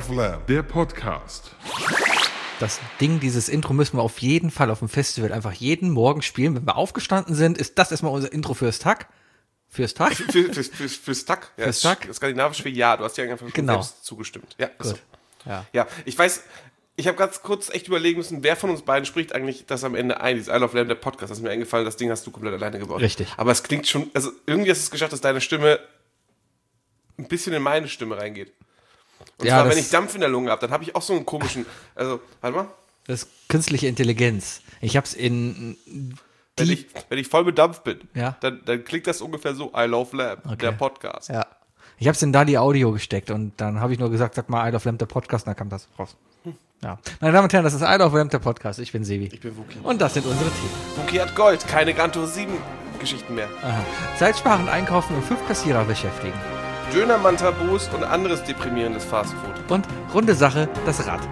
of Lamb, der Podcast. Das Ding, dieses Intro müssen wir auf jeden Fall auf dem Festival einfach jeden Morgen spielen. Wenn wir aufgestanden sind, ist das erstmal unser Intro fürs Tag. Fürs Tag? Fürs Tag. Ja, fürs Tag? Skandinavisch für Ja. Du hast ja einfach schon selbst zugestimmt. Ja, gut. So. Ja, ich weiß, ich habe ganz kurz echt überlegen müssen, wer von uns beiden spricht eigentlich das am Ende ein, dieses I Love Lamb, der Podcast. Das ist mir eingefallen, das Ding hast du komplett alleine gebaut. Richtig. Aber es klingt schon, also irgendwie hast du es geschafft, dass deine Stimme ein bisschen in meine Stimme reingeht. Und zwar, wenn ich Dampf in der Lunge habe, dann habe ich auch so einen komischen, also, warte mal. Das ist künstliche Intelligenz. Ich hab's in... Wenn ich voll bedampft bin, ja? dann klingt das ungefähr so, I Love Lamb, der Podcast. Ja. Ich hab's in DALL-E Audio gesteckt und dann habe ich nur gesagt, sag mal I Love Lamb, der Podcast, und dann kam das raus. Ja. Meine Damen und Herren, das ist I Love Lamb, der Podcast. Ich bin Sevi. Ich bin Wookie. Und das sind unsere Themen. Wookie hat Gold, keine Gran Turismo 7 Geschichten mehr. Aha. Zeitsparen, einkaufen und 5 Kassierer beschäftigen. Döner, Mantabus und anderes deprimierendes Fastfood. Und runde Sache, das Rad.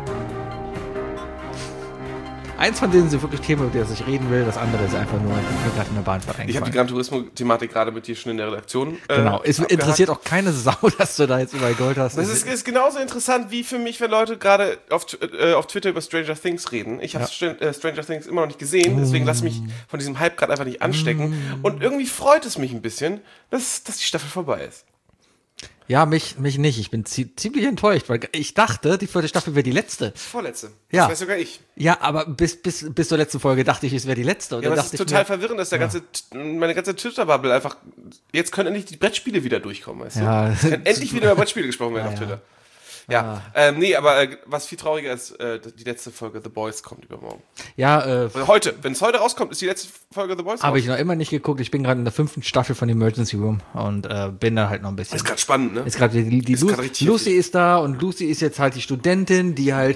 Eins von denen sind wirklich Themen, über das ich reden will. Das andere ist einfach nur, mir gerade in der Bahnfahrt eingefallen. Ich habe die Gran Turismo-Thematik gerade mit dir schon in der Redaktion genau, es interessiert auch keine Sau, dass du da jetzt überall Gold hast. Das ist genauso interessant wie für mich, wenn Leute gerade auf Twitter über Stranger Things reden. Ich habe Stranger Things immer noch nicht gesehen, deswegen lass mich von diesem Hype gerade einfach nicht anstecken. Und irgendwie freut es mich ein bisschen, dass die Staffel vorbei ist. Ja, mich nicht. Ich bin ziemlich enttäuscht, weil ich dachte, die 4. Staffel wäre die letzte. Vorletzte. Ja. Das weiß sogar ich. Ja, aber bis zur letzten Folge dachte ich, es wäre die letzte. Und ja, dann aber es ist total verwirrend, dass meine ganze Twitter-Bubble einfach, jetzt können endlich die Brettspiele wieder durchkommen, weißt du? Ja. Kann endlich wieder über Brettspiele gesprochen werden auf Twitter. Ja, nee, aber was viel trauriger ist, die letzte Folge The Boys kommt übermorgen. Ja, heute, wenn es heute rauskommt, ist die letzte Folge The Boys. Habe ich noch immer nicht geguckt. Ich bin gerade in der 5. Staffel von Emergency Room und bin da halt noch ein bisschen. Ist gerade spannend, ne? Ist gerade Lucy ist da und Lucy ist jetzt halt die Studentin, die halt,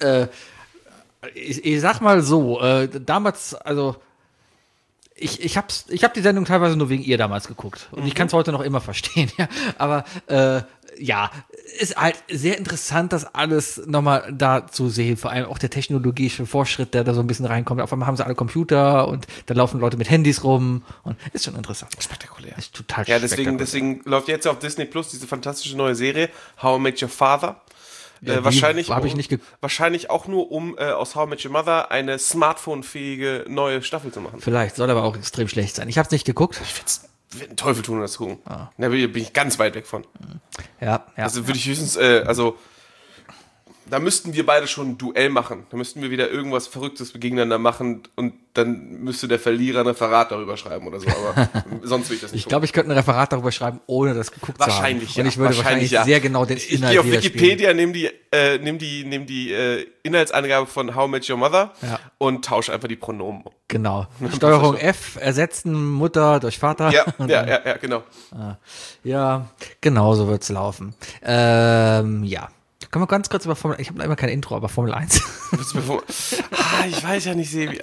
ich sag mal so, damals, also ich hab die Sendung teilweise nur wegen ihr damals geguckt und ich kann es heute noch immer verstehen, ja, aber ja, ist halt sehr interessant, das alles nochmal da zu sehen, vor allem auch der technologische Fortschritt, der da so ein bisschen reinkommt. Auf einmal haben sie alle Computer und da laufen Leute mit Handys rum und ist schon interessant. Spektakulär. Ist total spektakulär. Ja, deswegen läuft jetzt auf Disney Plus diese fantastische neue Serie, How I Met Your Father. Ja, wahrscheinlich auch nur, um aus How I Met Your Mother eine smartphone-fähige neue Staffel zu machen. Vielleicht, soll aber auch extrem schlecht sein. Ich habe es nicht geguckt. Ich würde einen Teufel tun, um das zu gucken. Da bin ich ganz weit weg von. Ja. Also würde ich höchstens, da müssten wir beide schon ein Duell machen. Da müssten wir wieder irgendwas Verrücktes gegeneinander machen und dann müsste der Verlierer ein Referat darüber schreiben oder so. Aber sonst würde ich das nicht. Ich glaube, ich könnte ein Referat darüber schreiben, ohne das geguckt zu haben. Wahrscheinlich, ja. Und ich würde wahrscheinlich sehr genau den Inhalt Ich gehe auf Wikipedia, nehme die Inhaltsangabe von How I Met Your Mother und tausche einfach die Pronomen. Genau. Steuerung F, ersetzen Mutter durch Vater. Ja, genau. Ja, genau so wird's laufen. Ja. Können wir ganz kurz über Formel 1, ich habe immer kein Intro, aber Formel 1. Ich weiß ja nicht, Sebi.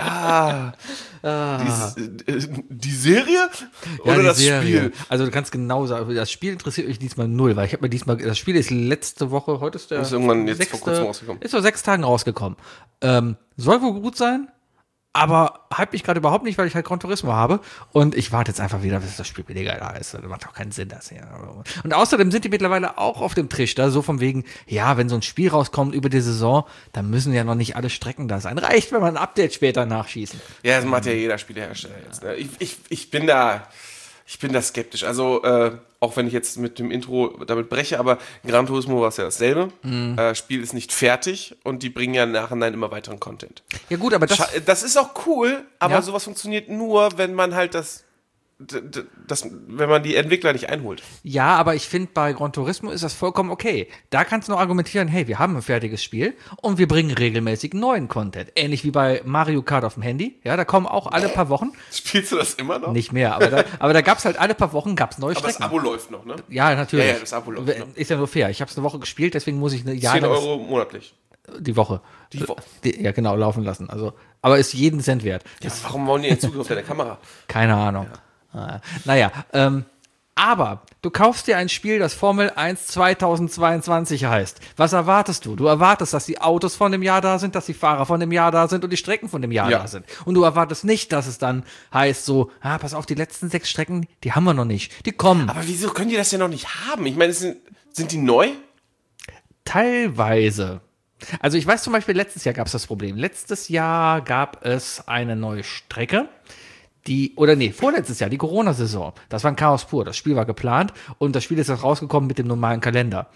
Die Serie? Oder das Spiel? Also du kannst genau sagen, das Spiel interessiert mich diesmal null, weil ich habe mir das Spiel ist letzte Woche, heute ist der ist irgendwann jetzt vor kurzem rausgekommen. Ist vor 6 Tagen rausgekommen. Soll wohl gut sein, aber hype mich gerade überhaupt nicht, weil ich halt Gran Turismo habe. Und ich warte jetzt einfach wieder, bis das Spiel billiger da ist. Das macht auch keinen Sinn, das hier. Und außerdem sind die mittlerweile auch auf dem Trichter, so von wegen, ja, wenn so ein Spiel rauskommt über die Saison, dann müssen ja noch nicht alle Strecken da sein. Reicht, wenn man ein Update später nachschießen. Ja, das macht ja jeder Spielehersteller jetzt. Ne? Ich bin da skeptisch. Also, auch wenn ich jetzt mit dem Intro damit breche, aber in Gran Turismo war es ja dasselbe. Spiel ist nicht fertig und die bringen ja nachhinein immer weiteren Content. Ja gut, aber das ist auch cool, aber sowas funktioniert nur, wenn man halt wenn man die Entwickler nicht einholt. Ja, aber ich finde, bei Gran Turismo ist das vollkommen okay. Da kannst du nur argumentieren, hey, wir haben ein fertiges Spiel und wir bringen regelmäßig neuen Content. Ähnlich wie bei Mario Kart auf dem Handy. Ja, da kommen auch alle paar Wochen. Spielst du das immer noch? Nicht mehr, aber da gab es halt alle paar Wochen neue Strecken. Aber das Abo läuft noch, ne? Ja, natürlich. Ja, das Abo läuft noch. Ist ja nur fair. Ich habe es eine Woche gespielt, deswegen muss ich 10 € monatlich. Die Woche. Ja, genau, laufen lassen. Also, aber ist jeden Cent wert. Ja, warum wollen die den Zugriff auf deine Kamera? Keine Ahnung. Ja. Naja, aber du kaufst dir ein Spiel, das Formel 1 2022 heißt. Was erwartest du? Du erwartest, dass die Autos von dem Jahr da sind, dass die Fahrer von dem Jahr da sind und die Strecken von dem Jahr da sind. Und du erwartest nicht, dass es dann heißt so, pass auf, die letzten 6 Strecken, die haben wir noch nicht. Die kommen. Aber wieso können die das ja noch nicht haben? Ich meine, sind die neu? Teilweise. Also ich weiß zum Beispiel, letztes Jahr gab es das Problem. Letztes Jahr gab es eine neue Strecke, vorletztes Jahr, die Corona-Saison. Das war ein Chaos pur. Das Spiel war geplant und das Spiel ist rausgekommen mit dem normalen Kalender.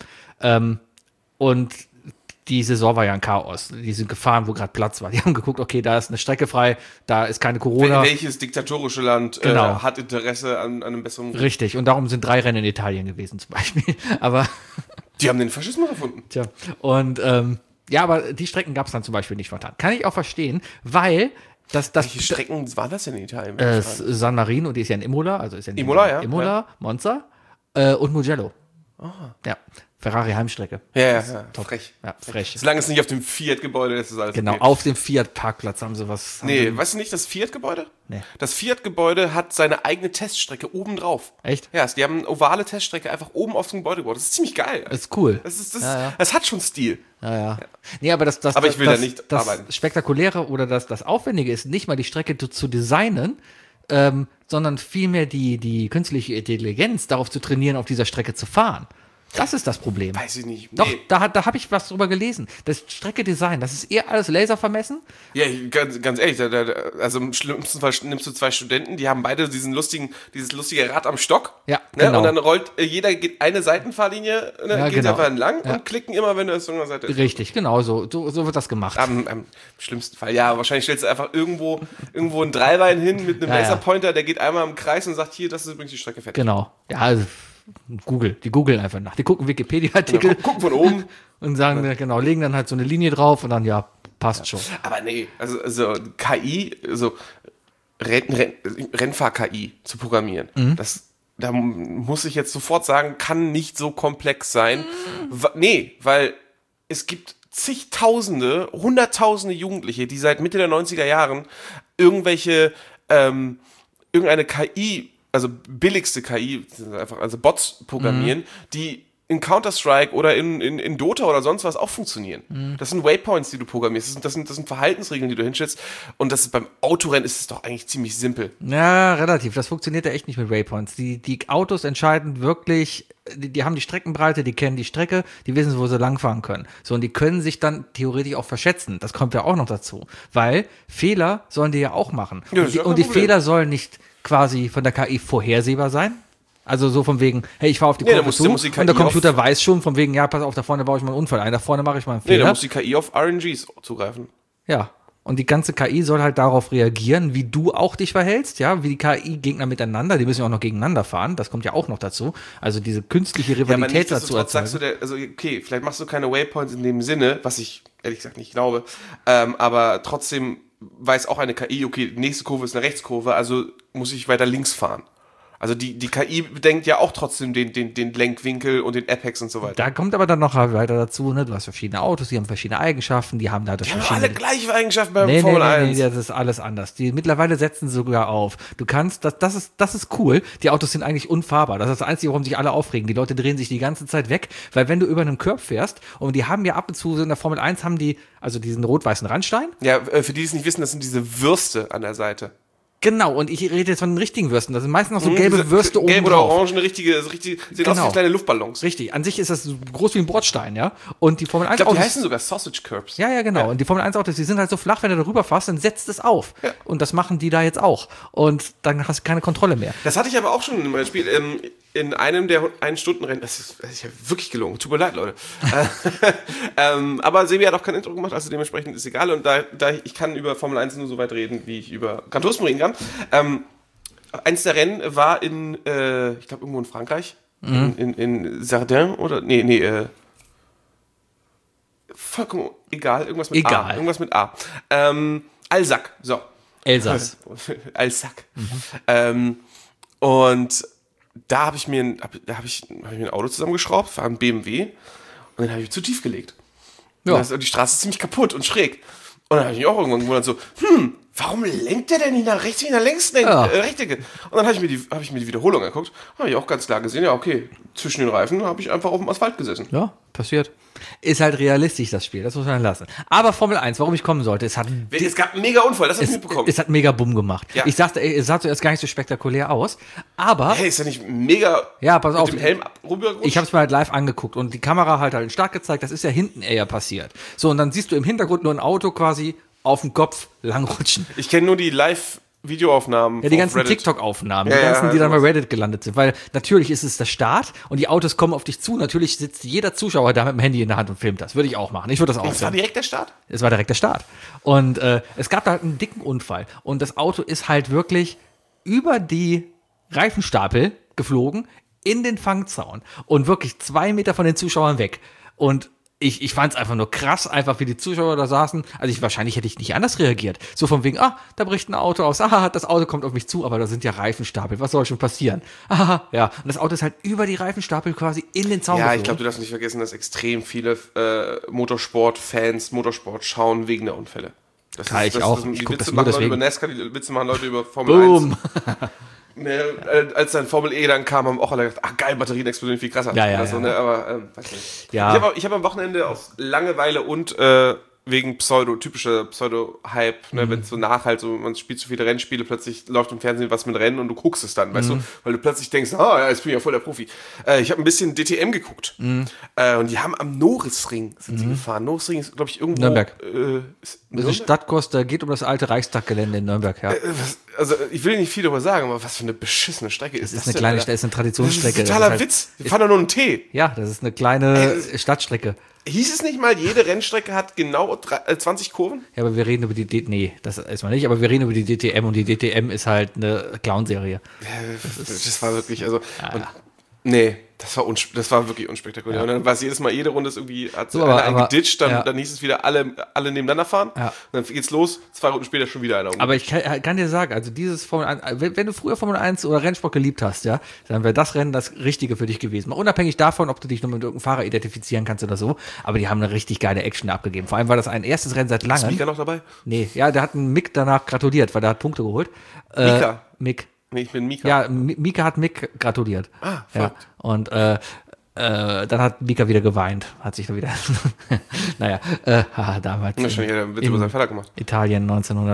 Und die Saison war ja ein Chaos. Die sind gefahren, wo gerade Platz war. Die haben geguckt, okay, da ist eine Strecke frei, da ist keine Corona. Welches diktatorische Land Genau. hat Interesse an einem besseren... Richtig, und darum sind 3 Rennen in Italien gewesen zum Beispiel. Aber Die haben den Faschismus erfunden. tja, und aber die Strecken gab es dann zum Beispiel nicht spontan. Kann ich auch verstehen, weil Welche Strecken waren das denn in Italien? San Marino, die ist ja in Imola, also ist ja in Imola, Imola, ja. Monza und Mugello. Ja, Ferrari Heimstrecke. Ja, frech. Ja, frech. Solange es nicht auf dem Fiat-Gebäude ist, ist alles Genau, okay. auf dem Fiat-Parkplatz haben sie was. Nee, weißt du nicht, das Fiat-Gebäude? Nee. Das Fiat-Gebäude hat seine eigene Teststrecke oben drauf. Echt? Ja, die haben eine ovale Teststrecke einfach oben auf dem Gebäude gebaut. Das ist ziemlich geil. Das ist cool. Das hat schon Stil. Ja. Nee, aber Aber ich will da nicht arbeiten. Das Spektakuläre oder das Aufwendige ist nicht mal die Strecke zu designen, sondern vielmehr die künstliche Intelligenz darauf zu trainieren, auf dieser Strecke zu fahren. Das ist das Problem. Weiß ich nicht. Doch, Nee. da habe ich was drüber gelesen. Das Strecke-Design, das ist eher alles Laser vermessen. Ja, ganz ehrlich, also im schlimmsten Fall nimmst du 2 Studenten, die haben beide dieses lustige Rad am Stock. Ja, ne? genau. Und dann rollt jeder geht eine Seitenfahrlinie, Ja, geht genau. einfach entlang Ja. und klicken immer, wenn du auf irgendeiner Seite ist. Richtig, genau so wird das gemacht. Am schlimmsten Fall, ja, wahrscheinlich stellst du einfach irgendwo ein Dreibein hin mit einem Ja, ja. Laserpointer, der geht einmal im Kreis und sagt, hier, das ist übrigens die Strecke fertig. Genau. Ja, also die googeln einfach nach. Die gucken Wikipedia-Artikel Gucken von oben. und sagen, genau, legen dann halt so eine Linie drauf und dann, ja, passt schon. Aber nee, also KI, also Rennfahr-KI zu programmieren, da muss ich jetzt sofort sagen, kann nicht so komplex sein. Weil es gibt zigtausende, hunderttausende Jugendliche, die seit Mitte der 90er Jahren irgendeine KI, also billigste KI, also Bots programmieren, die in Counter-Strike oder in Dota oder sonst was auch funktionieren. Das sind Waypoints, die du programmierst. Das sind Verhaltensregeln, die du hinstellst. Und beim Autorennen ist es doch eigentlich ziemlich simpel. Ja, relativ. Das funktioniert ja echt nicht mit Waypoints. Die Autos entscheiden wirklich, die haben die Streckenbreite, die kennen die Strecke, die wissen, wo sie langfahren können. So, und die können sich dann theoretisch auch verschätzen. Das kommt ja auch noch dazu. Weil Fehler sollen die ja auch machen. Ja, das ist ja und kein die Problem. Fehler sollen nicht quasi von der KI vorhersehbar sein. Also so von wegen, hey, ich fahre auf die Nee, da Kurve muss zu die KI und der Computer weiß schon von wegen, ja, pass auf, da vorne baue ich mal einen Unfall ein, da vorne mache ich mal einen Nee, Fehler. da muss die KI auf RNGs zugreifen. Ja. Und die ganze KI soll halt darauf reagieren, wie du auch dich verhältst, ja, wie die KI-Gegner miteinander, die müssen ja auch noch gegeneinander fahren, das kommt ja auch noch dazu. Also diese künstliche Rivalität dazu erzeugen. sagst du, also okay, vielleicht machst du keine Waypoints in dem Sinne, was ich ehrlich gesagt nicht glaube, aber trotzdem weiß auch eine KI, okay, die nächste Kurve ist eine Rechtskurve, also muss ich weiter links fahren. Also die KI bedenkt ja auch trotzdem den Lenkwinkel und den Apex und so weiter. Da kommt aber dann noch weiter dazu, ne, du hast verschiedene Autos, die haben verschiedene Eigenschaften, die haben da Die haben doch alle gleiche Eigenschaften beim Nee, Formel 1. das ist alles anders. Die mittlerweile setzen sogar auf. Du kannst, das ist cool. Die Autos sind eigentlich unfahrbar. Das ist das Einzige, warum sich alle aufregen. Die Leute drehen sich die ganze Zeit weg, weil wenn du über einen Curb fährst und die haben ja ab und zu in der Formel 1 haben die, also diesen rot-weißen Randstein. Ja, für die es nicht wissen, das sind diese Würste an der Seite. Genau, und ich rede jetzt von den richtigen Würsten. Das sind meistens noch so gelbe Würste oben Gelb oder drauf. orange, sehen aus wie kleine Luftballons. Richtig, an sich ist das so groß wie ein Bordstein, ja. Und die Formel 1 Ich glaube, die Autos, heißen sogar Sausage Curbs. ja, genau. Ja. Und die Formel 1 Autos, die sind halt so flach, wenn du darüber fährst, dann setzt es auf. Ja. Und das machen die da jetzt auch. Und dann hast du keine Kontrolle mehr. Das hatte ich aber auch schon in meinem Spiel. In einem der 1-Stunden-Rennen, das ist ja wirklich gelungen, tut mir leid, Leute. Aber Sebi hat auch kein Intro gemacht, also dementsprechend ist egal. Und da ich kann über Formel 1 nur so weit reden, wie ich über Gran Turismo reden kann. Eins der Rennen war ich glaube irgendwo in Frankreich, in Sardin oder, vollkommen egal, irgendwas mit A. Irgendwas mit A. Alsac, so. Elsass. Alsac. Und da habe ich mir ein Auto zusammengeschraubt, war ein BMW, und dann habe ich mich zu tief gelegt. Ja. Und die Straße ist ziemlich kaputt und schräg. Und dann habe ich mich auch irgendwann gewundert, so, warum lenkt der denn nicht nach rechts wie nach links? Rechtecke. Und dann habe ich mir die Wiederholung angeguckt, habe ich auch ganz klar gesehen, ja, okay, zwischen den Reifen habe ich einfach auf dem Asphalt gesessen. Ja, passiert. Ist halt realistisch, das Spiel. Das muss man lassen. Aber Formel 1, warum ich kommen sollte, es hat einen mega Unfall, das hast du mitbekommen. Es hat mega Bumm gemacht. Ja. Ich sagte, es sah zuerst gar nicht so spektakulär aus, aber Hey, ist ja nicht mega ja, pass auf. mit dem Helm rübergerutscht? Ich habe es mir halt live angeguckt und die Kamera halt den Start gezeigt, das ist ja hinten eher passiert. So, und dann siehst du im Hintergrund nur ein Auto quasi auf dem Kopf langrutschen. Ich kenne nur die Live-Videoaufnahmen. Ja, die auf ganzen Reddit. TikTok-Aufnahmen, Ja, die ganzen, ja, die dann bei sowas. Reddit gelandet sind. Weil natürlich ist es der Start und die Autos kommen auf dich zu. Natürlich sitzt jeder Zuschauer da mit dem Handy in der Hand und filmt das. Würde ich auch machen. Ich würde das auch Das war filmen. direkt der Start? Es war direkt der Start. Und es gab da halt einen dicken Unfall. Und das Auto ist halt wirklich über die Reifenstapel geflogen in den Fangzaun. Und wirklich 2 Meter von den Zuschauern weg. Und ich fand es einfach nur krass, einfach wie die Zuschauer da saßen. Also wahrscheinlich hätte ich nicht anders reagiert. So von wegen, da bricht ein Auto aus, das Auto kommt auf mich zu, aber da sind ja Reifenstapel, was soll schon passieren? Ja. Und das Auto ist halt über die Reifenstapel quasi in den Zaun Ja, geflogen. ich glaube, du darfst nicht vergessen, dass extrem viele Motorsport-Fans Motorsport schauen wegen der Unfälle. Das Ja, ich auch. Die Ich guck das Witze nur machen Leute deswegen. über NASCAR, die Witze machen Leute über Formel Boom. 1. Ne, als dann Formel E dann kam, haben auch alle gedacht, geil, Batterien explodieren viel krasser. Ja, Oder so, ja. ne? Aber, weiß nicht. Ja. Ich hab am Wochenende aus Langeweile und wegen typischer Pseudo-Hype, ne, wenn es so halt so, man spielt so viele Rennspiele, plötzlich läuft im Fernsehen was mit Rennen und du guckst es dann, weißt du? Weil du plötzlich denkst, ja, jetzt bin ich ja voll der Profi. Ich habe ein bisschen DTM geguckt. Und die haben am Norrisring sind sie gefahren. Norrisring ist, glaube ich, irgendwo... Nürnberg. Ist Das ist Nürnberg? Stadtkurs, da geht um das alte Reichstaggelände in Nürnberg, ja. Also, ich will nicht viel darüber sagen, aber was für eine beschissene Strecke ist Das das ist eine denn, kleine, Alter? das ist eine Das Traditionsstrecke. ist ein totaler halt, Witz. Wir fahren da nur einen Tee. Ja, das ist eine kleine Stadtstrecke. Hieß es nicht mal, jede Rennstrecke hat genau 20 Kurven? Ja, aber wir reden über die nee, das erstmal nicht, aber wir reden über die DTM und die DTM ist halt eine Clown-Serie. Das war wirklich, also. Nee, das war wirklich unspektakulär. Ja. Und dann war es jedes Mal, jede Runde ist irgendwie, hat So, einer aber- eingeditscht, ja. dann hieß es wieder, alle nebeneinander fahren. Ja. Und dann geht's los, 2 Runden später schon wieder einer Aber ich kann dir sagen, also dieses Formel 1, wenn du früher Formel 1 oder Rennsport geliebt hast, ja, dann wäre das Rennen das Richtige für dich gewesen. Mal unabhängig davon, ob du dich nur mit irgendeinem Fahrer identifizieren kannst oder so, aber die haben eine richtig geile Action abgegeben. Vor allem war das ein erstes Rennen seit Ist langem. Mika noch dabei? Nee, ja, der hat einen Mick danach gratuliert, weil der hat Punkte geholt. Mika? Mick. Nee, ich bin Mika. Ja, Mika hat Mick gratuliert. Ah, ja. verrückt. Und dann hat Mika wieder geweint, hat sich da wieder, naja, damals Wahrscheinlich hat er einen Witz über seinen Vater gemacht. Italien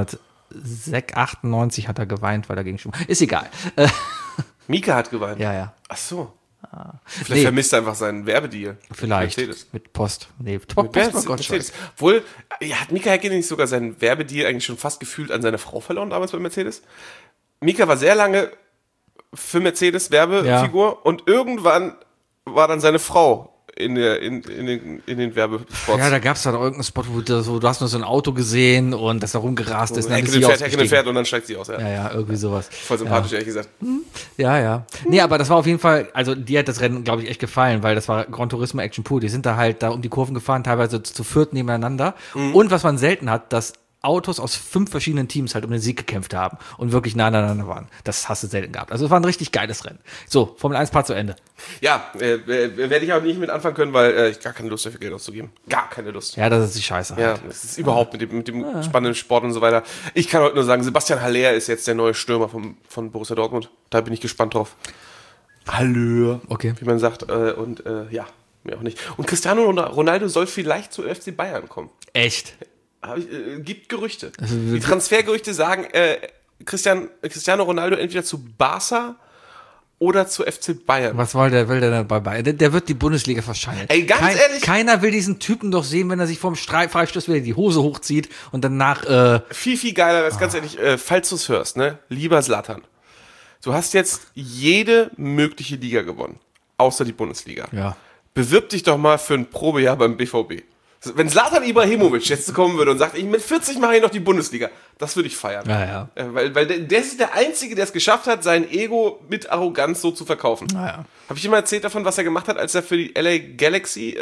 1998 hat er geweint, weil er gegen Schumacher. Ist egal. Mika hat geweint. Ja. Ach so. Vielleicht Nee. vermisst er einfach seinen Werbedeal. Vielleicht. Mercedes. Mit Post. Nee, Mercedes. Obwohl, hat Mika Häkkinen nicht sogar seinen Werbedeal eigentlich schon fast gefühlt an seine Frau verloren damals bei Mercedes? Mika war sehr lange für Mercedes Werbefigur und irgendwann war dann seine Frau in den Werbespots. Ja, da gab es dann irgendeinen Spot, wo du hast nur so ein Auto gesehen und das da rumgerast ist. Und dann ist sie Häkkinen ausgestiegen. fährt und dann steigt sie aus. Ja. Ja, irgendwie sowas. Voll sympathisch, ehrlich gesagt. Ja. Nee, aber das war auf jeden Fall, also dir hat das Rennen, glaube ich, echt gefallen, weil das war Gran Turismo Action pur. Die sind da halt da um die Kurven gefahren, teilweise zu viert nebeneinander. Und was man selten hat, dass Autos aus 5 verschiedenen Teams halt um den Sieg gekämpft haben und wirklich nah aneinander waren. Das hast du selten gehabt. Also es war ein richtig geiles Rennen. So, Formel 1 Part zu Ende. Ja, werde ich auch nicht mit anfangen können, weil ich gar keine Lust dafür Geld auszugeben. Gar keine Lust. Ja, das ist die Scheiße. Ja, das ist überhaupt mit dem spannenden Sport und so weiter. Ich kann heute nur sagen, Sebastian Haller ist jetzt der neue Stürmer von Borussia Dortmund. Da bin ich gespannt drauf. Hallo. Okay. Wie man sagt. Ja, mir auch nicht. Und Cristiano Ronaldo soll vielleicht zu FC Bayern kommen. Echt? Gibt Gerüchte. Die Transfergerüchte sagen, Cristiano Ronaldo entweder zu Barca oder zu FC Bayern. Was will der denn bei Bayern? Der wird die Bundesliga verschandeln. Ey, ganz ehrlich. Keiner will diesen Typen doch sehen, wenn er sich vom Freistoß wieder die Hose hochzieht und danach, Viel, viel geiler, das ganz ehrlich, falls du es hörst, ne? Lieber Zlatan. Du hast jetzt jede mögliche Liga gewonnen. Außer die Bundesliga. ja. Bewirb dich doch mal für ein Probejahr beim BVB. Wenn Zlatan Ibrahimovic jetzt kommen würde und sagt, mit 40 mache ich noch die Bundesliga, das würde ich feiern. Ja. Weil der ist der Einzige, der es geschafft hat, sein Ego mit Arroganz so zu verkaufen. Naja. Habe ich dir mal erzählt davon, was er gemacht hat, als er für die LA Galaxy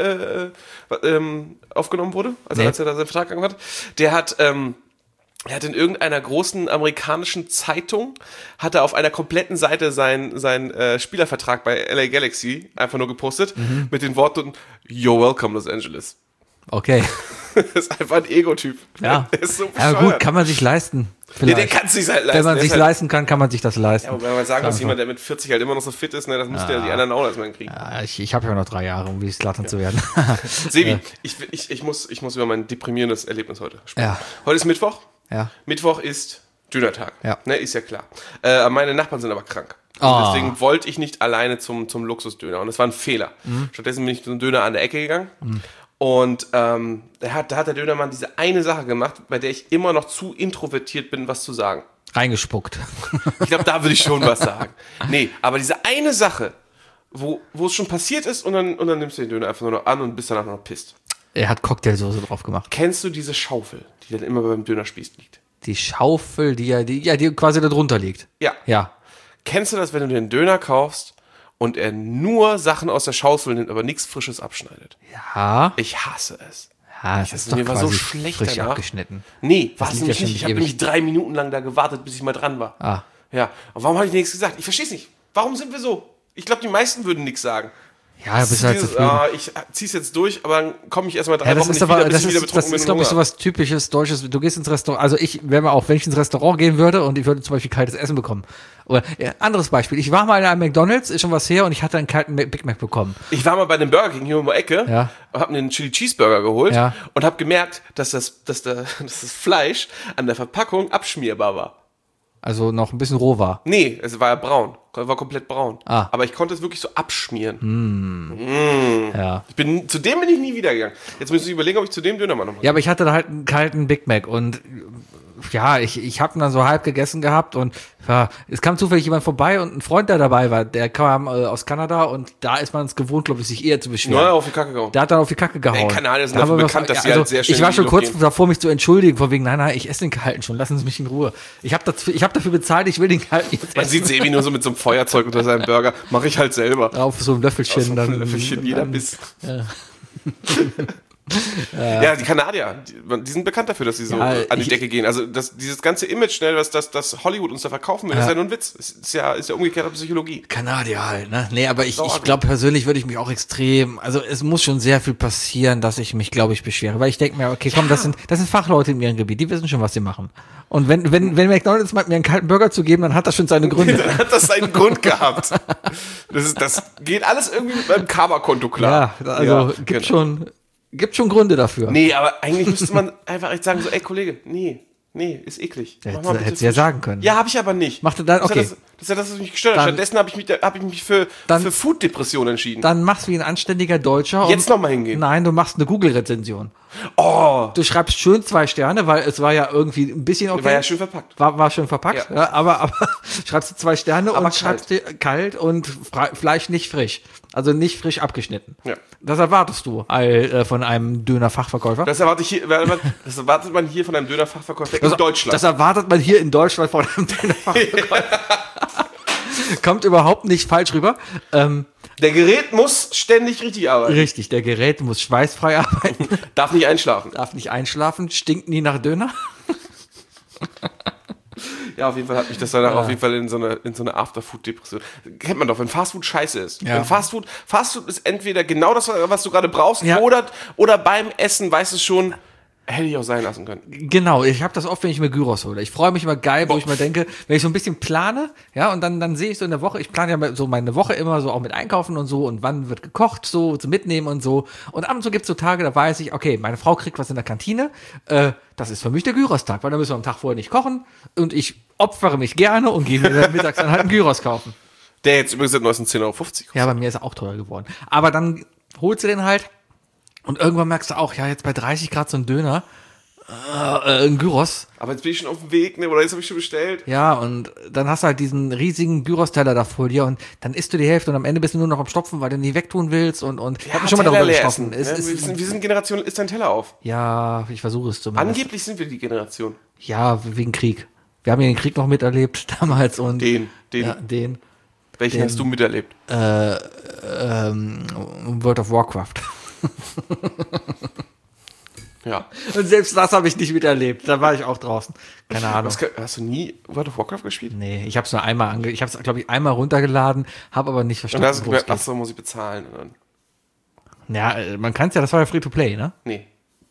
aufgenommen wurde? Also Nee. als er da seinen Vertrag angefangen hat? Der hat in irgendeiner großen amerikanischen Zeitung, hat er auf einer kompletten Seite seinen Spielervertrag bei LA Galaxy einfach nur gepostet mit den Worten, "You're welcome, Los Angeles." Okay. Das ist einfach ein Ego-Typ. Ja. Der ist so Ja bescheuert. gut, kann man sich leisten. Ja, Vielleicht. den kannst du sich halt leisten. Wenn man Der sich ist halt, leisten kann man sich das leisten. ja, wobei man sagen muss, jemand, der mit 40 halt immer noch so fit ist, ne, das muss der die anderen auch erstmal kriegen. Ja, ich habe ja noch 3 Jahre, um wie Zlatan zu werden. Sebi, ich muss über mein deprimierendes Erlebnis heute sprechen. Ja. Heute ist Mittwoch. Ja. Mittwoch ist Dönertag. Ja. Ne, ist ja klar. Meine Nachbarn sind aber krank. Oh. Und deswegen wollte ich nicht alleine zum Luxusdöner. Und das war ein Fehler. Stattdessen bin ich zum Döner an der Ecke gegangen. Und da hat der Dönermann diese eine Sache gemacht, bei der ich immer noch zu introvertiert bin, was zu sagen. Reingespuckt. Ich glaube, da würde ich schon was sagen. Nee, aber diese eine Sache, wo es schon passiert ist und dann nimmst du den Döner einfach nur noch an und bist danach noch pisst. Er hat Cocktailsoße drauf gemacht. Kennst du diese Schaufel, die dann immer beim Dönerspieß liegt? Die Schaufel, die quasi da drunter liegt. Ja. Ja. Kennst du das, wenn du dir einen Döner kaufst und er nur Sachen aus der Schaufel nimmt, aber nichts Frisches abschneidet? Ja. Ich hasse es. Ja, das ist doch mir war so quasi schlecht frisch danach. abgeschnitten. Nee, Das war es liegt ja nämlich schon nicht. Ich habe ewig. nämlich 3 Minuten lang da gewartet, bis ich mal dran war. Ah. Ja. Und warum habe ich nichts gesagt? Ich verstehe es nicht. Warum sind wir so? Ich glaube, die meisten würden nichts sagen. Ja, bist halt zufrieden. Ich zieh's jetzt durch, aber dann komme ich erstmal 3 Ja, das Wochen ist nicht aber, wieder, bis das ich wieder ist, betrunken das bin ist und glaube ich, Hunger. sowas typisches Deutsches. Du gehst ins Restaurant, also ich wäre mal auch, wenn ich ins Restaurant gehen würde und ich würde zum Beispiel kaltes Essen bekommen. Oder, anderes Beispiel, ich war mal in einem McDonalds, ist schon was her, und ich hatte einen kalten Big Mac bekommen. Ich war mal bei einem Burger King hier um die Ecke, Ja. habe mir einen Chili Cheeseburger geholt Ja. und habe gemerkt, dass das Fleisch an der Verpackung abschmierbar war. Also noch ein bisschen roh war. Nee, es war ja braun. War komplett braun. Ah. Aber ich konnte es wirklich so abschmieren. Ja. Zu dem bin ich nie wieder gegangen. Jetzt muss ich überlegen, ob ich zu dem Dönermann nochmal Ja, aber ich hatte da halt einen kalten Big Mac und ja, ich habe ihn dann so halb gegessen gehabt und ja, es kam zufällig jemand vorbei und ein Freund, der dabei war, der kam aus Kanada und da ist man es gewohnt, glaube ich, sich eher zu beschweren. Neue auf die Kacke gehauen. Der hat dann auf die Kacke gehauen. Ey, Kanadier sind Da haben dafür wir bekannt, dass sie also, halt sehr schnell ich war in die schon Luft kurz gehen. davor, mich zu entschuldigen, von wegen, nein, ich esse den kalten schon, lassen Sie mich in Ruhe. Ich habe dafür bezahlt, ich will den kalten jetzt Man essen. sieht Sebi nur so mit so einem Feuerzeug unter seinem Burger. Mache ich halt selber. Auf so ein Löffelchen. Auf ein Löffelchen, jeder Biss. Ja, die Kanadier, die sind bekannt dafür, dass sie so Ja, an die Decke gehen. Also dieses ganze Image schnell, dass Hollywood uns da verkaufen will, ist ja nur ein Witz. Ist ja umgekehrte Psychologie. Kanadier halt, ne? Nee, aber ich Sorgen. glaube persönlich würde ich mich auch extrem, also es muss schon sehr viel passieren, dass ich mich, glaube ich, beschwere. Weil ich denke mir, okay, komm, das sind Fachleute in ihrem Gebiet, die wissen schon, was sie machen. Und wenn McDonalds meint, mir einen kalten Burger zu geben, dann hat das schon seine Gründe. Dann hat das seinen Grund gehabt. Das geht alles irgendwie mit meinem Karma-Konto klar. Ja, also genau. gibt schon Gründe dafür. Nee, aber eigentlich müsste man einfach echt sagen, so, ey Kollege, nee, ist eklig. Ja, Mach mal bitte hättest du ja frisch. sagen können. Ja, habe ich aber nicht. Macht er dann- Das ist okay. ja das ist ja das, was mich gestört hat. Dann- Stattdessen habe ich mich für Food-Depression entschieden. Dann machst du wie ein anständiger Deutscher. Jetzt noch mal hingehen. Nein, du machst eine Google-Rezension. Oh, Du schreibst schön 2 Sterne, weil es war ja irgendwie ein bisschen okay. war ja schön verpackt. War schön verpackt, Ja. ja, aber schreibst du 2 Sterne Aber und kalt. schreibst dir kalt und Fleisch nicht frisch. Also nicht frisch abgeschnitten. Ja. Das erwartest du von einem Döner-Fachverkäufer. Das erwartet man hier von einem Dönerfachverkäufer in Deutschland. Das erwartet man hier in Deutschland von einem Döner-Fachverkäufer. Kommt überhaupt nicht falsch rüber. Der Gerät muss ständig richtig arbeiten. Richtig, der Gerät muss schweißfrei arbeiten, Darf nicht einschlafen. darf nicht einschlafen, stinkt nie nach Döner. Ja, auf jeden Fall hat mich das danach auf jeden Fall in so eine Afterfood-Depression. Kennt man doch, wenn Fastfood scheiße ist. Ja. Wenn Fastfood ist entweder genau das, was du gerade brauchst, Ja. oder beim Essen weißt du schon, hätte ich auch sein lassen können. Genau, ich habe das oft, wenn ich mir Gyros hole. Ich freue mich immer geil, wo ich mir denke, wenn ich so ein bisschen plane, ja, und dann sehe ich so in der Woche, ich plane ja so meine Woche immer so auch mit Einkaufen und so und wann wird gekocht, so zum Mitnehmen und so. Und ab und zu gibt's so Tage, da weiß ich, okay, meine Frau kriegt was in der Kantine, das ist für mich der Gyrostag, weil da müssen wir am Tag vorher nicht kochen und ich opfere mich gerne und gehe mir mittags dann halt einen Gyros kaufen. Der jetzt übrigens seit 19,10 € kostet. Ja, bei mir ist er auch teuer geworden. Aber dann holst du den halt und irgendwann merkst du auch, ja, jetzt bei 30 Grad so ein Döner, ein Gyros. Aber jetzt bin ich schon auf dem Weg, ne? Oder jetzt habe ich schon bestellt. Ja, und dann hast du halt diesen riesigen Gyros-Teller da vor dir und dann isst du die Hälfte und am Ende bist du nur noch am Stopfen, weil du nie wegtun willst und ich hab mich schon mal darüber Teller leer gesprochen. essen, ne? Wir sind Generation, isst dein Teller auf. Ja, ich versuche es zumindest. Angeblich sind wir die Generation. Ja, wegen Krieg. Wir haben ja den Krieg noch miterlebt damals und Den. Ja, den. Welchen hast du miterlebt? World of Warcraft. Ja. Und selbst das habe ich nicht miterlebt. Da war ich auch draußen. Keine Ahnung. Hast du nie World of Warcraft gespielt? Nee, ich habe es nur einmal ich habe es, glaube ich, einmal runtergeladen, habe aber nicht Und verstanden, da hast du worum es gemerkt, achso, muss ich bezahlen. Und dann, geht. Ja, man kann es ja, das war ja Free-to-Play, ne? nee.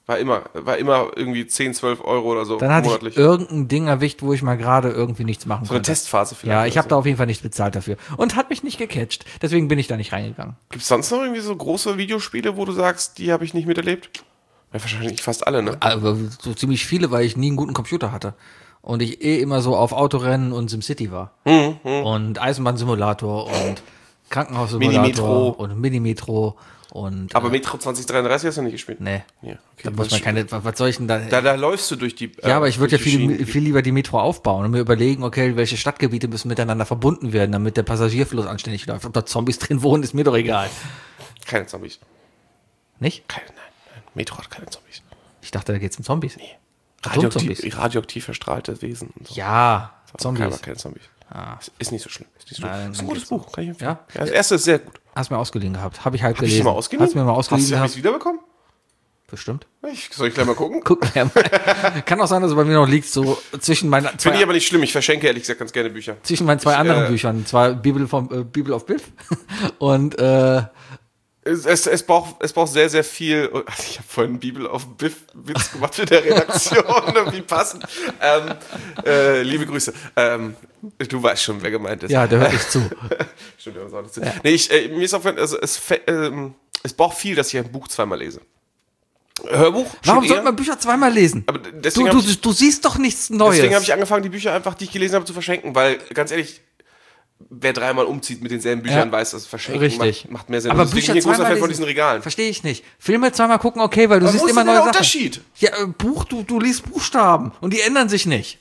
War immer irgendwie 10, 12 Euro oder so Dann hatte monatlich. ich irgendein Ding erwischt, wo ich mal gerade irgendwie nichts machen So eine konnte. Testphase vielleicht. Ja, ich oder habe da auf jeden Fall nichts bezahlt dafür. Und hat mich nicht gecatcht. Deswegen bin ich da nicht reingegangen. Gibt es sonst noch irgendwie so große Videospiele, wo du sagst, die habe ich nicht miterlebt? Ja, wahrscheinlich fast alle, ne? Aber so ziemlich viele, weil ich nie einen guten Computer hatte. Und ich immer so auf Autorennen und SimCity war. Und Eisenbahnsimulator und Krankenhaussimulator Mini-Metro. und Mini-Metro und Aber Metro 2033 hast du nicht gespielt? nee. Ja, okay. Da muss man keine, was soll ich denn da? Da läufst du durch die. Ja, aber ich würde ja durch die Schienen. viel lieber die Metro aufbauen und mir überlegen, okay, welche Stadtgebiete müssen miteinander verbunden werden, damit der Passagierfluss anständig läuft. Ob da Zombies drin wohnen, ist mir doch egal. Keine Zombies. Nicht? Nein. Metro hat keine Zombies. Ich dachte, da geht's um Zombies. Nee. Atomzombies. Radioaktiv verstrahlte Wesen und so. Ja, Zombies. Zombies. Keine Zombies. Ist nicht so schlimm. Nein, Ist ein gutes Buch, kann ich empfehlen. Ja? Das erste ist sehr gut. Hast du mir ausgeliehen gehabt. Habe ich halt Hab ich gelesen. dir mal ausgeliehen? Hast du mir mal ausgeliehen Hab ich gehabt? es wiederbekommen? Bestimmt. Soll ich gleich mal gucken? Guck mir mal. Kann auch sein, dass es bei mir noch liegt, so zwischen meinen Finde ich aber nicht schlimm. Ich verschenke ehrlich gesagt ganz gerne Bücher. zwei anderen Büchern. Zwar Bibel of Biff und Es braucht sehr, sehr viel. Also ich habe vorhin Bibel auf Biff Witz gemacht in der Redaktion. Wie passend. Liebe Grüße. Du weißt schon, wer gemeint ist. ja, der hört nicht zu. Stimmt, der sagt nicht zu. Nee, mir ist aufgefallen, also es braucht viel, dass ich ein Buch zweimal lese. Hörbuch? Warum schon sollte eher. man Bücher zweimal lesen? Aber deswegen Du siehst doch nichts Neues. Deswegen habe ich angefangen, die Bücher einfach, die ich gelesen habe, zu verschenken, weil, ganz ehrlich, wer dreimal umzieht mit denselben Büchern, weiß, dass Verschenken Richtig. macht mehr Sinn. Aber Und deswegen Bücher bin ich ein großer zweimal Fan von lesen, diesen Regalen. Verstehe ich nicht. Filme zweimal gucken, okay, weil du siehst wo ist immer denn der neue Sachen. Unterschied? Ja, Buch, du liest Buchstaben und die ändern sich nicht.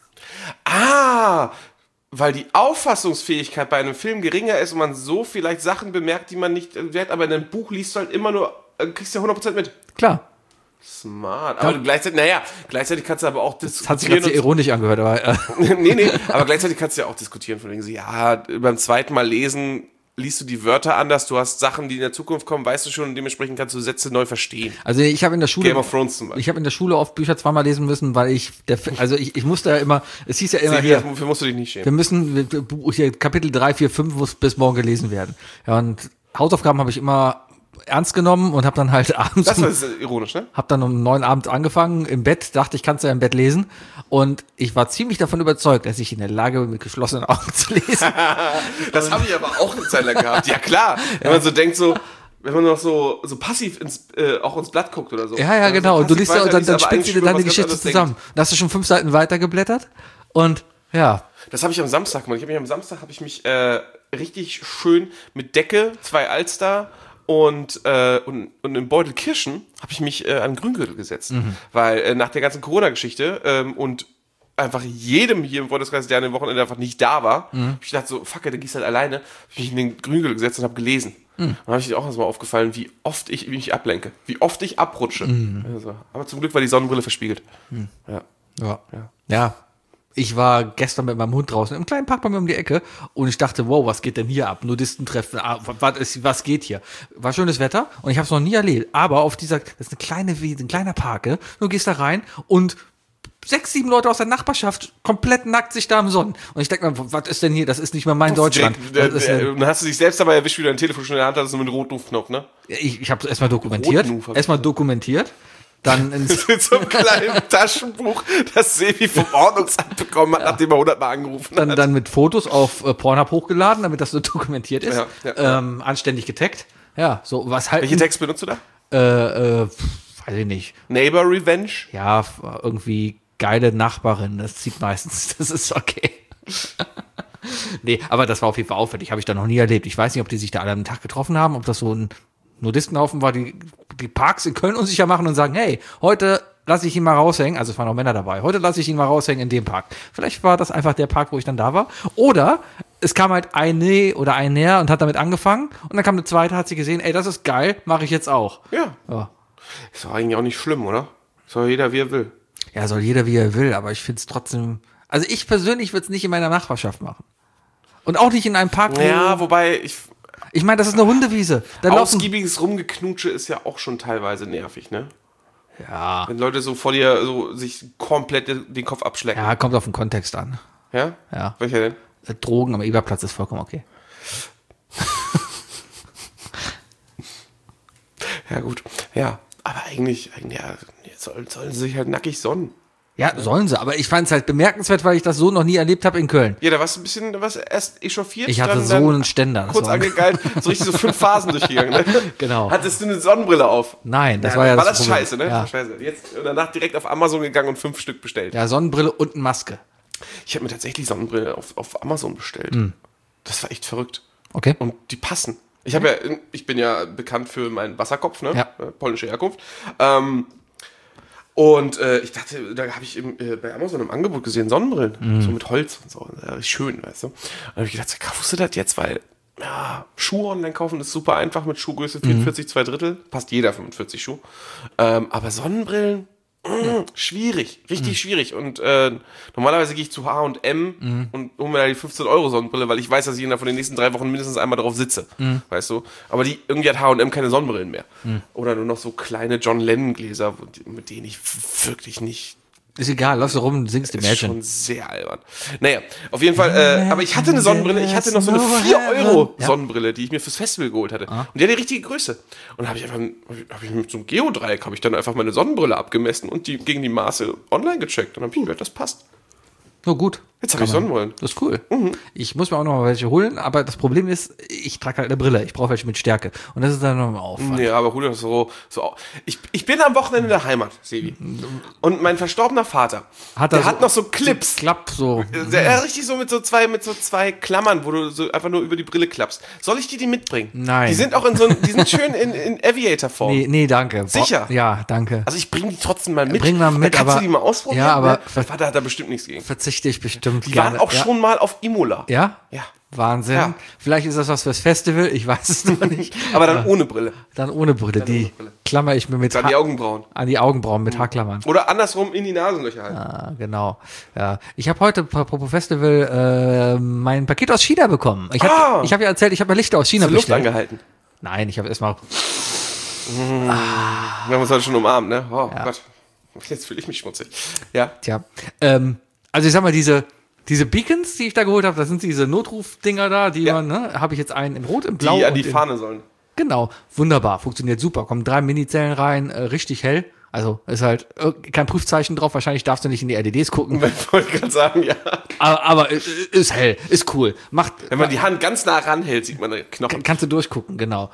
Weil die Auffassungsfähigkeit bei einem Film geringer ist und man so vielleicht Sachen bemerkt, die man nicht wert, aber in einem Buch liest du halt immer nur, kriegst ja 100% mit. Klar. Smart. Aber gleichzeitig kannst du aber auch Das hat sich diskutieren. gerade sehr ironisch angehört, aber nee, aber gleichzeitig kannst du ja auch diskutieren von wegen so, ja, beim zweiten Mal lesen liest du die Wörter anders, du hast Sachen, die in der Zukunft kommen, weißt du schon, und dementsprechend kannst du Sätze neu verstehen. also ich habe in der Schule Game of Thrones zum Beispiel. Ich habe in der Schule oft Bücher zweimal lesen müssen, weil ich musste ja immer, es hieß ja immer Sebi, hier, dafür musst du dich nicht schämen. wir müssen hier Kapitel 3, 4, 5 muss bis morgen gelesen werden. Ja, und Hausaufgaben habe ich immer ernst genommen und habe dann halt abends Das war ironisch, ne? hab dann um 9 Abend angefangen, im Bett, dachte ich, kannst ja im Bett lesen. Und ich war ziemlich davon überzeugt, dass ich in der Lage bin, mit geschlossenen Augen zu lesen. Das habe ich aber auch eine Zeit lang gehabt. Ja, klar. Wenn man so denkt, wenn man noch so passiv auch ins Blatt guckt oder so. Ja, genau. Und du liest ja, und dann spinnst du dir dann die Geschichte zusammen. zusammen. Da hast du schon 5 Seiten weitergeblättert. Und ja. Das habe ich am Samstag gemacht. Am Samstag habe ich mich richtig schön mit Decke, 2 Alster und im Beutel Kirschen habe ich mich an den Grüngürtel gesetzt. Weil nach der ganzen Corona-Geschichte und einfach jedem hier im Freundeskreis, der an dem Wochenende einfach nicht da war, hab ich gedacht so, fuck, dann gehst du halt alleine. Hab ich mich in den Grüngürtel gesetzt und habe gelesen. Und dann habe ich auch erstmal aufgefallen, wie oft ich mich ablenke, wie oft ich abrutsche. Also, aber zum Glück war die Sonnenbrille verspiegelt. Ja. Ich war gestern mit meinem Hund draußen im kleinen Park bei mir um die Ecke und ich dachte, wow, was geht denn hier ab? Nudistentreffen, was geht hier? War schönes Wetter und ich habe es noch nie erlebt. Aber auf das ist eine kleine Wiese, ein kleiner Park. Du gehst da rein und 6, 7 Leute aus der Nachbarschaft komplett nackt sich da am Sonnen. Und ich denke mir, was ist denn hier? Das ist nicht mehr mein Deutschland. Dann hast du dich selbst dabei erwischt, wie du dein Telefon schon in der Hand hattest und mit dem Rotrufknopf, ne? Ich habe es erstmal dokumentiert. Dann Mit so einem kleinen Taschenbuch, das Sebi vom Ordnungsamt bekommen hat, nachdem er 100 Mal angerufen hat. dann mit Fotos auf Pornhub hochgeladen, damit das so dokumentiert ist. Ja. Anständig getaggt. Ja, so was halt. Welche Text benutzt du da? Weiß ich nicht. Neighbor Revenge? Ja, irgendwie geile Nachbarin. Das zieht meistens. Das ist okay. Nee, aber das war auf jeden Fall auffällig. Habe ich da noch nie erlebt. Ich weiß nicht, ob die sich da alle am Tag getroffen haben, ob das so ein Nudistenhaufen war, die Parks in Köln unsicher machen und sagen, hey, heute lasse ich ihn mal raushängen. Also es waren auch Männer dabei. Heute lasse ich ihn mal raushängen in dem Park. Vielleicht war das einfach der Park, wo ich dann da war. Oder es kam halt eine oder ein näher und hat damit angefangen. Und dann kam eine zweite, hat sie gesehen, ey, das ist geil, mache ich jetzt auch. Ja. Ist doch eigentlich auch nicht schlimm, oder? Soll jeder, wie er will. Ja, soll jeder, wie er will. Aber ich finde es trotzdem... Also ich persönlich würde es nicht in meiner Nachbarschaft machen. Und auch nicht in einem Park, Ja, wobei ich meine, das ist eine Hundewiese. Da ausgiebiges Rumgeknutsche ist ja auch schon teilweise nervig, ne? Ja. Wenn Leute so vor dir so sich komplett den Kopf abschlecken. Ja, kommt auf den Kontext an. Ja? Ja. Welcher denn? Drogen am Eberplatz ist vollkommen okay. Ja, gut. Ja. Aber eigentlich ja, sollen sie sich halt nackig sonnen. Ja, sollen sie, aber ich fand es halt bemerkenswert, weil ich das so noch nie erlebt habe in Köln. Ja, da warst du ein bisschen erst echauffiert. Ich hatte so einen Ständer. Kurz angegeilt, so richtig so 5 Phasen durchgegangen. Ne? Genau. Hattest du eine Sonnenbrille auf? Nein, das war ja war das das Problem. scheiße, ne? Ja. Das war scheiße. Jetzt danach direkt auf Amazon gegangen und 5 Stück bestellt. Ja, Sonnenbrille und eine Maske. Ich habe mir tatsächlich Sonnenbrille auf Amazon bestellt. Das war echt verrückt. Okay. Und die passen. Ich bin ja bekannt für meinen Wasserkopf, ne? Ja. Polnische Herkunft. Und ich dachte, da habe ich bei Amazon im Angebot gesehen, Sonnenbrillen, so mit Holz und so. Schön, weißt du. Und da habe ich gedacht, kaufst du das jetzt? Weil, ja, Schuhe online kaufen ist super einfach mit Schuhgröße 44, 2/3. Passt jeder 45 Schuh. Aber Sonnenbrillen, schwierig, richtig schwierig. Und normalerweise gehe ich zu H&M und hole mir da die 15 € Sonnenbrille, weil ich weiß, dass ich innerhalb von den nächsten 3 Wochen mindestens einmal drauf sitze. Weißt du? Aber irgendwie hat H&M keine Sonnenbrillen mehr. Oder nur noch so kleine John Lennon Gläser, mit denen ich wirklich nicht... Ist egal, laufst du rum und singst Ist Imagine. schon sehr albern. Naja, auf jeden Fall, aber ich hatte eine Sonnenbrille, ich hatte noch so eine 4 € Sonnenbrille, die ich mir fürs Festival geholt hatte. Und die hat die richtige Größe. Und habe ich mit so einem Geodreieck, habe ich dann einfach meine Sonnenbrille abgemessen und die gegen die Maße online gecheckt. Und dann habe ich gedacht, das passt. So gut. Jetzt habe ich Sonnenbrillen. Das ist cool. Ich muss mir auch noch mal welche holen, aber das Problem ist, ich trage halt eine Brille. Ich brauche welche mit Stärke. Und das ist dann noch ein Aufwand. Ja, aber hol das so. Ich bin am Wochenende in der Heimat, Sebi. Und mein verstorbener Vater, der hat noch so Clips. Klappt so. Der richtig so mit so zwei Klammern, wo du so einfach nur über die Brille klappst. Soll ich die mitbringen? Nein. Die sind auch die sind schön in Aviator-Form. Nee, danke. Sicher? Ja, danke. Also ich bringe die trotzdem mal mit. Bring mal mit, Dann kannst aber- du die mal ausprobieren. Ja, aber- Ne? Mein Vater hat da bestimmt nichts gegen. Verzichte ich bestimmt Die gerne. waren auch ja. schon mal auf Imola. Ja? Ja. Wahnsinn. Ja. Vielleicht ist das was fürs Festival, ich weiß es noch nicht. Aber dann ohne Brille. Dann ohne Brille. Die ohne Brille. klammer ich mir mit Dann die Augenbrauen. an die Augenbrauen mit Haarklammern. Oder andersrum in die Nasenlöcher halten. Ah, genau. Ja. Ich habe heute, apropos Festival, mein Paket aus China bekommen. Ich habe ja erzählt, ich habe mir Lichter aus China Luft bestellt. angehalten. Nein, ich habe erstmal. Wir haben uns heute schon umarmt, ne? Oh Gott. Jetzt fühle ich mich schmutzig. Ja. Tja. Also ich sag mal, diese Beacons, die ich da geholt habe, das sind diese Notrufdinger da, die man, ne, habe ich jetzt einen in Rot, in Blau. Die an und die in, Fahne sollen. Genau, wunderbar, funktioniert super. Kommen 3 Minizellen rein, richtig hell. Also ist halt kein Prüfzeichen drauf, wahrscheinlich darfst du nicht in die LEDs gucken. Ich wollte gerade sagen, ja. Aber ist hell, ist cool. Wenn man die Hand ganz nah ranhält, sieht man den Knochen. Kannst du durchgucken, genau.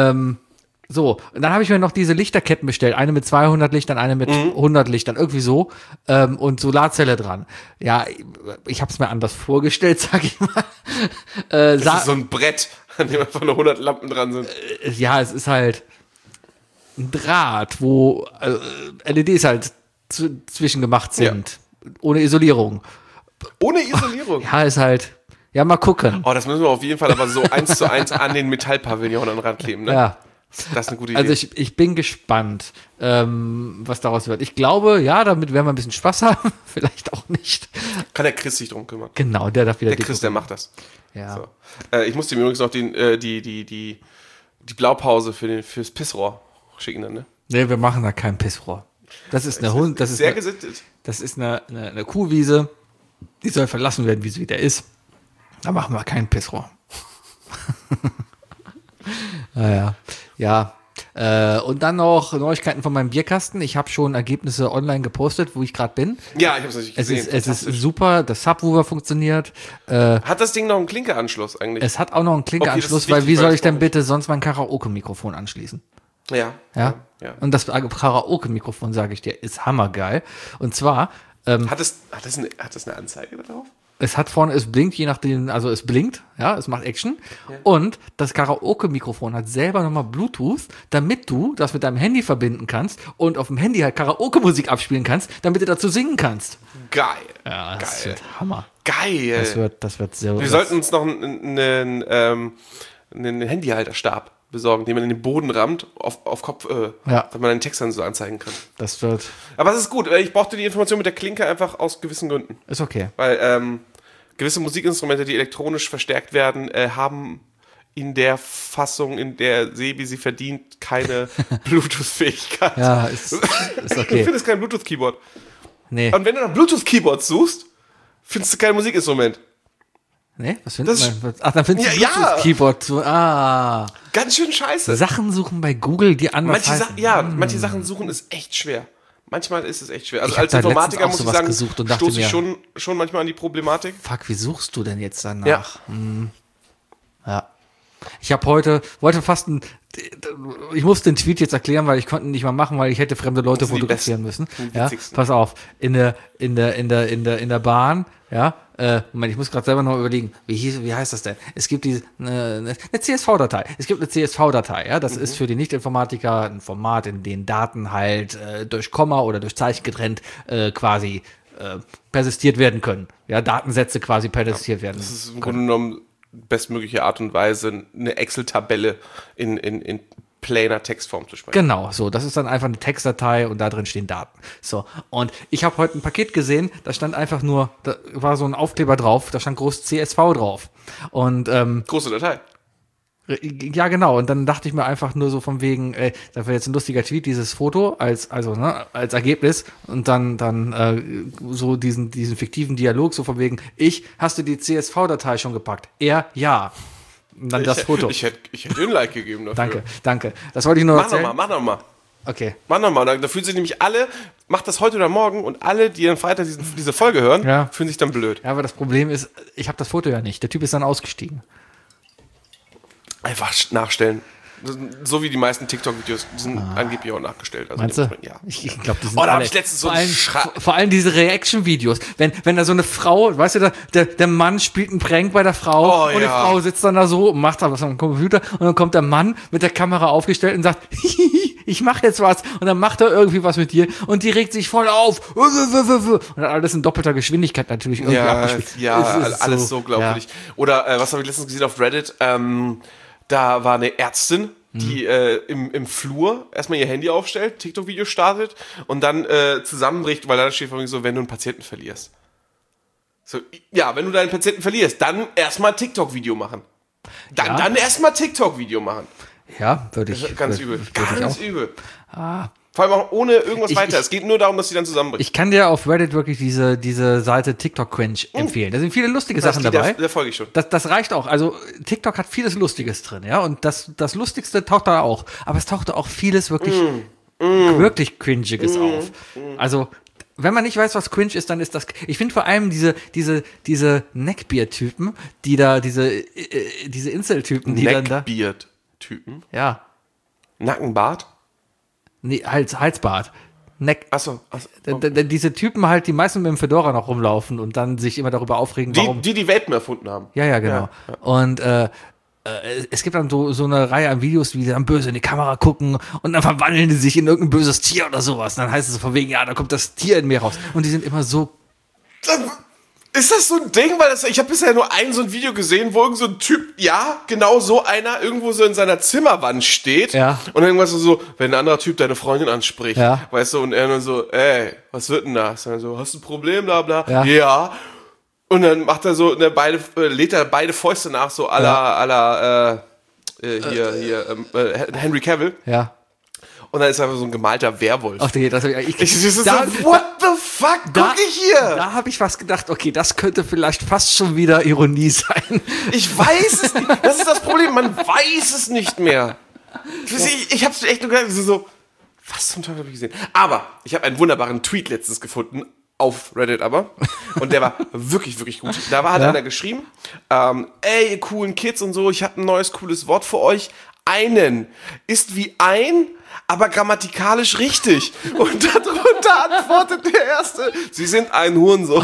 So, und dann habe ich mir noch diese Lichterketten bestellt. Eine mit 200 Lichtern, eine mit 100 Lichtern, irgendwie so. Und Solarzelle dran. Ja, ich habe es mir anders vorgestellt, sag ich mal. Das ist so ein Brett, an dem einfach nur 100 Lampen dran sind. Ja, es ist halt ein Draht, wo LEDs halt zwischen gemacht sind. Ohne Isolierung. Ohne Isolierung. Ja, ist halt, ja, mal gucken. Oh, das müssen wir auf jeden Fall aber so 1:1 an den Metallpavillon rankleben, ne? Ja. Das ist eine gute Idee. Also ich bin gespannt, was daraus wird. Ich glaube, ja, damit werden wir ein bisschen Spaß haben. Vielleicht auch nicht. Kann der Chris sich drum kümmern. Genau, der darf wieder Der Chris, der macht das. Ja. So. Ich musste ihm übrigens noch die Blaupause fürs Pissrohr schicken dann, ne? Nee, wir machen da kein Pissrohr. Das ist eine Hund, das ist Sehr eine, gesittet. das ist eine Kuhwiese. Die soll verlassen werden, wie sie wieder ist. Da machen wir kein Pissrohr. Naja, ja. Und dann noch Neuigkeiten von meinem Bierkasten. Ich habe schon Ergebnisse online gepostet, wo ich gerade bin. Ja, ich habe es natürlich gesehen. Es ist super, das Subwoofer funktioniert. Hat das Ding noch einen Klinkeanschluss eigentlich? Es hat auch noch einen Klinkeanschluss, Okay, das ist weil wie wichtig, soll weil ich denn das bitte sonst mein Karaoke-Mikrofon anschließen? Ja. Ja? Und das Karaoke-Mikrofon, sage ich dir, ist hammergeil. Und zwar, Hat es eine Anzeige da drauf? es hat vorne, es blinkt, je nachdem, also es blinkt, ja, es macht Action. Und das Karaoke-Mikrofon hat selber nochmal Bluetooth, damit du das mit deinem Handy verbinden kannst und auf dem Handy halt Karaoke-Musik abspielen kannst, damit du dazu singen kannst. Geil. Ja, das Geil. wird Hammer. Geil. Das wird sehr. Wir sollten uns noch einen Handyhalterstab besorgen, den man in den Boden rammt, auf Kopf, damit man den Text dann so anzeigen kann. Das wird, Aber es ist gut, ich brauchte die Information mit der Klinke einfach aus gewissen Gründen. ist okay. Weil gewisse Musikinstrumente, die elektronisch verstärkt werden, haben in der Fassung, in der Sebi sie verdient, keine Bluetooth-Fähigkeit. Ja, ist Du okay. findest kein Bluetooth-Keyboard. Nee. Und wenn du nach Bluetooth-Keyboards suchst, findest du kein Musikinstrument. Ne? Was findet man? Ach, dann findest du Ja, Bluetooth-Keyboard zu. Ganz schön scheiße. Sachen suchen bei Google, die anders heißen. Manche Sachen suchen ist echt schwer. Manchmal ist es echt schwer. Also Ich hab als da Informatiker letztens auch muss ich sowas sagen, gesucht und dachte stoße ich mir, schon manchmal an die Problematik. Fuck, wie suchst du denn jetzt danach? Ja. Ja. Ich habe ich musste den Tweet jetzt erklären, weil ich konnte ihn nicht mal machen, weil ich hätte fremde Leute Das sind die fotografieren besten, müssen. die Ja, witzigsten. pass auf, in der Bahn, ja, Moment, ich muss gerade selber noch überlegen, wie heißt das denn? Es gibt eine CSV-Datei. Es gibt eine CSV-Datei, ja, das ist für die Nicht-Informatiker ein Format, in dem Daten halt durch Komma oder durch Zeichen getrennt quasi persistiert werden können. Ja, Datensätze quasi persistiert werden. Das ist im Grunde genommen bestmögliche Art und Weise, eine Excel-Tabelle in plainer Textform zu sprechen. Genau, so, das ist dann einfach eine Textdatei und da drin stehen Daten. So, und ich habe heute ein Paket gesehen, da stand einfach nur, da war so ein Aufkleber drauf, da stand groß CSV drauf. Und Große Datei. ja, genau, und dann dachte ich mir einfach nur so von wegen, da wäre jetzt ein lustiger Tweet, dieses Foto als Ergebnis und dann so diesen fiktiven Dialog, so von wegen, hast du die CSV-Datei schon gepackt? Er, ja. Und dann das Foto. Ich hätte ein Like gegeben dafür. Danke. Das wollte ich nur erzählen. Mach nochmal. Okay. Mach nochmal. Da fühlen sich nämlich alle, macht das heute oder morgen und alle, die dann Freitag diese Folge hören, Ja. fühlen sich dann blöd. Ja, aber das Problem ist, ich habe das Foto ja nicht. Der Typ ist dann ausgestiegen. Einfach nachstellen. So wie die meisten TikTok-Videos, die sind angeblich auch nachgestellt. Also Meinst du? Ja. Ich glaube, die sind Oh, da alle, habe ich letztens so vor, einen allem, vor allem diese Reaction-Videos. Wenn da so eine Frau, weißt du, der Mann spielt einen Prank bei der Frau und die Frau sitzt dann da so und macht da was am Computer und dann kommt der Mann mit der Kamera aufgestellt und sagt, ich mache jetzt was und dann macht er irgendwie was mit dir und die regt sich voll auf und dann alles in doppelter Geschwindigkeit natürlich irgendwie abgespielt. Ja, Es ist alles so glaubwürdig. Oder was habe ich letztens gesehen auf Reddit? Da war eine Ärztin, die im Flur erstmal ihr Handy aufstellt, TikTok-Video startet und dann zusammenbricht, weil da steht von mir so, wenn du einen Patienten verlierst. So, ja, wenn du deinen Patienten verlierst, dann erstmal TikTok-Video machen. Dann erstmal TikTok-Video machen. Ja, würde ich. Ganz übel. Ganz übel. Ah. Vor allem auch ohne irgendwas weiter. Es geht nur darum, dass sie dann zusammenbricht. Ich kann dir auf Reddit wirklich diese Seite TikTok Cringe empfehlen. Da sind viele lustige Sachen dabei. Der folge ich schon. Das reicht auch. Also TikTok hat vieles Lustiges drin, ja. Und das Lustigste taucht da auch. Aber es tauchte auch vieles wirklich Cringiges auf. Also wenn man nicht weiß, was cringe ist, dann ist das. Ich finde vor allem diese Neckbeard-Typen, die da, diese Incel-Typen, die dann da. Neckbeard-Typen? Ja. Nackenbart? Nee, Halsbart. Achso. Diese Typen halt, die meisten mit dem Fedora noch rumlaufen und dann sich immer darüber aufregen, warum. Die Welpen erfunden haben. Ja, genau. Ja. Und es gibt dann so eine Reihe an Videos, wie sie dann böse in die Kamera gucken und dann verwandeln die sich in irgendein böses Tier oder sowas. Und dann heißt es so von wegen, ja, da kommt das Tier in mir raus. Und die sind immer so. Ist das so ein Ding? Weil ich habe bisher nur so ein Video gesehen, wo irgend so ein Typ, genau so einer, irgendwo so in seiner Zimmerwand steht. Ja. Und irgendwas so, wenn ein anderer Typ deine Freundin anspricht, ja. Weißt du, und er dann so, ey, was wird denn das? Und dann so, hast du ein Problem, bla bla. Ja. Und dann macht er so, lädt er beide Fäuste nach, so Henry Cavill. Ja. Und dann ist einfach so ein gemalter Werwolf. Ach, what the fuck, guck ich hier? Da habe ich was gedacht, okay, das könnte vielleicht fast schon wieder Ironie sein. Ich weiß es nicht. Das ist das Problem, man weiß es nicht mehr. Ich hab's echt nur gedacht, so, was zum Teufel habe ich gesehen? Aber ich habe einen wunderbaren Tweet letztens gefunden, auf Reddit aber. Und der war wirklich, wirklich gut. Da hat einer geschrieben, ey, ihr coolen Kids und so, ich habe ein neues, cooles Wort für euch. Einen ist wie ein, aber grammatikalisch richtig. Und darunter antwortet der Erste, Sie sind ein Hurensohn.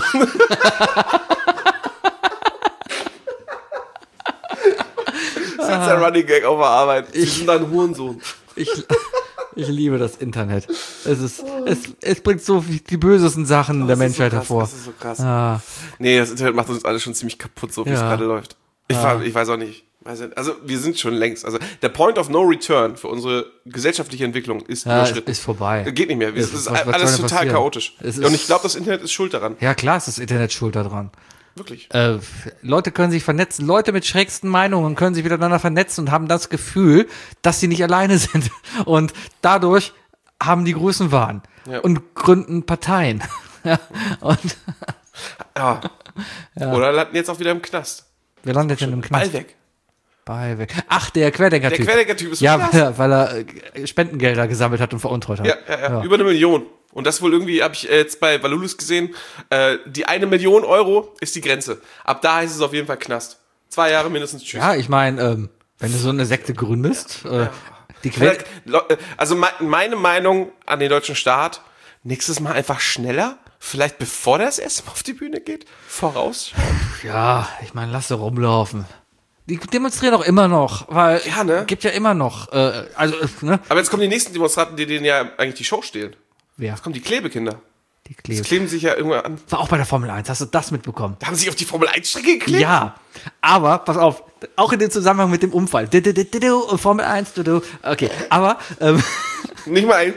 Das ist ein Running Gag auf der Arbeit. Sie sind ein Hurensohn. Ich liebe das Internet. Es bringt so die bösesten Sachen der Menschheit hervor. Das ist so krass. Nee, das Internet macht uns alle schon ziemlich kaputt, so wie es gerade läuft. Ich weiß auch nicht. Also wir sind schon längst. Also der Point of No Return für unsere gesellschaftliche Entwicklung ist überschritten. Ist vorbei. Geht nicht mehr. Es ist alles total chaotisch. Und ich glaube, das Internet ist schuld daran. Ja, klar ist das Internet schuld daran. Wirklich. Leute können sich vernetzen. Leute mit schrägsten Meinungen können sich miteinander vernetzen und haben das Gefühl, dass sie nicht alleine sind. Und dadurch haben die Größenwahn und gründen Parteien. Oder landen jetzt auch wieder im Knast. Wer landet denn im Knast? Ball weg. Ball weg. Ach, der Querdenker-Typ. Der Querdenker-Typ ist Ja, Knast. weil er Spendengelder gesammelt hat und veruntreut hat. Ja. Über 1 Million. Und das wohl irgendwie, habe ich jetzt bei Valulus gesehen, die 1 Million Euro ist die Grenze. Ab da heißt es auf jeden Fall Knast. 2 Jahre mindestens, tschüss. Ja, ich meine, wenn du so eine Sekte gründest, die Also meine Meinung an den deutschen Staat, nächstes Mal einfach schneller, vielleicht bevor der das erste Mal auf die Bühne geht, voraus. Ja, ich meine, lass sie rumlaufen. Die demonstrieren auch immer noch, weil Ja, ne? gibt ja immer noch, ne? Aber jetzt kommen die nächsten Demonstranten, die denen ja eigentlich die Show stehlen. Wer? Jetzt kommen die Klebekinder. Die Die kleben. kleben sich ja irgendwann an. War auch bei der Formel 1, hast du das mitbekommen? Da haben sie sich auf die Formel-1-Strecke geklebt? Ja, aber, pass auf, auch in dem Zusammenhang mit dem Unfall. Formel 1, okay, aber, Nicht mal ein.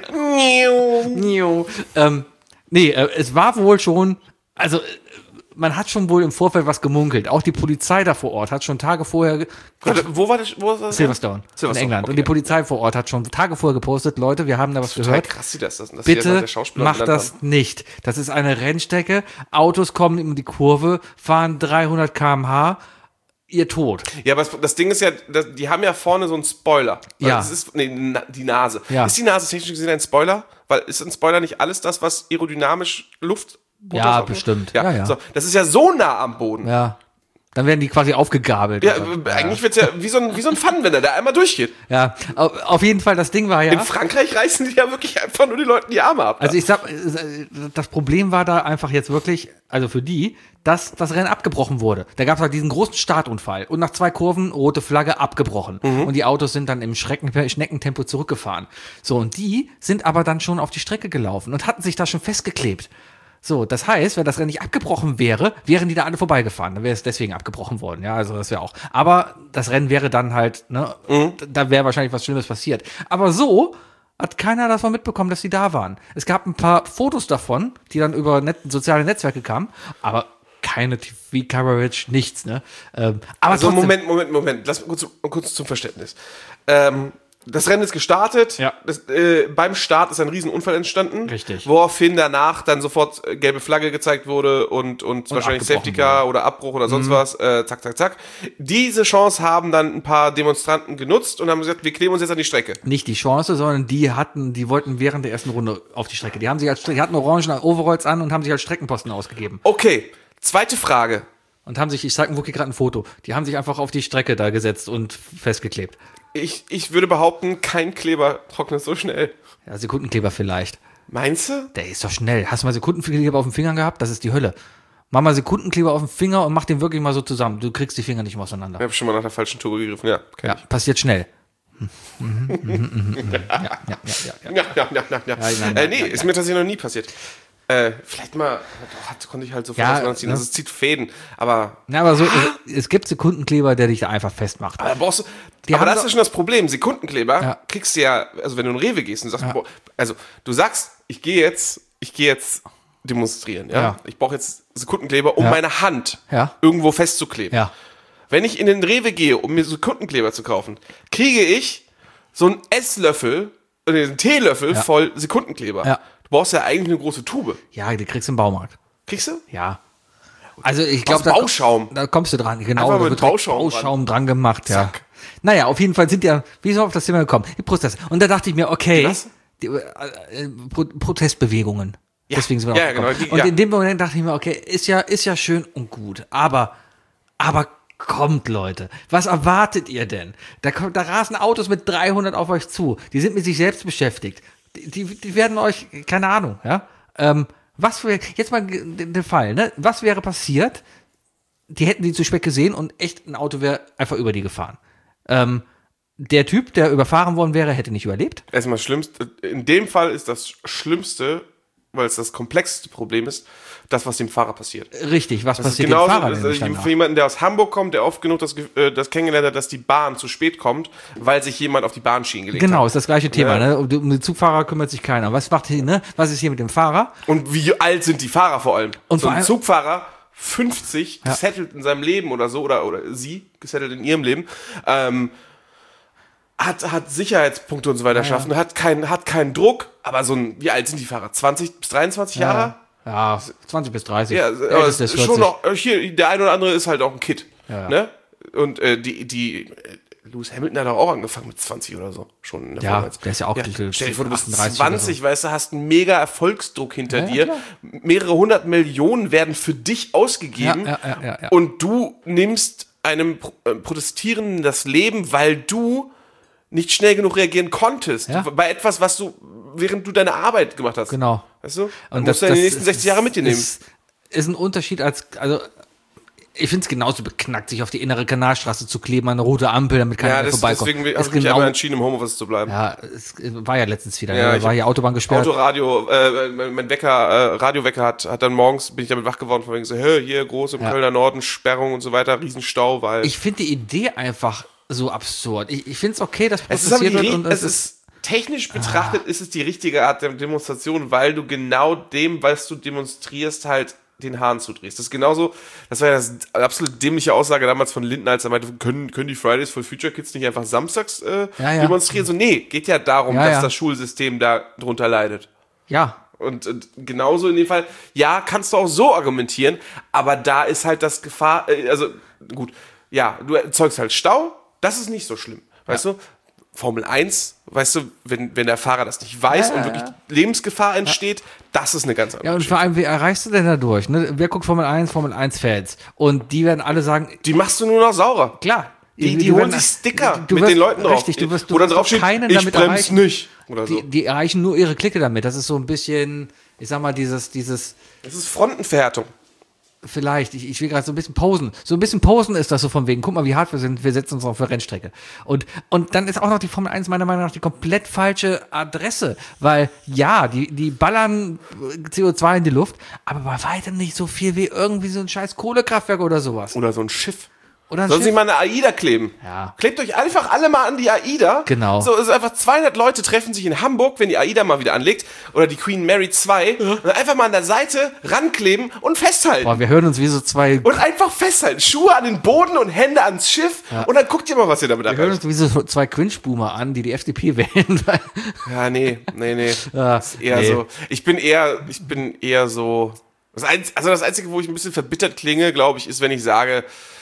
es war wohl schon, also, man hat schon wohl im Vorfeld was gemunkelt. Auch die Polizei da vor Ort hat schon Tage vorher, Warte, wo war das? Silverstone, in England. okay. Und die Polizei vor Ort hat schon Tage vorher gepostet, Leute, wir haben da was Total gehört. krass, dass die Bitte der Schauspieler macht genannt das nicht. Das ist eine Rennstrecke. Autos kommen in die Kurve, fahren 300 km/h. Ihr tot. Ja, aber das Ding ist ja, die haben ja vorne so einen Spoiler. Ja. Das ist, die Nase. Ja. Ist die Nase technisch gesehen ein Spoiler? Weil ist ein Spoiler nicht alles das, was aerodynamisch Luft Ja, bestimmt. Ja. So, das ist ja so nah am Boden. Ja. Dann werden die quasi aufgegabelt. Ja, eigentlich wird's ja wie so ein Pfannenwender, der einmal durchgeht. Ja, auf jeden Fall, das Ding war ja. In Frankreich reißen die ja wirklich einfach nur die Leuten die Arme ab. Also ich sag, das Problem war da einfach jetzt wirklich, also für die, dass das Rennen abgebrochen wurde. Da gab es halt diesen großen Startunfall und nach 2 Kurven rote Flagge abgebrochen. Und die Autos sind dann im Schneckentempo zurückgefahren. So, und die sind aber dann schon auf die Strecke gelaufen und hatten sich da schon festgeklebt. So, das heißt, wenn das Rennen nicht abgebrochen wäre, wären die da alle vorbeigefahren. Dann wäre es deswegen abgebrochen worden. Ja, also das wäre auch. Aber das Rennen wäre dann halt, ne, da wäre wahrscheinlich was Schlimmes passiert. Aber so hat keiner davon mitbekommen, dass sie da waren. Es gab ein paar Fotos davon, die dann über soziale Netzwerke kamen, aber keine TV-Coverage, nichts, ne? Aber also trotzdem, Moment. Lass mich kurz zum Verständnis. Das Rennen ist gestartet. Ja. Beim Start ist ein Riesenunfall entstanden. Richtig. Woraufhin danach dann sofort gelbe Flagge gezeigt wurde und wahrscheinlich abgebrochen Safety Car oder Abbruch oder sonst was. Zack. Diese Chance haben dann ein paar Demonstranten genutzt und haben gesagt, wir kleben uns jetzt an die Strecke. nicht die Chance, sondern die wollten während der ersten Runde auf die Strecke. Die hatten orangene Overalls an und haben sich als Streckenposten ausgegeben. Okay, zweite Frage. Und haben sich, ich zeige Wookie gerade ein Foto, die haben sich einfach auf die Strecke da gesetzt und festgeklebt. Ich würde behaupten, kein Kleber trocknet so schnell. Ja, Sekundenkleber vielleicht. Meinst du? Der ist doch schnell. Hast du mal Sekundenkleber auf den Fingern gehabt? Das ist die Hölle. Mach mal Sekundenkleber auf den Finger und mach den wirklich mal so zusammen. Du kriegst die Finger nicht mehr auseinander. Ich habe schon mal nach der falschen Tour gegriffen, ja. Ja, passiert schnell. Ist mir tatsächlich noch nie passiert. Vielleicht mal, doch, konnte ich halt sofort Ja, auseinanderziehen. ne? Also es zieht Fäden, aber Ja, aber so, es gibt Sekundenkleber, der dich da einfach festmacht. da brauchst du, Die aber haben das doch- ist schon das Problem. Sekundenkleber Ja. kriegst du ja, also wenn du in Rewe gehst und sagst, boah, also du sagst, ich gehe jetzt demonstrieren, ja. Ja. Ich brauche jetzt Sekundenkleber, um Ja. meine Hand Ja. irgendwo festzukleben. Ja. Wenn ich in den Rewe gehe, um mir Sekundenkleber zu kaufen, kriege ich so einen Esslöffel, oder einen Teelöffel voll Sekundenkleber. Ja. Du brauchst ja eigentlich eine große Tube. Ja, die kriegst du im Baumarkt. Kriegst du? Ja. Also ich glaube, Aus Bauschaum. Da kommst du dran. Genau, Einfach da mit wird direkt Bauschaum Bauschaum dran gemacht, ja. Zack. Naja, auf jeden Fall sind ja, wie sind wir auf das Thema gekommen? Die Proteste. Und da dachte ich mir, okay, Was? Protestbewegungen. Ja. Deswegen sind wir Ja, aufgekommen. genau, Und ja. in dem Moment dachte ich mir, okay, ist ja schön und gut, aber kommt, Leute, was erwartet ihr denn? Da rasen Autos mit 300 auf euch zu. Die sind mit sich selbst beschäftigt. Die werden euch, keine Ahnung, ja. Jetzt mal den Fall, ne? Was wäre passiert? Die hätten die zu spät gesehen und echt ein Auto wäre einfach über die gefahren. Der Typ, der überfahren worden wäre, hätte nicht überlebt. Erstmal schlimmste, in dem Fall ist das Schlimmste, weil es das komplexeste Problem ist, das, was dem Fahrer passiert. Richtig, was Das ist passiert genauso, dem Fahrer? also nämlich danach? für jemanden, der aus Hamburg kommt, der oft genug das kennengelernt hat, dass die Bahn zu spät kommt, weil sich jemand auf die Bahnschienen gelegt Genau, hat. ist das gleiche Thema. Ja. Ne? Um den Zugfahrer kümmert sich keiner. Was macht hier, ne? Was ist hier mit dem Fahrer? Und wie alt sind die Fahrer vor allem? Und so vor ein allem- Zugfahrer, 50, gesettelt in seinem Leben oder so, oder sie, gesettelt in ihrem Leben, hat Sicherheitspunkte und so weiter schaffen, hat keinen Druck, aber wie alt sind die Fahrer? 20 bis 23 Jahre? Ja, 20 bis 30. Ja, Älteste aber ist ist 40. schon noch, hier, der ein oder andere ist halt auch ein Kid. Ja. Ne? Und Lewis Hamilton hat auch angefangen mit 20 oder so. Schon in der Formel 1. Der ist ja auch Stell dir vor, du bist 38 20, weißt du, hast einen mega Erfolgsdruck hinter dir. klar. Mehrere 100 Millionen werden für dich ausgegeben. Ja. Und du nimmst einem Protestierenden das Leben, weil du nicht schnell genug reagieren konntest. Ja. Bei etwas, was du, während du deine Arbeit gemacht hast. Genau. Weißt du? Dann Und musst du ja die nächsten 60 Jahre mit dir nehmen. Ist ein Unterschied also ich finde es genauso beknackt, sich auf die innere Kanalstraße zu kleben, an eine rote Ampel, damit keiner mehr vorbeikommt. Deswegen habe ich mich einmal entschieden, im Homeoffice zu bleiben. Ja, es war ja letztens wieder. Ja, Da war hier Autobahn gesperrt. Autoradio, mein Radiowecker hat dann morgens, bin ich damit wach geworden, von wegen so, hier groß im Kölner Norden, Sperrung und so weiter, Riesenstau, weil... Ich finde die Idee einfach so absurd. Ich finde es okay, dass es ist aber protestiert wird. es ist technisch betrachtet ist es die richtige Art der Demonstration, weil du genau dem, was du demonstrierst, halt den Hahn zudrehst. Das ist genauso, das war ja das absolut dämliche Aussage damals von Linden, als er meinte, können die Fridays for Future Kids nicht einfach samstags demonstrieren? So, nee, geht ja darum, dass das Schulsystem da drunter leidet. Ja. Und genauso in dem Fall, ja, kannst du auch so argumentieren, aber da ist halt das Gefahr, gut, ja, du erzeugst halt Stau, das ist nicht so schlimm, weißt du? Formel 1, weißt du, wenn der Fahrer das nicht weiß und wirklich Lebensgefahr entsteht, das ist eine ganz andere Ja, und vor allem, wie erreichst du denn dadurch? Ne? Wer guckt Formel 1-Fans? Und die werden alle sagen, die machst du nur noch saurer. klar. Die holen sich Sticker mit den Leuten drauf. Richtig, du wo dann drauf steht, keinen ich damit bremse erreichen. nicht. Oder so. Die erreichen nur ihre Clique damit. Das ist so ein bisschen, ich sag mal, dieses Das ist Frontenverhärtung. vielleicht, ich will gerade so ein bisschen posen. So ein bisschen posen ist das so von wegen, guck mal, wie hart wir sind, wir setzen uns auf eine Rennstrecke. Und dann ist auch noch die Formel 1 meiner Meinung nach die komplett falsche Adresse. Weil, ja, die ballern CO2 in die Luft, aber bei weitem nicht so viel wie irgendwie so ein scheiß Kohlekraftwerk oder sowas. Oder so ein Schiff. Oder ein Sollen Sie Schiff. mal eine AIDA kleben? Ja. Klebt euch einfach alle mal an die AIDA. Genau. So, es ist einfach 200 Leute treffen sich in Hamburg, wenn die AIDA mal wieder anlegt. Oder die Queen Mary 2. Und einfach mal an der Seite rankleben und festhalten. Boah, wir hören uns wie so zwei. Und einfach festhalten. Schuhe an den Boden und Hände ans Schiff. Und dann guckt ihr mal, was ihr damit Wir hören erreicht. uns wie so zwei Cringe-Boomer an, die FDP wählen. Ja, nee. Das ist eher nee. so. Ich bin eher so. Das Einzige, wo ich ein bisschen verbittert klinge, glaube ich, ist, wenn ich sage,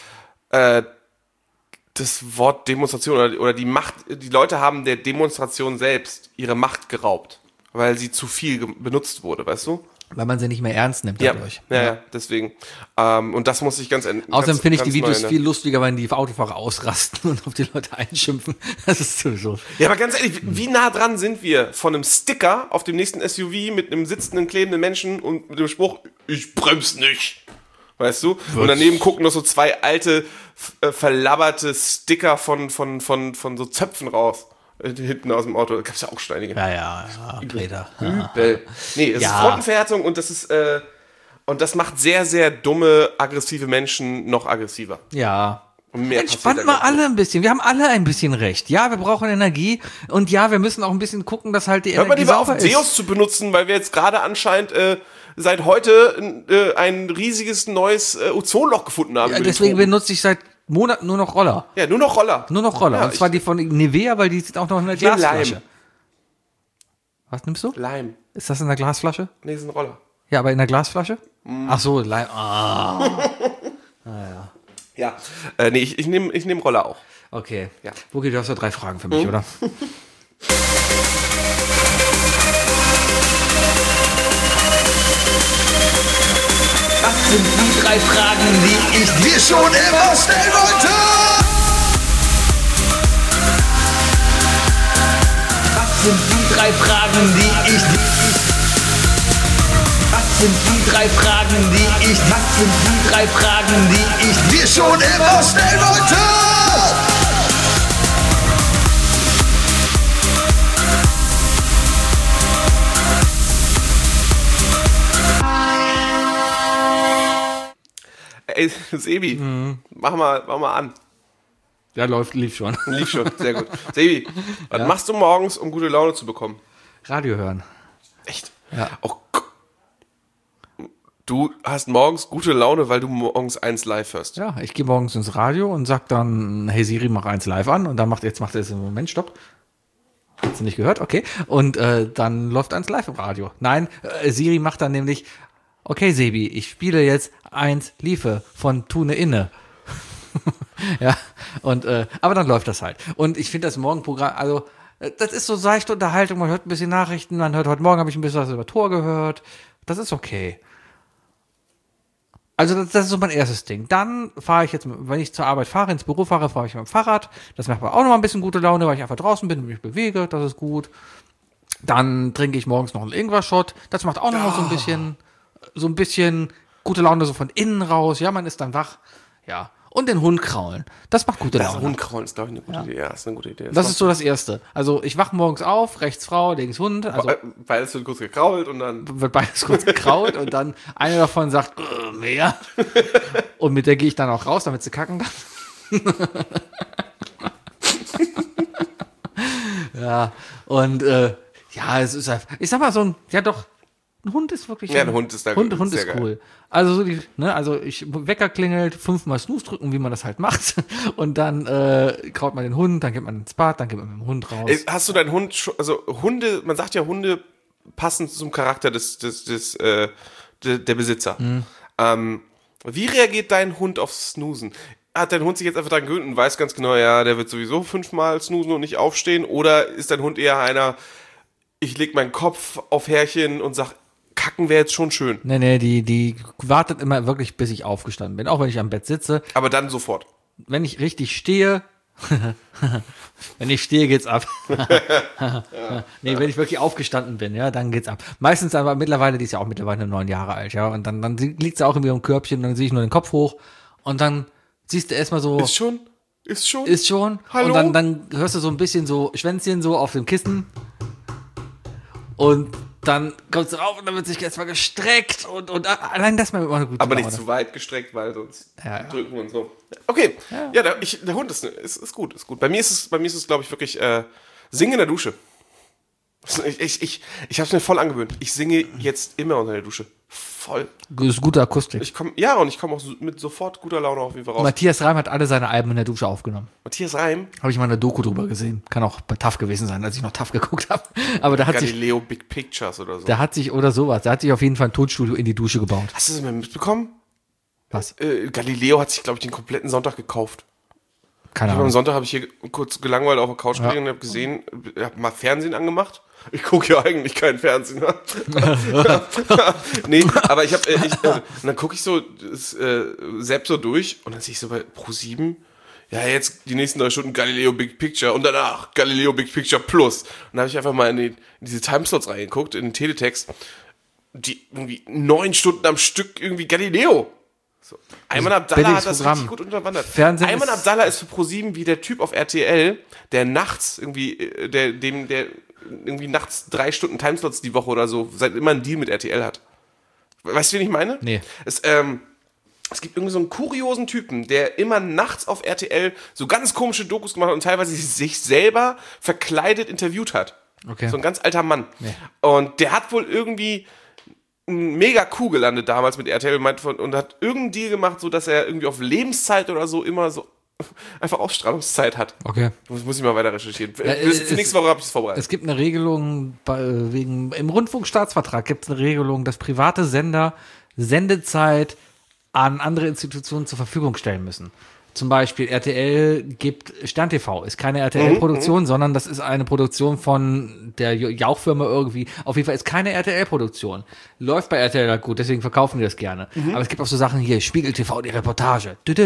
das Wort Demonstration oder die Macht, die Leute haben der Demonstration selbst ihre Macht geraubt, weil sie zu viel benutzt wurde, weißt du? Weil man sie nicht mehr ernst nimmt Ja, dadurch. ja, deswegen. Und das muss ich Außerdem finde ich die Videos neu, viel lustiger, wenn die Autofahrer ausrasten und auf die Leute einschimpfen. Das ist sowieso. Ja, aber ganz ehrlich, wie nah dran sind wir von einem Sticker auf dem nächsten SUV mit einem sitzenden, klebenden Menschen und mit dem Spruch, ich bremse nicht. Weißt du? Und daneben gucken noch so zwei alte, verlabberte Sticker von so Zöpfen raus. Hinten aus dem Auto. Da gab's ja auch steinige. Ja, Greta. Nee, es ist Frontenverhärtung und das ist, und das macht sehr, sehr dumme, aggressive Menschen noch aggressiver. Ja. Und mehr Entspannt passiert mal da alle ein bisschen. Wir haben alle ein bisschen recht. Ja, wir brauchen Energie. Und ja, wir müssen auch ein bisschen gucken, dass halt die Hört mal Energie lieber auf, sauber Deos ist. zu benutzen, weil wir jetzt gerade anscheinend seit heute ein riesiges neues Ozonloch gefunden haben. Ja, über die deswegen Tropen. benutze ich seit Monaten nur noch Roller. Ja, nur noch Roller. Nur noch Roller. Ja, Und zwar die von Nivea, weil die sind auch noch in der nehme Glasflasche. Leim. Was nimmst du? Leim. Ist das in der Glasflasche? Nee, ist ein Roller. Ja, aber in der Glasflasche? Ach so, Leim. Ja. Nee, ich nehm Roller auch. Okay. Ja. Wookie, du hast ja 3 Fragen für mich, oder? Was sind die 3 Fragen, die ich dir schon immer stellen wollte? Was sind die 3 Fragen, die ich dir... Was sind die 3 Fragen, die ich... Was sind die 3 Fragen, die ich dir schon immer stellen wollte? Ey, Sebi, mach mal an. Ja, lief schon. Lief schon, sehr gut. Sebi, was machst du morgens, um gute Laune zu bekommen? Radio hören. Echt? Ja. Oh, du hast morgens gute Laune, weil du morgens 1 live hörst. Ja, ich gehe morgens ins Radio und sag dann, hey Siri, mach 1 live an. Und dann macht er jetzt im Moment, stopp. Hast du nicht gehört? Okay. Und dann läuft 1 live im Radio. Nein, Siri macht dann nämlich, okay Sebi, ich spiele jetzt 1 Liefe von Tune Inne. Ja, und, aber dann läuft das halt. Und ich finde das Morgenprogramm, also, das ist so seichte Unterhaltung, man hört ein bisschen Nachrichten, man hört, heute Morgen habe ich ein bisschen was über Thor gehört. Das ist okay. Also das ist so mein erstes Ding. Dann fahre ich jetzt, wenn ich zur Arbeit fahre, ins Büro fahre ich mit dem Fahrrad. Das macht mir auch nochmal ein bisschen gute Laune, weil ich einfach draußen bin und mich bewege. Das ist gut. Dann trinke ich morgens noch einen Ingwer-Shot. Das macht auch nochmal so ein bisschen gute Laune so von innen raus. Ja, man ist dann wach. Ja. Und den Hund kraulen. Das macht gute Das Laune. Hundkraulen ist, glaube ich, eine gute Idee. Ja, ist eine gute Idee. Das ist so das Erste. Also ich wache morgens auf, rechts Frau, links Hund. Also Beides wird kurz gekrault und dann. wird beides kurz gekrault und dann einer davon sagt, mehr. Und mit der gehe ich dann auch raus, damit sie kacken kann. Ja, und ja, es ist einfach, ich sag mal so ein, ja doch, ein Hund ist wirklich. Ja, ein Hund ist da Hund sehr ist geil. cool. Also so also Wecker klingelt, 5-mal Snooze drücken, wie man das halt macht. Und dann kraut man den Hund, dann geht man ins Bad, dann geht man mit dem Hund raus. Hast du deinen Hund schon, also Hunde, man sagt ja, Hunde passen zum Charakter der Besitzer. Wie reagiert dein Hund aufs Snoosen? Hat dein Hund sich jetzt einfach daran gewöhnt und weiß ganz genau, ja, der wird sowieso 5-mal snoosen und nicht aufstehen? Oder ist dein Hund eher einer, ich leg meinen Kopf auf Härchen und sag, kacken wäre jetzt schon schön. Nee, die wartet immer wirklich, bis ich aufgestanden bin. Auch wenn ich am Bett sitze. Aber dann sofort. Wenn ich richtig stehe, wenn ich stehe, geht's ab. Nee, wenn ich wirklich aufgestanden bin, ja, dann geht's ab. Meistens aber mittlerweile, die ist ja auch mittlerweile 9 Jahre alt, ja, und dann liegt sie auch in ihrem Körbchen, dann sehe ich nur den Kopf hoch und dann siehst du erstmal so. Ist schon. Ist schon. Hallo? Und dann hörst du so ein bisschen so Schwänzchen so auf dem Kissen. Und dann kommst du rauf und dann wird sich erstmal gestreckt und allein das mal immer eine gute Aber Laune. nicht zu weit gestreckt, weil sonst Ja. drücken wir uns so. Okay, ja, der Hund ist gut, ist gut. Bei mir ist es, glaube ich, wirklich Singen in der Dusche. Ich habe es mir voll angewöhnt. Ich singe jetzt immer unter der Dusche. Voll. Das ist gute Akustik. Ich komme auch mit sofort guter Laune auf jeden Fall raus. Matthias Reim hat alle seine Alben in der Dusche aufgenommen. Matthias Reim, Habe ich mal eine Doku drüber gesehen. Kann auch bei TAF gewesen sein, als ich noch TAF geguckt habe. Aber da hat sich, Galileo Big Pictures oder so. da hat sich auf jeden Fall ein Tonstudio in die Dusche gebaut. Hast du das mal mitbekommen? Was? Galileo hat sich, glaube ich, den kompletten Sonntag gekauft. Keine Am Ahnung. Sonntag habe ich hier kurz gelangweilt auf der Couch gelegen und habe gesehen, habe mal Fernsehen angemacht. Ich gucke ja eigentlich kein Fernsehen. Nee, aber und dann gucke ich so selbst so durch und dann sehe ich so bei Pro7, ja, jetzt die nächsten 3 Stunden Galileo Big Picture und danach Galileo Big Picture Plus. Und dann habe ich einfach mal in diese Timeslots reingeguckt, in den Teletext, die irgendwie 9 Stunden am Stück irgendwie Galileo. So. Ayman Abdallah hat das richtig gut unterwandert. Fernsehen Ayman Abdallah ist für Pro7 wie der Typ auf RTL, der nachts irgendwie, der irgendwie nachts 3 Stunden Timeslots die Woche oder so, seit immer einen Deal mit RTL hat. Weißt du, wen ich meine? Nee. Es gibt irgendwie so einen kuriosen Typen, der immer nachts auf RTL so ganz komische Dokus gemacht hat und teilweise sich selber verkleidet interviewt hat. Okay. So ein ganz alter Mann. Nee. Und der hat wohl irgendwie einen mega Coup gelandet damals mit RTL und hat irgendeinen Deal gemacht, so dass er irgendwie auf Lebenszeit oder so immer so einfach Ausstrahlungszeit hat. Okay. Das muss ich mal weiter recherchieren. Für es- nächste Woche habe ich es vorbereitet. Es gibt eine Regelung, im Rundfunkstaatsvertrag gibt es eine Regelung, dass private Sender Sendezeit an andere Institutionen zur Verfügung stellen müssen. Zum Beispiel RTL gibt Stern TV, ist keine RTL-Produktion, sondern das ist eine Produktion von der Jauchfirma irgendwie. Auf jeden Fall ist keine RTL-Produktion. Läuft bei RTL halt gut, deswegen verkaufen die das gerne. Aber es gibt auch so Sachen hier, Spiegel TV, die Reportage. Wo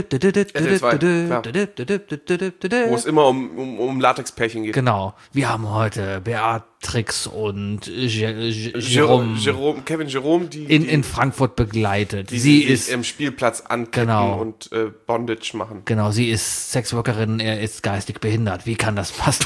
es immer um Latexpärchen geht. Genau. Wir haben heute Beatrix und Jerome Kevin Jerome, die in Frankfurt begleitet. sie Sie sich ist im Spielplatz ankippen Genau. und Bondage machen. Genau, sie ist Sexworkerin, er ist geistig behindert. Wie kann das passen?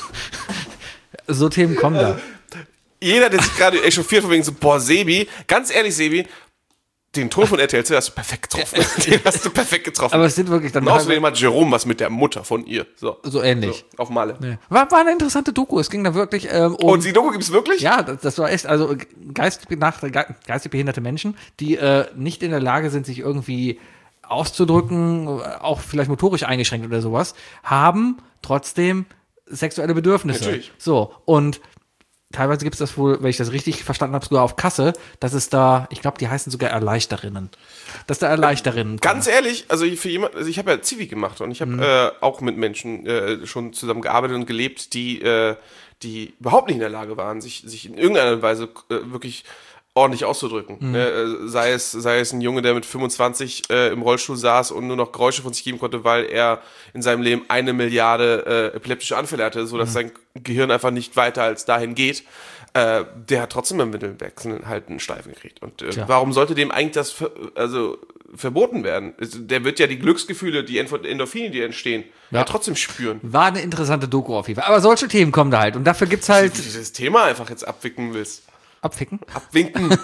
So Themen kommen da. Jeder, der sich gerade echauffiert von wegen so, boah, Sebi, ganz ehrlich, Sebi, den Ton von RTL 2 hast du perfekt getroffen. Den hast du perfekt getroffen. Aber es sind wirklich dann und außerdem hat Jerome was mit der Mutter von ihr. so ähnlich. So, auf Malle. Nee. War eine interessante Doku. Es ging da wirklich Und die Doku gibt's wirklich? Ja, das war echt, also geistig behinderte Menschen, die nicht in der Lage sind, sich irgendwie auszudrücken, auch vielleicht motorisch eingeschränkt oder sowas, haben trotzdem sexuelle Bedürfnisse. Natürlich. So, und teilweise gibt es das wohl, wenn ich das richtig verstanden habe, sogar auf Kasse, dass es da, ich glaube, die heißen sogar Erleichterinnen. Dass da Erleichterinnen kommen. Ganz ehrlich, also ich habe ja Zivi gemacht und ich habe auch mit Menschen schon zusammen gearbeitet und gelebt, die überhaupt nicht in der Lage waren, sich in irgendeiner Weise wirklich ordentlich auszudrücken. Sei es ein Junge, der mit 25 im Rollstuhl saß und nur noch Geräusche von sich geben konnte, weil er in seinem Leben 1 Milliarde epileptische Anfälle hatte, sodass sein Gehirn einfach nicht weiter als dahin geht. Der hat trotzdem beim Windelwechseln halt einen Steifen gekriegt. Und warum sollte dem eigentlich das verboten werden? Der wird ja die Glücksgefühle, die Endorphine, die entstehen, ja trotzdem spüren. War eine interessante Doku auf jeden Fall. Aber solche Themen kommen da halt. Und dafür gibt's halt... Wie du dieses Thema einfach jetzt abwicken willst. Abficken? Abwinken.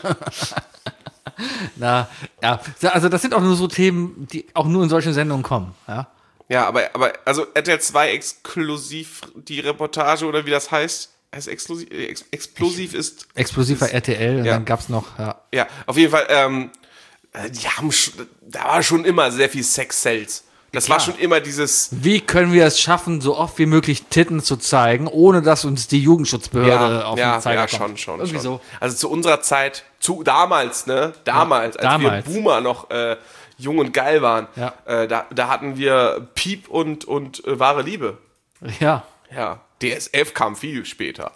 Na, ja. Also das sind auch nur so Themen, die auch nur in solchen Sendungen kommen. Ja, ja, aber also RTL 2 exklusiv die Reportage oder wie das heißt explosiv ist... Explosiv war RTL und dann gab's noch... Ja, auf jeden Fall, die haben da war schon immer sehr viel Sex-Sells. Das war schon immer dieses... Wie können wir es schaffen, so oft wie möglich Titten zu zeigen, ohne dass uns die Jugendschutzbehörde auf den Zeiger kommt? Schon. Irgendwie so. Also zu unserer Zeit, damals, als wir Boomer noch jung und geil waren, da hatten wir Piep und wahre Liebe. Ja. Ja, DSF kam viel später.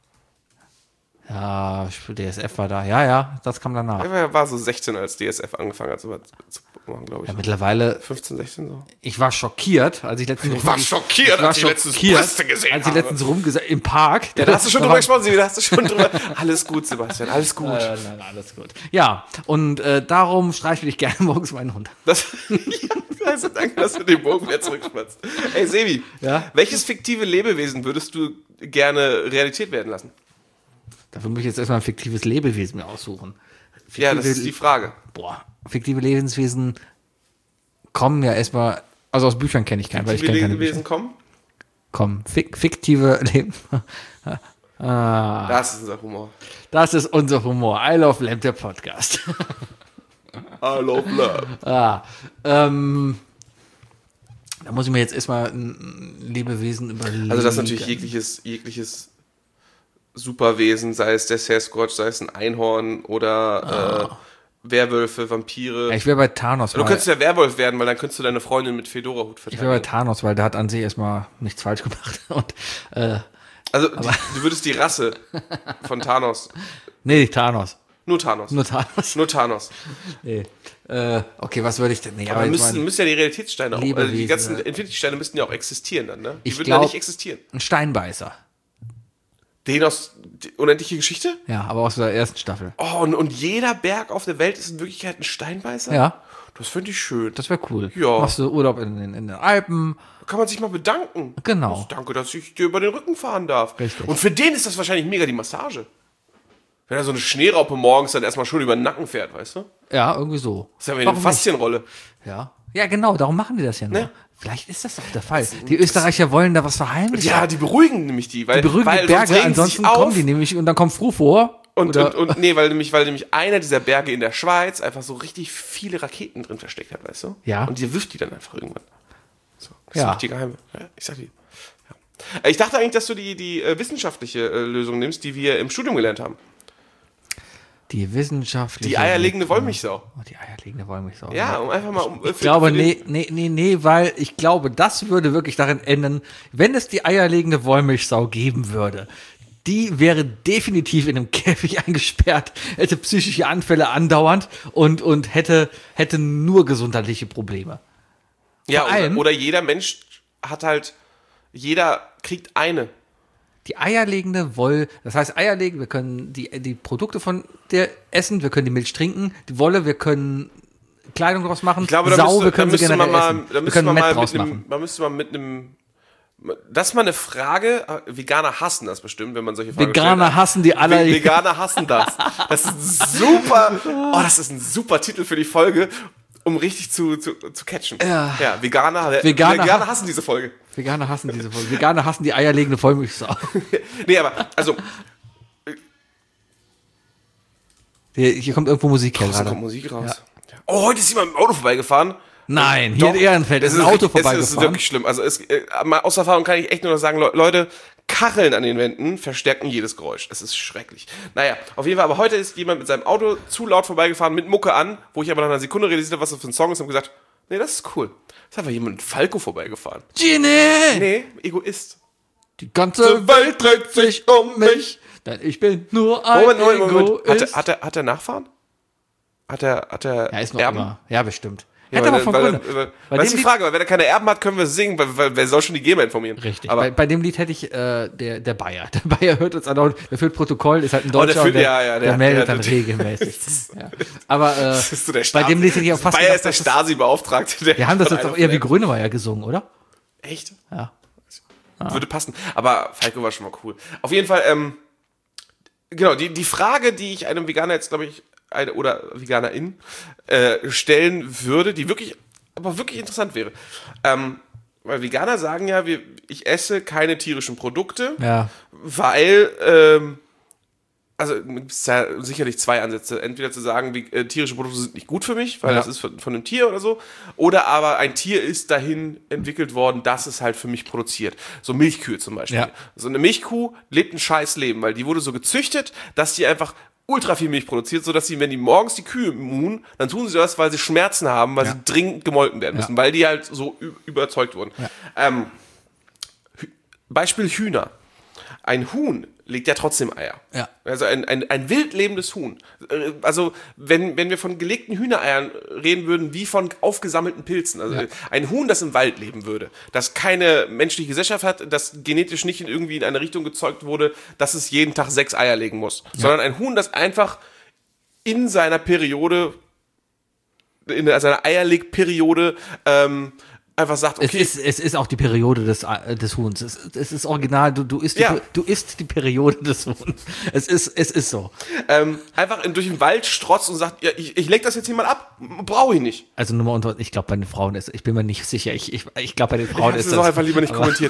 Ja, DSF war da. Ja, das kam danach. Er war so 16, als DSF angefangen hat, so zu machen, glaube ich. Ja, mittlerweile. 15, 16 so. Ich war schockiert, als ich letztens Brüste gesehen als ich letztens im Park. Ja, da hast du schon drüber gesprochen, Alles gut, Sebastian, alles gut. Nein, alles gut. Ja, und darum streichle ich gerne morgens meinen Hund. Also danke, dass du den Bogen wieder zurückspannst. Ey, Sebi, welches fiktive Lebewesen würdest du gerne Realität werden lassen? Dafür muss ich jetzt erstmal ein fiktives Lebewesen mir aussuchen. Das ist die Frage. Fiktive Lebenswesen kommen ja erstmal, also aus Büchern kenne ich keinen, weil ich kenne keine Bücher. Kommen. Fiktive Leben. Das ist unser Humor. Das ist unser Humor. I Love Lamp, der Podcast. I love love. Da muss ich mir jetzt erstmal ein Lebewesen überlegen. Also das ist natürlich jegliches Superwesen, sei es der Sasquatch, sei es ein Einhorn oder Werwölfe, Vampire. Ja, ich wäre bei Thanos. Du könntest ja Werwolf werden, weil dann könntest du deine Freundin mit Fedora-Hut verteidigen. Ich wäre bei Thanos, weil der hat an sich erstmal nichts falsch gemacht. Und, also du würdest die Rasse von Thanos... Nee, Thanos. Nur Thanos. Nee. Okay, was würde ich denn... Nee, aber müssen ja die Realitätssteine auch... Also die ganzen Infinity-Steine müssten ja auch existieren dann, ne? Die würden ja nicht existieren. Ein Steinbeißer. Den aus Unendliche Geschichte? Ja, aber aus der ersten Staffel. Oh, und jeder Berg auf der Welt ist in Wirklichkeit ein Steinbeißer? Ja. Das finde ich schön. Das wäre cool. Ja. Machst du Urlaub in den Alpen. Da kann man sich mal bedanken. Genau. Also, danke, dass ich dir über den Rücken fahren darf. Richtig. Und für den ist das wahrscheinlich mega die Massage. Wenn er so eine Schneeraupe morgens dann erstmal schon über den Nacken fährt, weißt du? Ja, irgendwie so. Das ist ja wie eine Faszienrolle. Ja. Ja, genau, darum machen die das ja nur. Ne? Vielleicht ist das doch der Fall. Die Österreicher wollen da was verheimlichen. Ja, die beruhigen nämlich die. Weil, die beruhigen die Berge, ansonsten kommen die nämlich und dann kommt Frufo. Weil nämlich einer dieser Berge in der Schweiz einfach so richtig viele Raketen drin versteckt hat, weißt du? Ja. Und die wirft die dann einfach irgendwann. So, das ist die geheime. Ja, ich sag die. Ja. Ich dachte eigentlich, dass du die wissenschaftliche Lösung nimmst, die wir im Studium gelernt haben. Die wissenschaftliche... Die eierlegende Wollmilchsau. Oh, die eierlegende Wollmilchsau. Ja, um einfach mal... Ich glaube, nee, weil ich glaube, das würde wirklich darin enden, wenn es die eierlegende Wollmilchsau geben würde. Die wäre definitiv in einem Käfig eingesperrt, hätte psychische Anfälle andauernd und hätte nur gesundheitliche Probleme. Ja, oder jeder Mensch hat halt... Jeder kriegt eine. Die eierlegende das heißt eierlegen, wir können die Produkte von der essen, wir können die Milch trinken, die Wolle, wir können Kleidung draus machen, ich glaube, wir können sie generell essen. Wir können Mett draus machen. Da müsste man mit einem... Das ist mal eine Frage, Veganer hassen das bestimmt, wenn man solche Fragen stellt. Veganer hassen die alle. Veganer hassen das. Das ist ein super Titel für die Folge, um richtig zu catchen. Ja, Veganer hassen diese Folge. Veganer hassen diese Folge. Veganer hassen die eierlegende Wollmilchsau. Nee, aber, also... Hier kommt irgendwo Musik her gerade. Kommt Musik raus. Ja. Oh, heute ist jemand im Auto vorbeigefahren, Nein, hier Doch, in Ehrenfeld ist ein Auto Es ist vorbeigefahren. wirklich schlimm. Also aus Erfahrung kann ich echt nur noch sagen, Leute, Kacheln an den Wänden verstärken jedes Geräusch. Es ist schrecklich. Naja, auf jeden Fall, aber heute ist jemand mit seinem Auto zu laut vorbeigefahren mit Mucke an, wo ich aber nach einer Sekunde realisiert habe, was das für ein Song ist und gesagt, nee, das ist cool. Ist einfach jemand mit Falco vorbeigefahren. Genie! Nee, Egoist. Die ganze Welt dreht sich um mich, denn ich bin nur ein Moment. Egoist. Hat er Nachfahren? Hat er Ja, ist noch Erben? immer. Ja, bestimmt. Ja, Hätte aber von Gründe. Bei Das ist dem die Frage, weil wenn er keine Erben hat, können wir singen, weil wer soll schon die GEMA informieren? Richtig. Aber Bei dem Lied hätte ich der Bayer. Der Bayer hört uns an, der führt Protokoll, ist halt ein Deutscher, führt- und der meldet dann regelmäßig. Ja. Aber das ist so der bei dem Lied hätte ich auch fast Bayer gedacht, ist der dass Stasi-Beauftragte. wir haben das jetzt auch eher wie Grönemeyer gesungen, oder? Echt? Ja. Würde passen. Aber Falco war schon mal cool. Auf jeden Fall, genau, die Frage, die ich einem Veganer jetzt, glaube ich, oder Veganerin stellen würde, die wirklich interessant wäre. Weil Veganer sagen ja, ich esse keine tierischen Produkte, Ja. weil, also es ist ja sicherlich zwei Ansätze. Entweder zu sagen, tierische Produkte sind nicht gut für mich, weil Ja. das ist von einem Tier oder so. Oder aber ein Tier ist dahin entwickelt worden, dass es halt für mich produziert. So Milchkühe zum Beispiel. Ja. So eine Milchkuh lebt ein scheiß Leben, weil die wurde so gezüchtet, dass die einfach ultra viel Milch produziert, sodass sie, wenn die morgens die Kühe muhen, dann tun sie das, weil sie Schmerzen haben, weil sie dringend gemolken werden müssen, weil die halt so überzeugt wurden. Ja. Beispiel Hühner. Ein Huhn legt ja trotzdem Eier. Ja. Also ein wild lebendes Huhn. Also wenn wir von gelegten Hühnereiern reden würden, wie von aufgesammelten Pilzen. Also ein Huhn, das im Wald leben würde, das keine menschliche Gesellschaft hat, das genetisch nicht irgendwie in eine Richtung gezeugt wurde, dass es jeden Tag 6 Eier legen muss. Sondern ein Huhn, das einfach in seiner Periode, in seiner Eierlegperiode, einfach sagt, okay. Es ist auch die Periode des Huhns. Es ist original, du isst die Periode des Huhns. Es ist so. Einfach durch den Wald strotzt und sagt, ja, ich leg das jetzt hier mal ab, brauche ich nicht. Also nur mal unter, ich glaube bei den Frauen ist, ich bin mir nicht sicher, ich glaube bei den Frauen Ich ist hab's das. auch einfach lieber nicht kommentiert.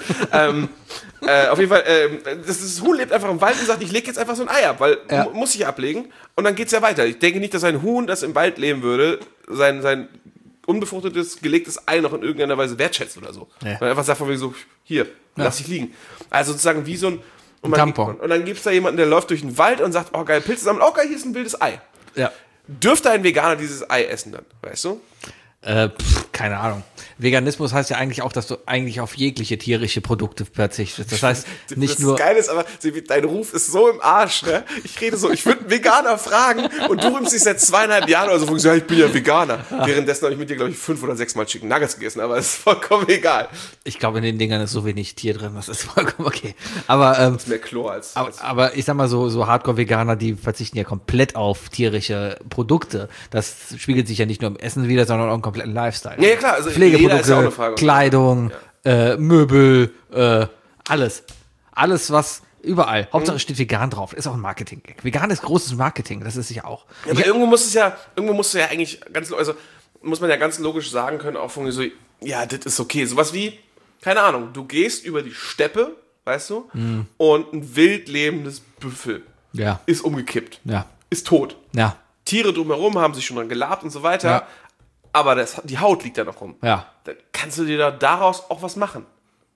Auf jeden Fall, das Huhn lebt einfach im Wald und sagt, ich lege jetzt einfach so ein Ei ab, weil muss ich ablegen und dann geht's ja weiter. Ich denke nicht, dass ein Huhn, das im Wald leben würde, sein unbefruchtetes, gelegtes Ei noch in irgendeiner Weise wertschätzt oder so. Ja. Man einfach sagt von mir so, hier, lass ich liegen. Also sozusagen wie so ein Tampon. Und dann gibt's da jemanden, der läuft durch den Wald und sagt, oh geil, Pilze sammeln, oh geil, hier ist ein wildes Ei. Ja. Dürfte ein Veganer dieses Ei essen dann, weißt du? Keine Ahnung. Veganismus heißt ja eigentlich auch, dass du eigentlich auf jegliche tierische Produkte verzichtest. Das heißt, nicht nur. Das Geile ist aber, dein Ruf ist so im Arsch, ne? Ich würde einen Veganer fragen und du rühmst dich seit 2,5 Jahren oder so und sagst, ich bin ja Veganer. Währenddessen habe ich mit dir, glaube ich, 5 oder 6 Mal Chicken Nuggets gegessen, aber es ist vollkommen egal. Ich glaube, in den Dingern ist so wenig Tier drin, das ist vollkommen okay. Aber, Das ist mehr Chlor als aber ich sag mal so Hardcore-Veganer, die verzichten ja komplett auf tierische Produkte. Das spiegelt sich ja nicht nur im Essen wieder, sondern auch im kompletten Lifestyle. Ja, klar, also Pflegeprodukte, ist ja auch eine Frage. Kleidung, Möbel, alles. Alles, was überall. Hauptsache steht vegan drauf. Ist auch ein Marketing-Gag. Vegan ist großes Marketing, das ist ja auch. Ja, aber irgendwo musst du ja eigentlich muss man ja ganz logisch sagen können, auch von so, ja, das ist okay. Sowas wie, keine Ahnung, du gehst über die Steppe, weißt du, und ein wild lebendes Büffel Ja. ist umgekippt, Ja. ist tot. Ja. Tiere drumherum haben sich schon dran gelabt und so weiter, Ja. aber die Haut liegt da noch rum. Ja. Dann kannst du dir daraus auch was machen.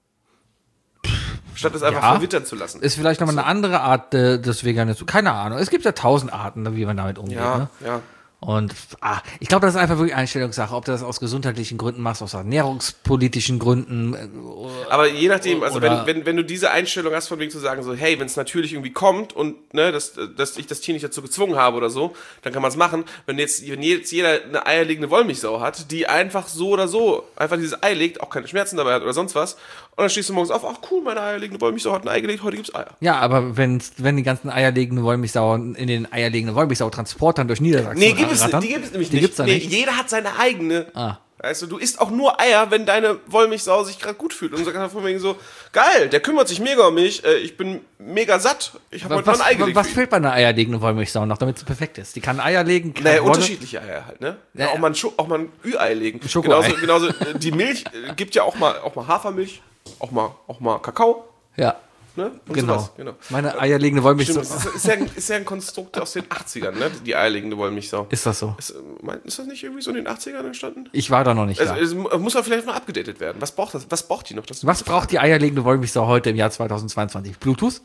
Statt es einfach Ja. verwittern zu lassen. Ist vielleicht nochmal eine andere Art des Veganismus. Keine Ahnung. Es gibt ja 1000 Arten, wie man damit umgeht. Ne? Ja. Und ich glaube, das ist einfach wirklich Einstellungssache, ob du das aus gesundheitlichen Gründen machst, aus ernährungspolitischen Gründen. Aber je nachdem, also Oder- wenn du diese Einstellung hast, von wegen zu sagen, so, hey, wenn es natürlich irgendwie kommt und ne, dass ich das Tier nicht dazu gezwungen habe oder so, dann kann man es machen. Wenn jetzt jeder eine eierlegende Wollmilchsau hat, die einfach so oder so einfach dieses Ei legt, auch keine Schmerzen dabei hat oder sonst was, und dann stehst du morgens auf, ach cool, meine eierlegende Wollmilchsau hat ein Ei gelegt, heute gibt's Eier. Ja, aber wenn die ganzen eierlegenden Wollmilchsauen in den eierlegenden Wollmilchsau-Transportern durch Niedersachsen Nee, die gibt es rattern, nämlich die nicht. gibt's da nicht. Jeder hat seine eigene. Ah. Weißt du isst auch nur Eier, wenn deine Wollmilchsau sich gerade gut fühlt. Und sagt einfach von wegen so, geil, der kümmert sich mega um mich, ich bin mega satt, ich habe heute mal ein Ei gelegt. Was fehlt bei einer eierlegenden Wollmilchsau noch, damit sie perfekt ist? Die kann Eier legen, kann Naja, Wolle- unterschiedliche Eier halt, ne? Ja, auch mal ein Ü-Ei legen. Schokoei. Genauso die Milch gibt ja auch mal Hafermilch, auch mal Kakao. Ja. Ne? Und Genau. sowas, genau. Meine eierlegende Wollmilchsau. Stimmt, ist ja ein Konstrukt aus den 80ern, ne? Die eierlegende Wollmilchsau. Ist das so? Ist das nicht irgendwie so in den 80ern entstanden? Ich war da noch nicht da. Es muss aber vielleicht noch abgedatet werden. Was braucht das? Was braucht die noch? Das Was braucht die eierlegende Wollmilchsau heute im Jahr 2022? Bluetooth?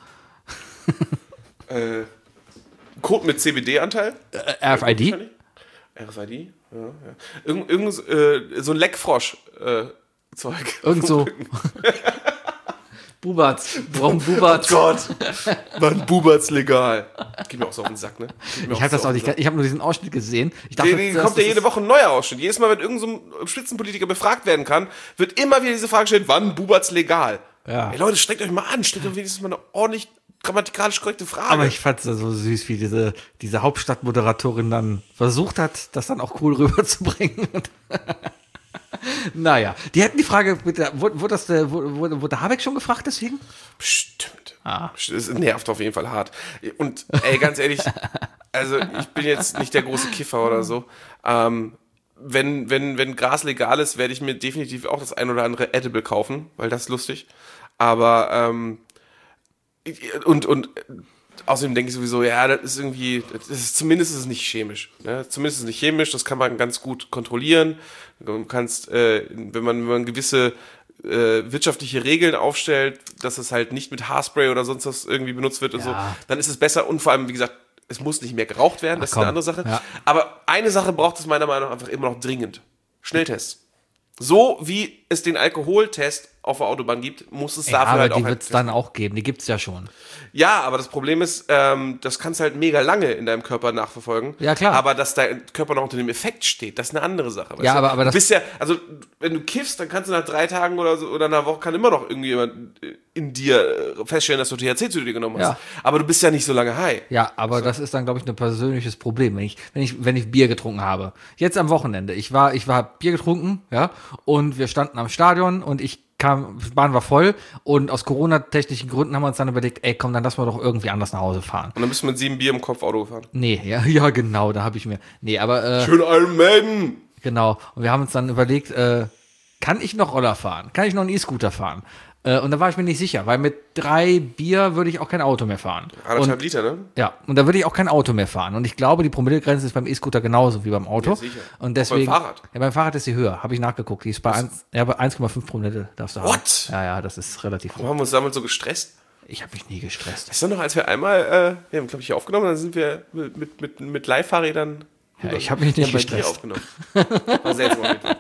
Code mit CBD-Anteil? RFID? RFID? Ja. Irgend so ein Leckfrosch Zeug. Irgend so. Bubatz. Warum Bubatz? Oh Gott. Mann, Bubatz legal. Geht mir auch so auf den Sack, ne? Ich habe das auch nicht. Ich habe nur diesen Ausschnitt gesehen. Ich dachte, Kommt ja jede Woche ein neuer Ausschnitt. Jedes Mal, wenn irgend so ein Spitzenpolitiker befragt werden kann, wird immer wieder diese Frage gestellt, wann Bubatz legal? Ja. Ey Leute, streckt euch mal an. Stellt doch wenigstens mal eine ordentlich grammatikalisch korrekte Frage. Aber ich fand es so süß, wie diese Hauptstadtmoderatorin dann versucht hat, das dann auch cool rüberzubringen. Naja, die hätten die Frage, wurde Habeck schon gefragt deswegen? Bestimmt. Es nervt auf jeden Fall hart. Und ey, ganz ehrlich, also ich bin jetzt nicht der große Kiffer oder so. Wenn Gras legal ist, werde ich mir definitiv auch das ein oder andere Edible kaufen, weil das ist lustig. Aber außerdem denke ich sowieso, ja, zumindest ist es nicht chemisch. Ne? Zumindest ist es nicht chemisch, das kann man ganz gut kontrollieren. Du kannst, wenn man gewisse wirtschaftliche Regeln aufstellt, dass es halt nicht mit Haarspray oder sonst was irgendwie benutzt wird und so, dann ist es besser und vor allem, wie gesagt, es muss nicht mehr geraucht werden, das ist eine andere Sache. Ja. Aber eine Sache braucht es meiner Meinung nach einfach immer noch dringend. Schnelltests. So wie es den Alkoholtest auf der Autobahn gibt, muss es dafür halt auch... die wird es dann auch geben, die gibt es ja schon. Ja, aber das Problem ist, das kannst du halt mega lange in deinem Körper nachverfolgen. Ja, klar. Aber dass dein Körper noch unter dem Effekt steht, das ist eine andere Sache. Ja, du? aber das... Du bist ja, also wenn du kiffst, dann kannst du nach 3 Tagen oder so, oder einer Woche kann immer noch irgendjemand in dir feststellen, dass du THC zu dir genommen hast. Ja. Aber du bist ja nicht so lange high. Ja, aber das ist dann, glaube ich, ein persönliches Problem, wenn ich Bier getrunken habe. Jetzt am Wochenende. Ich war Bier getrunken, ja, und wir standen am Stadion und Bahn war voll und aus Corona-technischen Gründen haben wir uns dann überlegt, ey, komm, dann lass mal doch irgendwie anders nach Hause fahren. Und dann bist du mit 7 Bier im Kopf Auto gefahren. Nee, ja, genau, da habe ich mir, schön Iron Maiden! Genau, und wir haben uns dann überlegt, kann ich noch Roller fahren? Kann ich noch einen E-Scooter fahren? Und da war ich mir nicht sicher, weil mit 3 Bier würde ich auch kein Auto mehr fahren. 1,5 Liter, ne? Ja, und da würde ich auch kein Auto mehr fahren. Und ich glaube, die Promillegrenze ist beim E-Scooter genauso wie beim Auto. Ja, sicher. Und deswegen, beim Fahrrad? Ja, beim Fahrrad ist sie höher, habe ich nachgeguckt. Die ist bei 1,5 Promille darfst du haben. What? Ja, das ist relativ hoch. Warum haben wir uns damals so gestresst? Ich habe mich nie gestresst. Weißt du noch, als wir einmal, wir haben, glaube ich, hier aufgenommen, dann sind wir mit Leihfahrrädern. Ja, ich habe mich nicht bei dir gestresst. aufgenommen. War seltsam.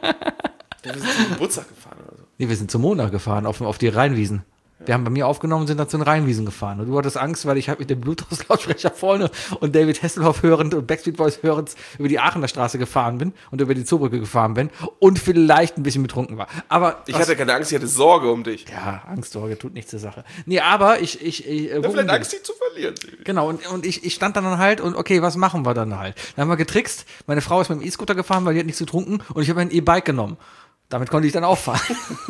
Wir sind zum Geburtstag gefahren oder so. Nee, wir sind zum Montag gefahren, auf die Rheinwiesen. Wir haben bei mir aufgenommen und sind dann zu den Rheinwiesen gefahren. Und du hattest Angst, weil ich halt mit dem Bluetooth-Lautsprecher vorne und David Hasselhoff hörend und Backstreet Boys hörend über die Aachener Straße gefahren bin und über die Zoobrücke gefahren bin und vielleicht ein bisschen betrunken war. Aber ich hatte keine Angst, ich hatte Sorge um dich. Ja, Angst, Sorge tut nichts zur Sache. Nee, aber ich vielleicht Angst, dich zu verlieren. Genau, und ich stand dann halt und okay, was machen wir dann halt? Dann haben wir getrickst. Meine Frau ist mit dem E-Scooter gefahren, weil die hat nichts getrunken und ich habe ein E-Bike genommen. Damit konnte ich dann auch fahren.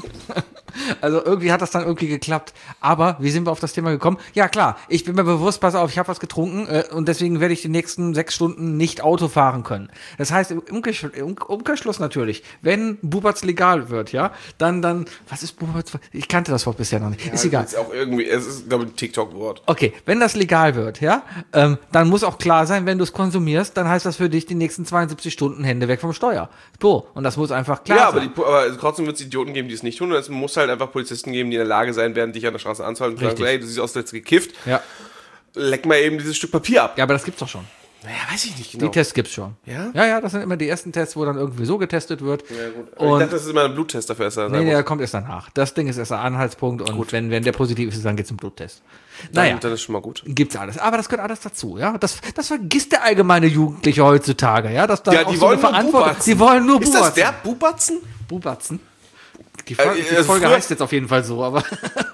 Also irgendwie hat das dann irgendwie geklappt. Aber wie sind wir auf das Thema gekommen? Ja klar, ich bin mir bewusst, pass auf, ich habe was getrunken und deswegen werde ich die nächsten 6 Stunden nicht Auto fahren können. Das heißt, im Umkehrschluss natürlich, wenn Bubatz legal wird, ja, dann, was ist Bubatz? Ich kannte das Wort bisher noch nicht. Ja, ist egal. Es ist, glaube ich, ein TikTok-Wort. Okay, wenn das legal wird, ja, dann muss auch klar sein, wenn du es konsumierst, dann heißt das für dich die nächsten 72 Stunden Hände weg vom Steuer. So, und das muss einfach klar sein. Aber trotzdem wird es Idioten geben, die es nicht tun. Und es muss halt einfach Polizisten geben, die in der Lage sein werden, dich an der Straße anzuhalten und sagen, ey, du siehst aus, als gekifft. Ja. Leck mal eben dieses Stück Papier ab. Ja, aber das gibt's doch schon. Naja, weiß ich nicht genau. Die Tests gibt's schon. Ja? Ja, das sind immer die ersten Tests, wo dann irgendwie so getestet wird. Ja, gut. Und ich dachte, das ist immer ein Bluttest dafür. Nee, der kommt erst danach. Das Ding ist erst der Anhaltspunkt und gut. Wenn der positiv ist, dann geht's zum Bluttest. Dann ist schon mal gut. Gibt's alles. Aber das gehört alles dazu, ja. Das vergisst der allgemeine Jugendliche heutzutage, ja. Dass da ja, auch die so wollen eine nur Bubatzen. Die wollen nur Ist Bubatzen. das der Bubatzen? Bubatzen? Die Folge heißt jetzt auf jeden Fall so, aber...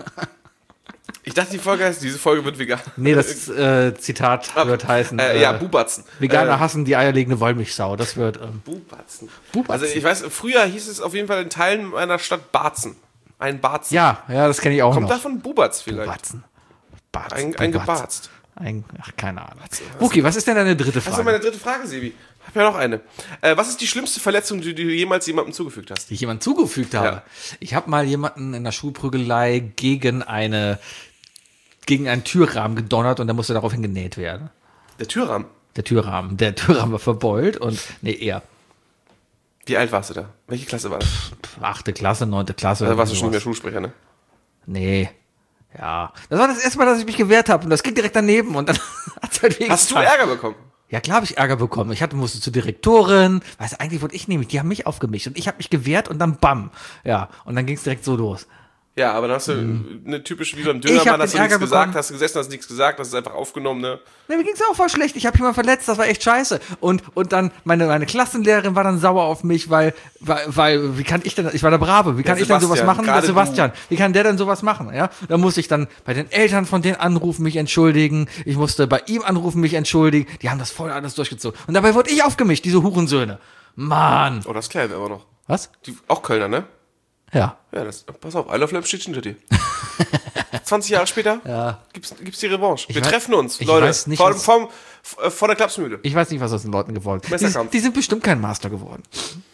Ich dachte, diese Folge wird vegan. Nee, das Zitat wird heißen. Bubatzen. Veganer hassen die eierlegende Wollmilchsau. Das wird. Bubatzen. Bubatzen. Also ich weiß, früher hieß es auf jeden Fall in Teilen meiner Stadt Barzen. Ein Barzen. Ja, das kenne ich auch Kommt noch. davon Bubatz vielleicht? Bubatzen. Ein Gebarzt. Keine Ahnung. Buki, was ist denn deine dritte Frage? Das ist meine dritte Frage, Sebi. Ich habe ja noch eine. Was ist die schlimmste Verletzung, die du jemals jemandem zugefügt hast? Die ich jemandem zugefügt habe? Ja. Ich habe mal jemanden in der Schulprügelei gegen eine gegen einen Türrahmen gedonnert und der musste daraufhin genäht werden. Der Türrahmen. Der Türrahmen war verbeult und, nee, eher Wie alt warst du da? Welche Klasse war das? 8. Klasse, 9. Klasse. Da warst du sowas. schon nicht mehr Schulsprecher, ne? Nee. Ja. Das war das erste Mal, dass ich mich gewehrt habe und das ging direkt daneben und dann hat's halt wehgetan. Hast du Ärger bekommen? Ja, klar habe ich Ärger bekommen. Musste zur Direktorin. Weißt du, eigentlich wollte ich nämlich, die haben mich aufgemischt und ich habe mich gewehrt und dann bam. Ja, und dann ging es direkt so los. Ja, aber dann hast du eine typische, wie beim Ich Dönermann, hab hast du den nichts Ärger gesagt, bekommen. hast du gesessen, hast nichts gesagt, hast es einfach aufgenommen, ne? Nee, mir ging es auch voll schlecht. Ich habe jemanden verletzt, das war echt scheiße. Und dann, meine Klassenlehrerin war dann sauer auf mich, weil, wie kann ich denn, ich war der Brave, wie kann ich denn sowas Sebastian, machen? Der gerade Sebastian, wie kann der denn sowas machen? Ja, da musste ich dann bei den Eltern von denen anrufen, mich entschuldigen. Ich musste bei ihm anrufen, mich entschuldigen. Die haben das voll alles durchgezogen. Und dabei wurde ich aufgemischt, diese Hurensöhne. Mann. Oh, das klären wir aber noch. Was? Auch Kölner, ne? Ja. Ja, pass auf, I Love Lamp steht hinter dir. 20 Jahre später gibt's die Revanche. Wir treffen uns, ich Leute, weiß nicht, vor der Klapsmühle. Ich weiß nicht, was aus den Leuten geworden ist. Messerkampf. Die sind bestimmt kein Master geworden.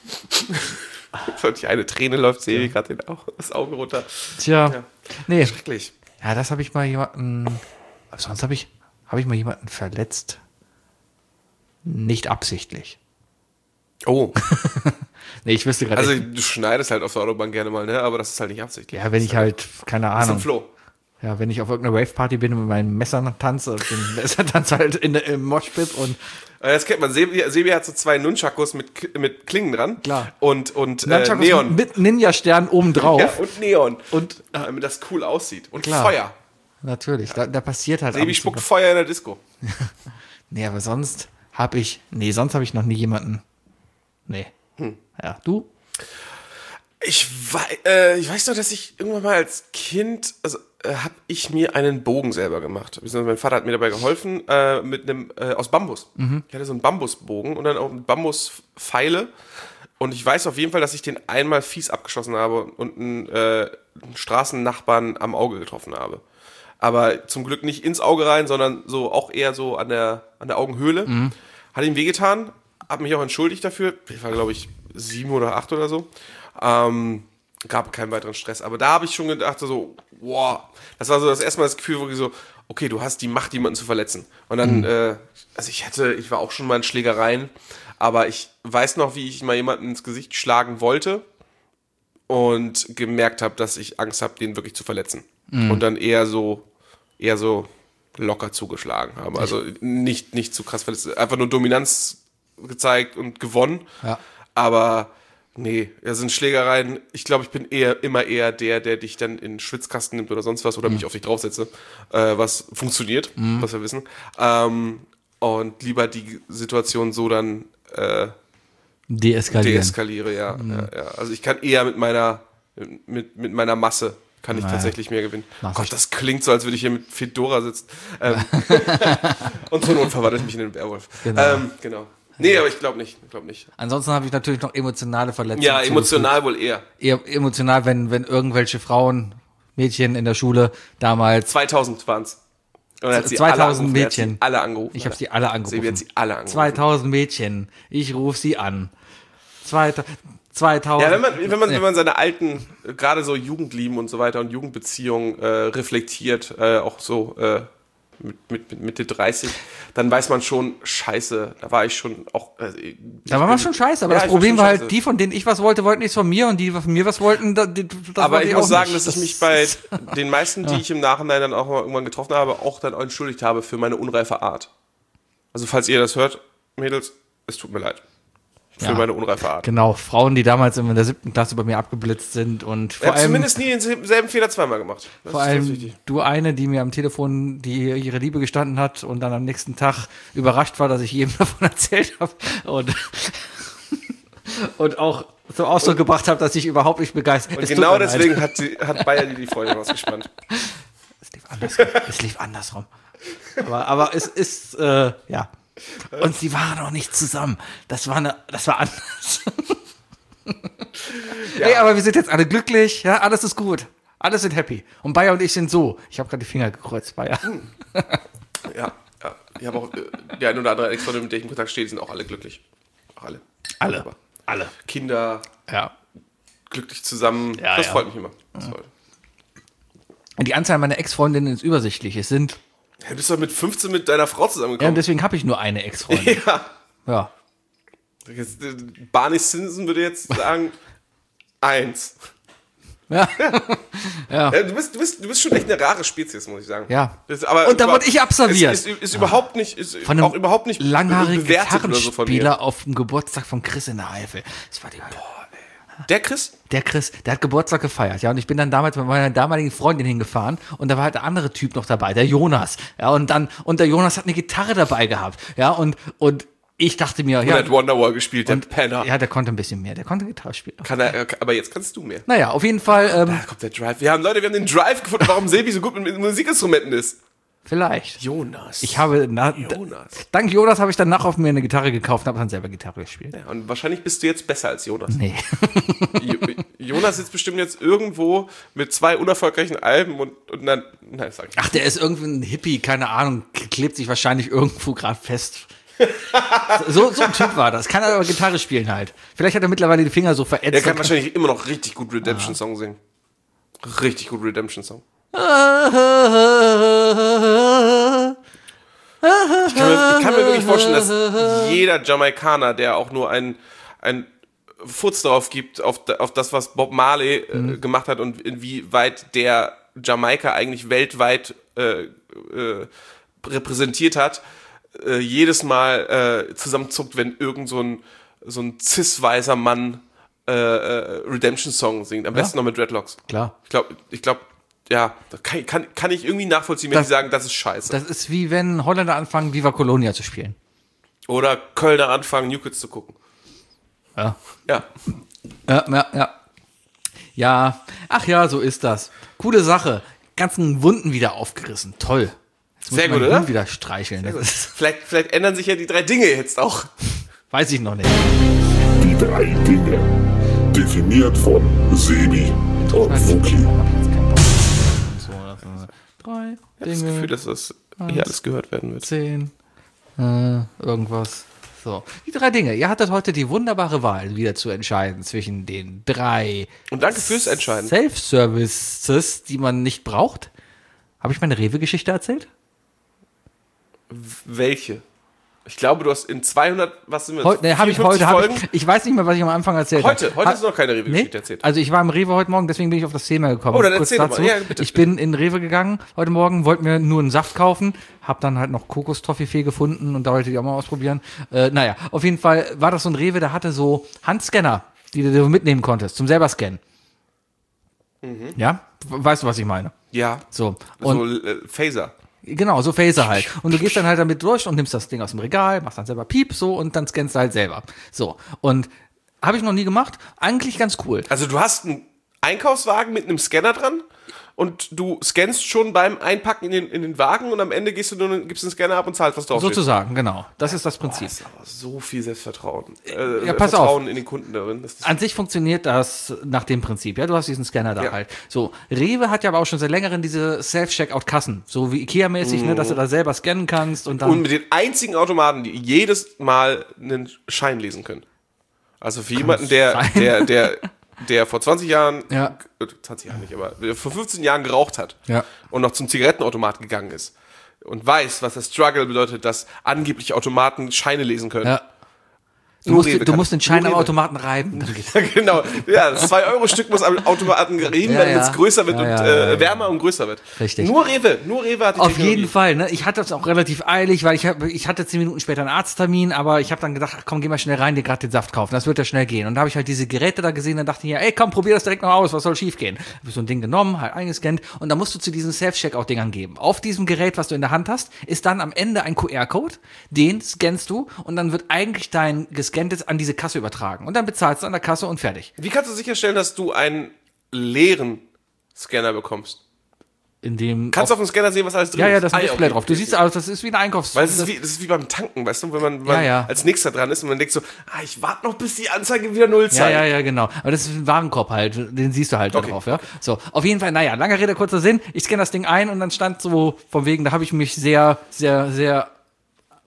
Und eine Träne läuft Sebi gerade das Auge runter. Tja. Ja. Nee. Schrecklich. Ja, das habe ich mal jemanden. Sonst habe ich mal jemanden verletzt. Nicht absichtlich. Oh, Nee, ich wüsste gerade also nicht. du schneidest halt auf der Autobahn gerne mal, ne? Aber das ist halt nicht absichtlich. Ja, wenn ich halt, keine Das ist ein Ahnung. Flow. Ja, wenn ich auf irgendeiner Rave-Party bin und mit meinem Messer tanze, den Messertanz halt im Moshpit und. Das kennt man. Sebi hat so 2 Nunchakos mit Klingen dran. Klar. Und Nunchakus Neon. mit Ninja-Stern obendrauf. Ja, und Neon. Und Damit das cool aussieht. Und Klar. Feuer. natürlich, da passiert halt. ab Sebi und zu spuckt was. Feuer in der Disco. Nee, aber sonst habe ich noch nie jemanden. Nee. Ja, du? Ich weiß noch, dass ich irgendwann mal als Kind, habe ich mir einen Bogen selber gemacht. Mein Vater hat mir dabei geholfen, mit einem, aus Bambus. Ich hatte so einen Bambusbogen und dann auch Bambuspfeile. Und ich weiß auf jeden Fall, dass ich den einmal fies abgeschossen habe und einen Straßennachbarn am Auge getroffen habe. Aber zum Glück nicht ins Auge rein, sondern so auch eher so an der Augenhöhle. Hat ihm wehgetan, habe mich auch entschuldigt dafür. Ich war, glaube ich, 7 oder 8 oder so. Gab keinen weiteren Stress. Aber da habe ich schon gedacht, so, wow. Das war so das erste Mal das Gefühl, wo ich so, okay, du hast die Macht, jemanden zu verletzen. Und dann, also ich war auch schon mal in Schlägereien, aber ich weiß noch, wie ich mal jemanden ins Gesicht schlagen wollte und gemerkt habe, dass ich Angst habe, den wirklich zu verletzen. Und dann eher so locker zugeschlagen habe. Also nicht zu krass verletzt. Einfach nur Dominanz gezeigt und gewonnen. Ja. Aber nee, das sind Schlägereien. Ich glaube, ich bin immer eher der dich dann in den Schwitzkasten nimmt oder sonst was oder mich auf dich draufsetze, was funktioniert, was wir wissen. Und lieber die Situation so dann deeskaliere, ja. Also ich kann eher mit meiner Masse kann ich tatsächlich mehr gewinnen. Gott, das klingt so, als würde ich hier mit Fedora sitzen. Und zur Not verwandle ich mich in den Werwolf. Genau. Nee, aber ich glaube nicht. Ansonsten habe ich natürlich noch emotionale Verletzungen. Ja, emotional wohl eher. Eher emotional, wenn irgendwelche Frauen, Mädchen in der Schule damals. 2000 waren's. Und er hat sie 2000 alle Mädchen. Alle angerufen. Ich habe sie alle angerufen. Sebi hat sie alle angerufen. 2000 Mädchen. Ich rufe sie an. 2000. Ja, wenn man seine alten, gerade so Jugendlieben und so weiter und Jugendbeziehungen reflektiert, auch so mit Mitte 30, dann weiß man schon, scheiße, da war ich schon auch... Da war man schon scheiße, aber Ja, das ich war Problem schon war halt, scheiße. die, von denen ich was wollte, wollten nichts von mir und die von mir was wollten, das aber wollte ich auch muss sagen, nicht. dass ich mich bei den meisten, die ich im Nachhinein dann auch mal irgendwann getroffen habe, auch dann entschuldigt habe für meine unreife Art. Also falls ihr das hört, Mädels, es tut mir leid. Für meine unreife Art. Genau, Frauen, die damals in der 7. Klasse bei mir abgeblitzt sind und Ich vor habe allem, zumindest nie denselben Fehler zweimal gemacht. Das vor ist ganz allem wichtig. du eine, die mir am Telefon die ihre Liebe gestanden hat und dann am nächsten Tag überrascht war, dass ich jedem davon erzählt habe und auch zum Ausdruck gebracht habe, dass ich überhaupt nicht begeistert bin. Und genau deswegen hat Bayer die Folge rausgespannt. Es lief andersrum. Aber es ist, ja. Und sie waren auch nicht zusammen. Das war anders. Ey, aber wir sind jetzt alle glücklich, ja, alles ist gut. Alle sind happy. Und Bayer und ich sind so. Ich habe gerade die Finger gekreuzt, Bayer. Ja. Ich habe auch die ein oder andere Ex-Freundin, mit der ich in Kontakt stehe, die sind auch alle glücklich. Auch alle. Alle. Wunderbar. Alle. Kinder, Ja. glücklich zusammen. Ja, das ja. freut mich immer. Das freut. Die Anzahl meiner Ex-Freundinnen ist übersichtlich. Es sind, Ja, du bist doch mit 15 mit deiner Frau ja, und zusammengekommen. deswegen habe ich nur eine Ex-Freundin. Ja. Ja. Barney Stinson würde jetzt sagen 1. Ja. Ja, du bist schon echt eine rare Spezies, muss ich sagen. Ja. Aber Und da wurde ich abserviert. Ist überhaupt nicht, Von einem auch überhaupt nicht langhaarigen bewertet oder so von mir. Gitarrenspieler auf dem Geburtstag von Chris in der Eifel. Das war die Hölle. Der Chris? Der Chris, der hat Geburtstag gefeiert, ja, und ich bin dann damals mit meiner damaligen Freundin hingefahren und da war halt der andere Typ noch dabei, der Jonas, ja, und der Jonas hat eine Gitarre dabei gehabt, ja, und ich dachte mir, Und ja, hat Wonderwall gespielt, der Penner. ja, der konnte ein bisschen mehr, der konnte Gitarre spielen. Aber jetzt kannst du mehr. Naja, auf jeden Fall, Da kommt der Drive. Wir haben den Drive gefunden, warum Sebi so gut mit Musikinstrumenten ist. vielleicht. Jonas. Ich habe, Jonas. dank Jonas habe ich danach auf mir eine Gitarre gekauft und habe dann selber Gitarre gespielt. Ja, und wahrscheinlich bist du jetzt besser als Jonas. Nee. Jonas sitzt bestimmt jetzt irgendwo mit 2 unerfolgreichen Alben und dann, nein, sag ich nicht. Ach, der ist irgendwie ein Hippie, keine Ahnung, klebt sich wahrscheinlich irgendwo gerade fest. So ein Typ war das. Kann aber Gitarre spielen halt. Vielleicht hat er mittlerweile die Finger so verätzt. Er kann wahrscheinlich immer noch richtig gut Redemption-Song singen. Richtig gut Redemption-Song. Ich kann mir wirklich vorstellen, dass jeder Jamaikaner, der auch nur ein Furz darauf gibt, auf das, was Bob Marley gemacht hat und inwieweit der Jamaika eigentlich weltweit repräsentiert hat, jedes Mal zusammenzuckt, wenn irgend so ein cis-weißer Mann Redemption-Song singt. Am besten noch mit Dreadlocks. Klar. Ich glaube, ja, da kann ich irgendwie nachvollziehen, wenn die sagen, das ist scheiße. Das ist wie wenn Holländer anfangen, Viva Colonia zu spielen. Oder Kölner anfangen, New Kids zu gucken. Ja. Ja. Ja. Ja, ach ja, so ist das. Coole Sache. Ganzen Wunden wieder aufgerissen. Toll. Jetzt muss Sehr ich meinen gut, oder? Hund wieder streicheln. Das ist, Vielleicht ändern sich ja die 3 Dinge jetzt auch. weiß ich noch nicht. Die 3 Dinge. Definiert von Sebi und Wookie. Hab ich jetzt keinen Bock. So, das sind 3 Ich habe das Dinge, Gefühl, dass das hier alles gehört werden wird. 10, irgendwas. So, die 3 Dinge. Ihr hattet heute die wunderbare Wahl, wieder zu entscheiden zwischen den 3 Und danke fürs Entscheiden. Self-Services, die man nicht braucht. Habe ich meine Rewe-Geschichte erzählt? Welche? Ich glaube, du hast in 200, was sind wir jetzt? Habe ich 54 heute. Folgen? Ich weiß nicht mehr, was ich am Anfang erzählt habe. Heute hast du noch keine Rewe-Geschichte erzählt. Also ich war im Rewe heute Morgen, deswegen bin ich auf das Thema gekommen. Oh, dann Kurz erzähl doch mal. Ja, bitte, ich bin in Rewe gegangen heute Morgen, wollte mir nur einen Saft kaufen, habe dann halt noch Kokostoffifee gefunden und da wollte ich auch mal ausprobieren. Naja, auf jeden Fall war das so ein Rewe, der hatte so Handscanner, die du mitnehmen konntest, zum selber scannen. Ja? Weißt du, was ich meine? Ja. So. Und So Phaser. genau, so Phaser halt. Und du gehst dann halt damit durch und nimmst das Ding aus dem Regal, machst dann selber Piep, so, und dann scannst du halt selber. So. Und habe ich noch nie gemacht. Eigentlich ganz cool. Also du hast einen Einkaufswagen mit einem Scanner dran und du scannst schon beim Einpacken in den Wagen und am Ende gibst den Scanner ab und zahlst, was drauf steht. Sozusagen, genau. Das ist das Prinzip. Das ist aber so viel Selbstvertrauen. Ja, pass Vertrauen auf. in den Kunden darin. Das ist An sich funktioniert das nach dem Prinzip. Ja, du hast diesen Scanner da Ja. halt. So, Rewe hat ja aber auch schon seit längerem diese Self-Checkout-Kassen. So wie Ikea-mäßig, ne, dass du da selber scannen kannst und dann. und mit den einzigen Automaten, die jedes Mal einen Schein lesen können. Also für jemanden, der vor 20 Jahren, Ja. 20 Jahren nicht, aber vor 15 Jahren geraucht hat Ja. und noch zum Zigarettenautomat gegangen ist und weiß, was das Struggle bedeutet, dass angeblich Automaten Scheine lesen können. Ja. Du Nur musst, Rewe du kann- musst den Schein nur am Rewe. Automaten reiben. Dann geht's. Ja, genau. Ja, das 2-Euro-Stück muss am Automaten gerieben Ja, werden, wenn ja. es größer wird Ja, und ja. wärmer und größer wird. Richtig. Nur Rewe hat die Auf Technologie. jeden Fall, ne? Ich hatte das auch relativ eilig, weil ich hatte 10 Minuten später einen Arzttermin, aber ich habe dann gedacht, ach, komm, geh mal schnell rein, dir gerade den Saft kaufen. Das wird ja schnell gehen. Und da habe ich halt diese Geräte da gesehen, dann dachte ich ja, ey, komm, probier das direkt mal aus, was soll schief gehen? Habe ich so ein Ding genommen, halt eingescannt und dann musst du zu diesen Self-Checkout-Dingern geben. Auf diesem Gerät, was du in der Hand hast, ist dann am Ende ein QR-Code, den scannst du und dann wird eigentlich dein gescanntes an diese Kasse übertragen. Und dann bezahlst du an der Kasse und fertig. Wie kannst du sicherstellen, dass du einen leeren Scanner bekommst? In dem Kannst du auf dem Scanner sehen, was alles drin ja, ist? ja, das ist ein Ah, Display okay. drauf. Du siehst also, das ist wie ein Einkaufs... Weil das ist wie beim Tanken, weißt du, wenn man Ja, ja. als nächster dran ist und man denkt so, ich warte noch, bis die Anzeige wieder 0 Ja, zeigt. ja, genau. Aber das ist ein Warenkorb halt, den siehst du halt da Okay. drauf, ja. So, auf jeden Fall, naja, langer Rede, kurzer Sinn. Ich scanne das Ding ein und dann stand so, von wegen, da habe ich mich sehr, sehr, sehr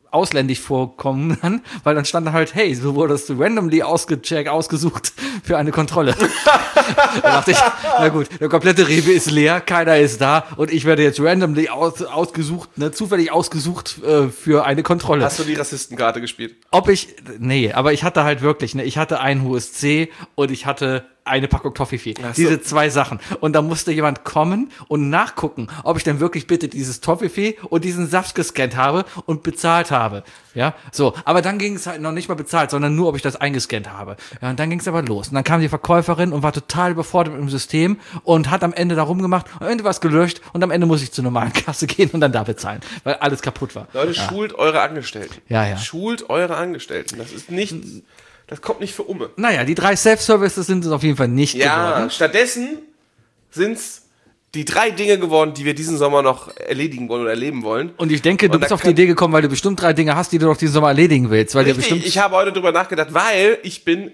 ausländisch vorkommen dann, weil dann stand da halt, hey, so wurdest du randomly ausgesucht für eine Kontrolle. Da dachte ich, na gut, der komplette Rewe ist leer, keiner ist da und ich werde jetzt randomly ausgesucht, ne, zufällig ausgesucht für eine Kontrolle. Hast du die Rassistenkarte gespielt? Nee, aber ich hatte halt wirklich, ne, ich hatte einen USC und ich hatte eine Packung Toffifee. Ach so. Diese 2 Sachen. Und da musste jemand kommen und nachgucken, ob ich denn wirklich bitte dieses Toffifee und diesen Saft gescannt habe und bezahlt habe. Ja, so. Aber dann ging es halt noch nicht mal bezahlt, sondern nur, ob ich das eingescannt habe. Ja, und dann ging es aber los. Und dann kam die Verkäuferin und war total überfordert mit dem System und hat am Ende da rumgemacht, am Ende war es gelöscht und am Ende muss ich zur normalen Kasse gehen und dann da bezahlen, weil alles kaputt war. Leute, schult eure Angestellten. Ja. Schult eure Angestellten. Das ist nicht, das kommt nicht für Umme. Naja, die 3 Self-Services sind es auf jeden Fall nicht geworden. Stattdessen sind es die 3 Dinge geworden, die wir diesen Sommer noch erledigen wollen oder erleben wollen. Und ich denke, du bist auf die Idee gekommen, weil du bestimmt 3 Dinge hast, die du noch diesen Sommer erledigen willst. Weil dir bestimmt Ich habe heute drüber nachgedacht, weil ich bin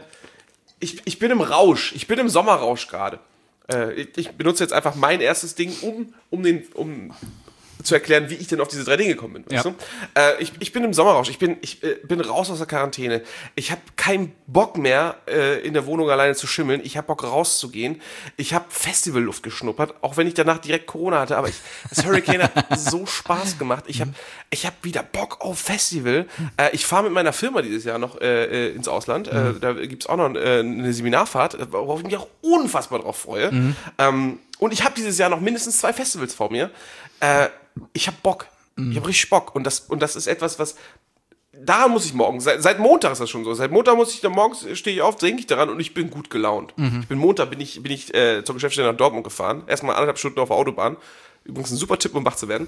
im Rausch. Ich bin im Sommerrausch gerade. Ich benutze jetzt einfach mein erstes Ding, um zu erklären, wie ich denn auf diese 3 Dinge gekommen bin. Weißt du? Ich bin im Sommerrausch. Ich bin raus aus der Quarantäne. Ich habe keinen Bock mehr, in der Wohnung alleine zu schimmeln. Ich habe Bock, rauszugehen. Ich habe Festivalluft geschnuppert, auch wenn ich danach direkt Corona hatte. Aber das Hurricane hat so Spaß gemacht. Ich hab wieder Bock auf Festival. Ich fahre mit meiner Firma dieses Jahr noch ins Ausland. Da gibt's auch noch eine Seminarfahrt, worauf ich mich auch unfassbar drauf freue. Und ich habe dieses Jahr noch mindestens 2 Festivals vor mir. Ich habe Bock. Ich habe richtig Bock. Und das ist etwas, was. Daran muss ich morgen. Seit Montag ist das schon so. Seit Montag morgens stehe ich auf, denke ich daran und ich bin gut gelaunt. Montag bin ich zur Geschäftsstelle nach Dortmund gefahren. Erstmal 1,5 Stunden auf der Autobahn. Übrigens ein super Tipp, um wach zu werden.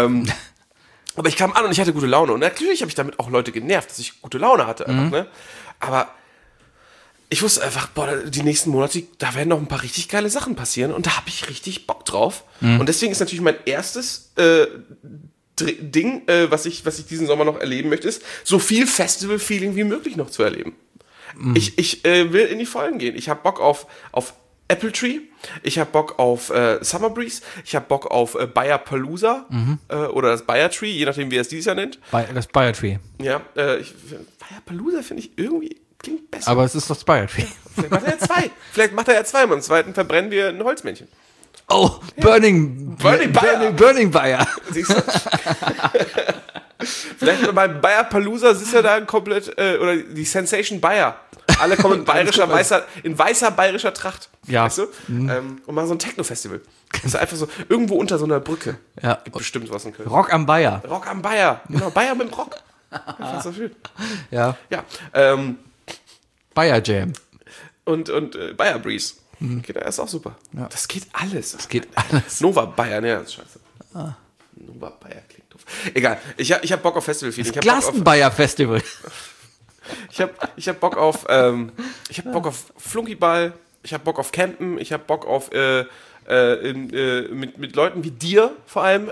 Aber ich kam an und ich hatte gute Laune. Und natürlich habe ich damit auch Leute genervt, dass ich gute Laune hatte. Einfach, ne? Aber ich wusste einfach, die nächsten Monate, da werden noch ein paar richtig geile Sachen passieren und da habe ich richtig Bock drauf. Und deswegen ist natürlich mein erstes Ding, was ich diesen Sommer noch erleben möchte, ist, so viel Festival-Feeling wie möglich noch zu erleben. Ich will in die Vollen gehen. Ich habe Bock auf Apple Tree, ich habe Bock auf Summer Breeze, ich habe Bock auf Bayer Palooza oder das Bayer Tree, je nachdem, wie er es dieses Jahr nennt. Das Bayer Tree. Ja, Bayer Palooza finde ich irgendwie klingt besser. Aber es ist das Bayer Tree. Vielleicht macht er ja 2. Vielleicht macht er ja 2. Beim zweiten verbrennen wir ein Holzmännchen. Oh, Burning Bayer. Siehst du? Vielleicht beim Bayer Palooza ist ja da komplett, oder die Sensation Bayer. Alle kommen in weißer bayerischer Tracht. Ja. Weißt du? Und machen so ein Techno-Festival. Das ist einfach so, irgendwo unter so einer Brücke. Ja. Gibt bestimmt was in Köln. Rock am Bayer. Rock am Bayer. Genau, Bayer mit dem Rock. Das ist so schön. Ja. Ja. Bayer Jam. Und Bayer Breeze. Genau, ist auch super. Ja. Das geht alles. Das geht alles. Nova Bayer, ne, das ist scheiße. Nova Bayer klingt doof. Egal, ich hab Bock auf Festival-Feeling. Glastonbuyer Festival. Ich hab Bock auf Flunkyball, ich hab Bock auf Campen, ich hab Bock auf mit Leuten wie dir vor allem,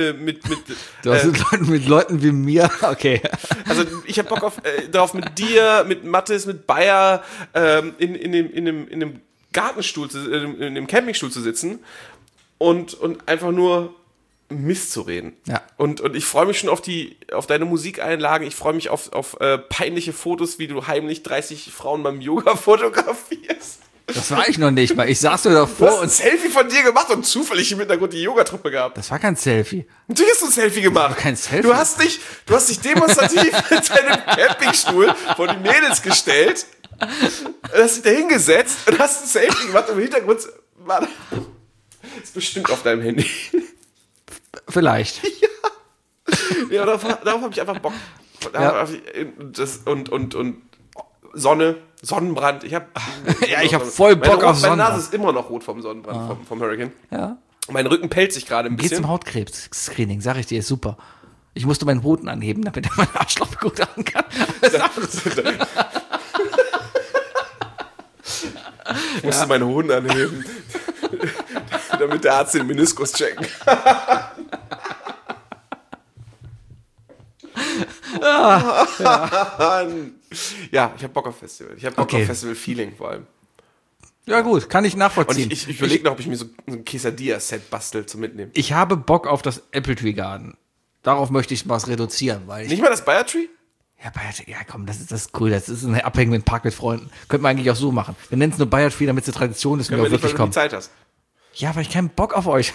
mit Leuten wie mir, okay. Also ich hab Bock drauf mit dir, mit Mathis, mit Bayer in dem Gartenstuhl, in dem Campingstuhl zu sitzen und einfach nur Mist zu reden. Ja. Und ich freue mich schon auf deine Musikeinlagen. Ich freue mich auf peinliche Fotos, wie du heimlich 30 Frauen beim Yoga fotografierst. Das war ich noch nicht mal. Ich saß nur davor und ein Selfie von dir gemacht und zufällig im Hintergrund die Yogatruppe gehabt. Das war kein Selfie. Natürlich hast du ein Selfie gemacht. Das war kein Selfie. Du hast dich demonstrativ mit deinem Campingstuhl vor die Mädels gestellt, hast dich da hingesetzt und hast ein Selfie gemacht und im Hintergrund war ist bestimmt auf deinem Handy. Vielleicht. Ja, darauf habe ich einfach Bock. Ja. Und Sonne, Sonnenbrand. Ich habe voll Bock auf Sonnenbrand. Meine Sonnenbrand. Nase ist immer noch rot vom Sonnenbrand, vom Hurricane. Ja. Mein Rücken pellt sich gerade ein Geh bisschen. zum Hautkrebs-Screening, sag ich dir, ist super. Ich musste meinen Hoden anheben, damit er meinen Arschloch gut an kann. Ich musste meinen Hoden anheben, damit der Arzt den Meniskus checken kann. Ja, ich hab Bock auf Festival. Ich hab Bock auf Festival-Feeling vor allem. Ja gut, kann ich nachvollziehen. Und ich überlege noch, ob ich mir so ein Quesadilla-Set bastel zum Mitnehmen. Ich habe Bock auf das Apple Tree Garden. Darauf möchte ich was reduzieren, weil ich. Nicht mal das Bayer Tree? Ja, komm, das ist cool. Das ist ein Abhängen mit Park mit Freunden. Könnte man eigentlich auch so machen. Wir nennen es nur Bayer Tree, damit es eine Tradition ist, Wenn mir du auch wirklich die kommt. Zeit hast. Ja, weil ich keinen Bock auf euch.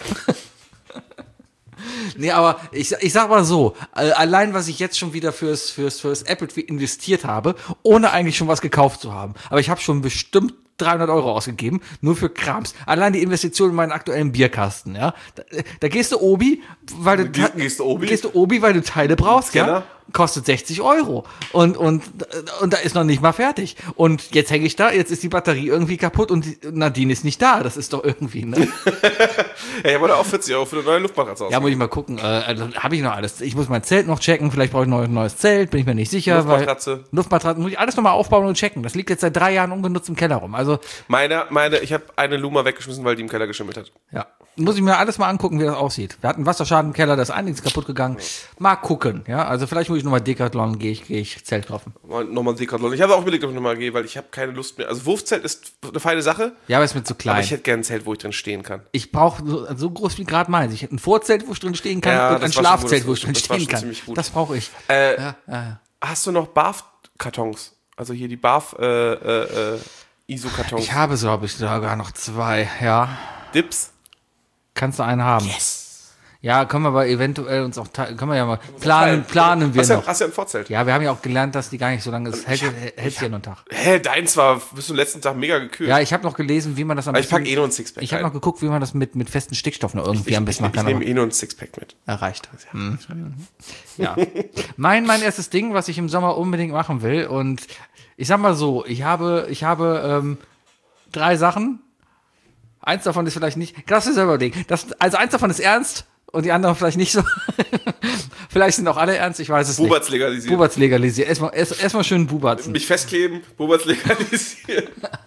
Nee, aber ich sag mal so, allein was ich jetzt schon wieder fürs Apple Tree investiert habe, ohne eigentlich schon was gekauft zu haben. Aber ich habe schon bestimmt 300 Euro ausgegeben, nur für Krams. Allein die Investition in meinen aktuellen Bierkasten, ja. Da gehst du Obi, weil du Gehst du Obi? Gehst du Obi, weil du Teile brauchst, ja. Scanner? Kostet 60 Euro. Und da ist noch nicht mal fertig. Und jetzt hänge ich da, jetzt ist die Batterie irgendwie kaputt und Nadine ist nicht da. Das ist doch irgendwie, ne? Ja, ich habe auch 40 Euro für eine neue Luftmatratze aus. Ja, muss ich mal gucken. Habe ich noch alles. Ich muss mein Zelt noch checken. Vielleicht brauche ich noch ein neues Zelt. Bin ich mir nicht sicher. Luftmatratze. Muss ich alles nochmal aufbauen und checken. Das liegt jetzt seit 3 Jahren ungenutzt im Keller rum. Also, ich habe eine Luma weggeschmissen, weil die im Keller geschimmelt hat. ja. Muss ich mir alles mal angucken, wie das aussieht. Wir hatten Wasserschaden im Keller, da ist einiges kaputt gegangen. Mal gucken, ja. Also vielleicht muss ich nochmal Decathlon, gehe ich Zelt kaufen. Nochmal ein Decathlon. Ich habe auch überlegt, ob ich nochmal gehe, weil ich habe keine Lust mehr. Also Wurfzelt ist eine feine Sache. Ja, aber ist mir zu klein. Aber ich hätte gerne ein Zelt, wo ich drin stehen kann. Ich brauche so groß wie gerade meins. Ich hätte ein Vorzelt, wo ich drin stehen kann, Ja, und ein das war Schlafzelt, schon wo gut. ich drin Das war stehen schon kann. ziemlich gut. Das brauche ich. Hast du noch Barf-Kartons? Also hier die Barf ISO-Kartons. Ich habe, glaube ich, sogar noch 2, ja. Dips? Kannst du einen haben. Yes. Ja, können wir aber eventuell uns auch können wir ja mal planen wir noch. Hast du ja ein Vorzelt? Ja, wir haben ja auch gelernt, dass die gar nicht so lange ist. Hält ja nur einen Tag. Deins war bis zum letzten Tag mega gekühlt. Ja, ich habe noch gelesen, wie man das am Aber ich packe nur ein Sixpack. Ich habe noch geguckt, wie man das mit festen Stickstoff noch irgendwie am besten machen Ich kann. nehme nur ein Sixpack mit. Erreicht. Ja. Mein erstes Ding, was ich im Sommer unbedingt machen will, und ich sag mal so, ich habe 3 Sachen. Eins davon ist vielleicht nicht, das ist selber Ding. Also eins davon ist ernst und die anderen vielleicht nicht so. Vielleicht sind auch alle ernst, ich weiß es nicht. Buberts legalisieren. Erstmal schön Bubertzen. Mich festkleben, Buberts legalisieren.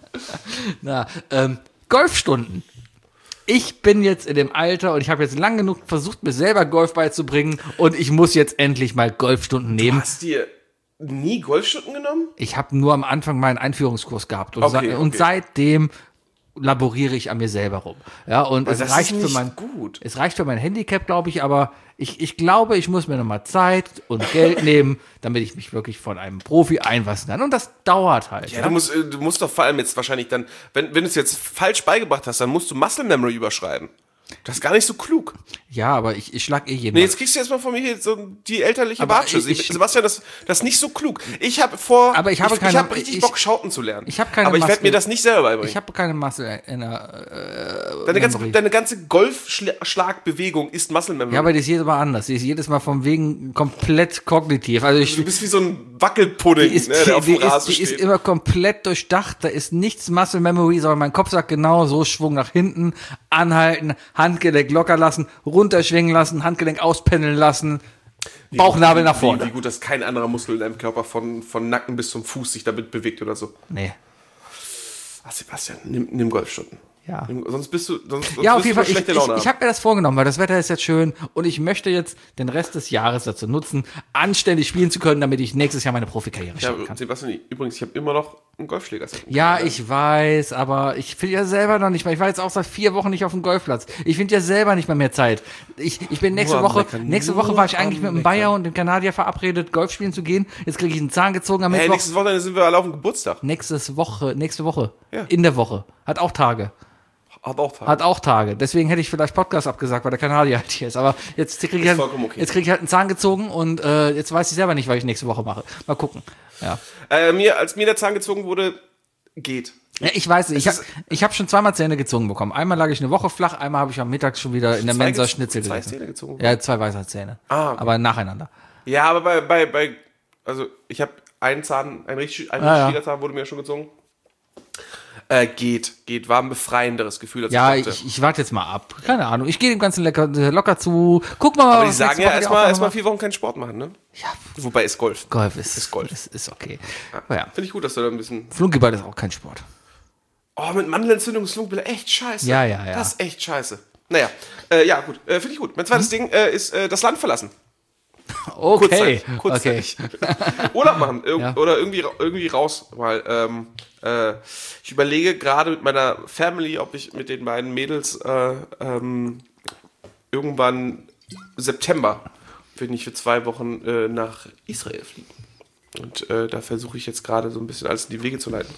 Golfstunden. Ich bin jetzt in dem Alter und ich habe jetzt lang genug versucht, mir selber Golf beizubringen und ich muss jetzt endlich mal Golfstunden nehmen. Du hast dir nie Golfstunden genommen? Ich habe nur am Anfang meinen Einführungskurs gehabt und seitdem laboriere ich an mir selber rum. Ja, und es reicht für mein Handicap, glaube ich, aber ich glaube, ich muss mir nochmal Zeit und Geld nehmen, damit ich mich wirklich von einem Profi einlassen kann. Und das dauert halt. Ja, du musst doch vor allem jetzt wahrscheinlich dann, wenn du es jetzt falsch beigebracht hast, dann musst du Muscle Memory überschreiben. Das ist gar nicht so klug. Ja, aber ich schlag jeden. Nee, jetzt kriegst du jetzt mal von mir hier so die elterliche Batsche. Sebastian, das ist nicht so klug. Ich habe richtig Bock, Schauten zu lernen. Ich habe aber ich werde mir das nicht selber beibringen. Ich habe keine Muscle in der Deine ganze Golfschlagbewegung ist Muscle Memory. Ja, aber die ist jedes Mal anders. Die ist jedes Mal vom Wegen komplett kognitiv. Also du bist wie so ein Wackelpudding, der auf dem Rasen steht. Die ist immer komplett durchdacht. Da ist nichts Muscle Memory, sondern mein Kopf sagt genau so, Schwung nach hinten, anhalten, Handgelenk locker lassen, runterschwingen lassen, Handgelenk auspendeln lassen, Bauchnabel nach vorne. Wie gut, dass kein anderer Muskel in deinem Körper von Nacken bis zum Fuß sich damit bewegt oder so. Nee. Ach, Sebastian, nimm Golfstunden. Ja. Sonst bist du ja, auf jeden Fall. schlechte Laune Ich habe mir das vorgenommen, weil das Wetter ist jetzt schön und ich möchte jetzt den Rest des Jahres dazu nutzen, anständig spielen zu können, damit ich nächstes Jahr meine Profikarriere starten kann. Sebastian, übrigens, ich habe immer noch einen Golfschläger. Ja, ich weiß, aber ich will ja selber noch nicht mehr. Ich war jetzt auch seit 4 Wochen nicht auf dem Golfplatz. Ich finde ja selber nicht mehr Zeit. Ich bin nächste Woche war ich eigentlich mit dem Bayer und dem Kanadier verabredet, Golf spielen zu gehen. Jetzt kriege ich einen Zahn gezogen am Mittwoch. Nächstes Wochenende sind wir alle auf dem Geburtstag. Nächste Woche. Ja. In der Woche. Hat auch Tage. Deswegen hätte ich vielleicht Podcast abgesagt, weil der Kanadier halt hier ist. Aber jetzt kriege ich halt einen Zahn gezogen und jetzt weiß ich selber nicht, was ich nächste Woche mache. Mal gucken. Ja. Als mir der Zahn gezogen wurde, geht. Ja, ich weiß nicht. Ich hab schon 2-mal Zähne gezogen bekommen. Einmal lag ich eine Woche flach, einmal habe ich am Mittag schon wieder in der Mensa Schnitzel gegessen. 2 Zähne gezogen? Ja, 2 Weisheitszähne. Okay. Aber nacheinander. Ja, aber also ich habe einen richtig Schwiegerzahn wurde mir schon gezogen. Geht. War ein befreienderes Gefühl. Als ich warte jetzt mal ab. Keine Ahnung. Ich gehe dem Ganzen locker zu. Guck mal. Aber die sagen ja erstmal 4 Wochen keinen Sport machen, ne? Ja. Wobei ist Golf. Golf ist Golf. Ist okay. Ja. Finde ich gut, dass du da ein bisschen... Flunkyball ist auch kein Sport. Oh, mit Mandelentzündung ist Flunkyball echt scheiße. Ja. Das ist echt scheiße. Naja, gut. Finde ich gut. Mein zweites Ding ist das Land verlassen. Okay. Kurzzeitig. Urlaub machen oder irgendwie raus mal. Ich überlege gerade mit meiner Family, ob ich mit den beiden Mädels irgendwann September bin ich für 2 Wochen nach Israel fliegen. Und da versuche ich jetzt gerade so ein bisschen alles in die Wege zu leiten.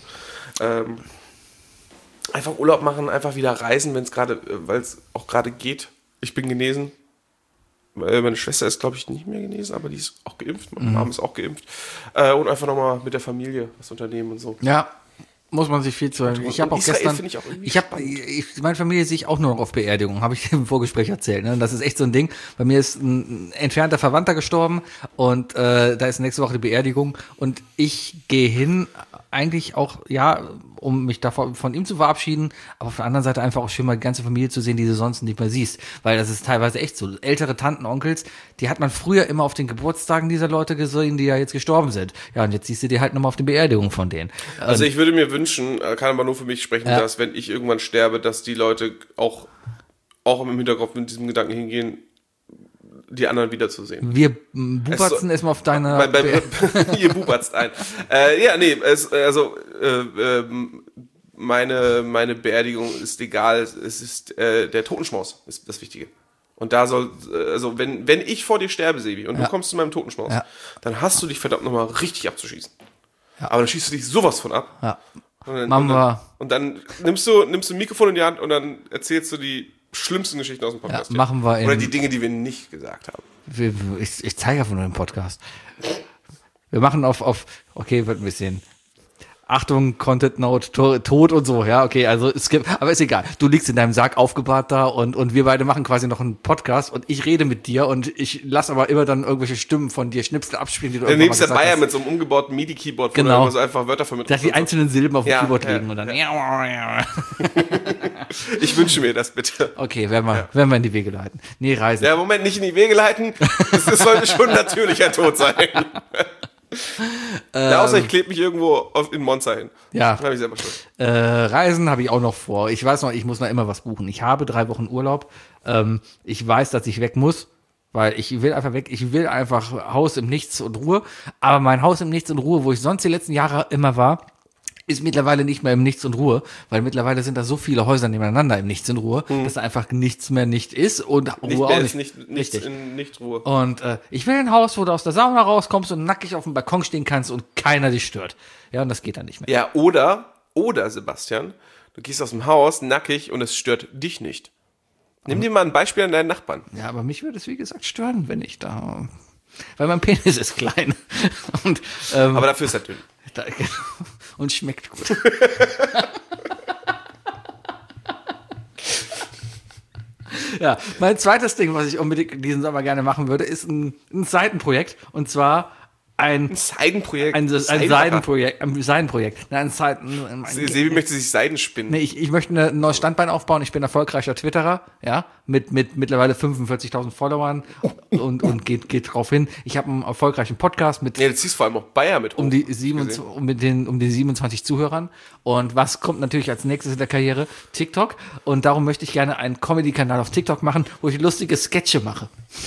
Einfach Urlaub machen, einfach wieder reisen, weil es auch gerade geht. Ich bin genesen. Meine Schwester ist, glaube ich, nicht mehr genesen, aber die ist auch geimpft. Meine Mama ist auch geimpft. Und einfach nochmal mit der Familie was unternehmen und so. Ja, muss man sich viel zu hören. Ich habe auch Israel gestern, meine Familie sehe ich auch nur noch auf Beerdigung, habe ich im Vorgespräch erzählt. Ne? Das ist echt so ein Ding. Bei mir ist ein entfernter Verwandter gestorben und da ist nächste Woche die Beerdigung und ich gehe hin, eigentlich auch, ja, um mich davon von ihm zu verabschieden, aber auf der anderen Seite einfach auch schön mal die ganze Familie zu sehen, die du sonst nicht mehr siehst, weil das ist teilweise echt so. Ältere Tanten, Onkels, die hat man früher immer auf den Geburtstagen dieser Leute gesehen, die ja jetzt gestorben sind. Ja, und jetzt siehst du die halt nochmal auf den Beerdigungen von denen. Also ich würde mir wünschen, kann aber nur für mich sprechen, dass wenn ich irgendwann sterbe, dass die Leute auch im Hinterkopf mit diesem Gedanken hingehen, die anderen wiederzusehen. Wir bubatzen erstmal auf deine... Ihr bubatzt ein. Meine Beerdigung ist egal. Es ist der Totenschmaus ist das Wichtige. Und da soll, also wenn ich vor dir sterbe, Sebi, und du kommst zu meinem Totenschmaus, dann hast du dich verdammt nochmal richtig abzuschießen. Ja. Aber dann schießt du dich sowas von ab. Ja. Und dann nimmst du ein Mikrofon in die Hand und dann erzählst du die schlimmsten Geschichten aus dem Podcast. Ja, machen wir oder die Dinge, die wir nicht gesagt haben. Ich zeige einfach nur den Podcast. Wir machen okay, wird ein bisschen. Achtung, Content Note, Tod und so, ja, okay, also es gibt, aber ist egal. Du liegst in deinem Sarg aufgebahrt da und wir beide machen quasi noch einen Podcast und ich rede mit dir und ich lasse aber immer dann irgendwelche Stimmen von dir, Schnipsel abspielen, die du irgendwann mal gesagt hast. Dann nimmst du mit so einem umgebauten MIDI-Keyboard, wo du so einfach Wörter vermittelst. Dass die einzelnen Silben auf dem Keyboard liegen und dann. Ich wünsche mir das bitte. Okay, werden wir in die Wege leiten. Nee, reisen. Ja, Moment, nicht in die Wege leiten. Das sollte schon natürlicher Tod sein. Außer ich klebe mich irgendwo in Monza hin. Ja. Dann habe ich selber schon. Reisen habe ich auch noch vor. Ich weiß noch, ich muss noch immer was buchen. Ich habe 3 Wochen Urlaub. Ich weiß, dass ich weg muss, weil ich will einfach weg. Ich will einfach Haus im Nichts und Ruhe. Aber mein Haus im Nichts und Ruhe, wo ich sonst die letzten Jahre immer war, ist mittlerweile nicht mehr im Nichts und Ruhe, weil mittlerweile sind da so viele Häuser nebeneinander im Nichts und Ruhe, dass da einfach nichts mehr nicht ist und Ruhe auch nicht. Nichts in Nicht-Ruhe. Und ich will ein Haus, wo du aus der Sauna rauskommst und nackig auf dem Balkon stehen kannst und keiner dich stört. Ja, und das geht dann nicht mehr. Ja, oder Sebastian, du gehst aus dem Haus nackig und es stört dich nicht. Nimm dir mal ein Beispiel an deinen Nachbarn. Ja, aber mich würde es, wie gesagt, stören, wenn ich da... Weil mein Penis ist klein. Und, aber dafür ist er dünn. Und schmeckt gut. Ja, mein zweites Ding, was ich unbedingt diesen Sommer gerne machen würde, ist ein Seitenprojekt. Und zwar ein Seidenprojekt. Ein Seidenprojekt. Sebi möchte sich Seiden spinnen. Nee, ich möchte ein neues Standbein aufbauen. Ich bin erfolgreicher Twitterer, ja, mit mittlerweile 45.000 Followern und geht drauf hin. Ich habe einen erfolgreichen Podcast mit. Ja, du ziehst vor allem auch Bayer mit hoch. Um die 27 Zuhörern. Und was kommt natürlich als nächstes in der Karriere? TikTok. Und darum möchte ich gerne einen Comedy-Kanal auf TikTok machen, wo ich lustige Sketche mache.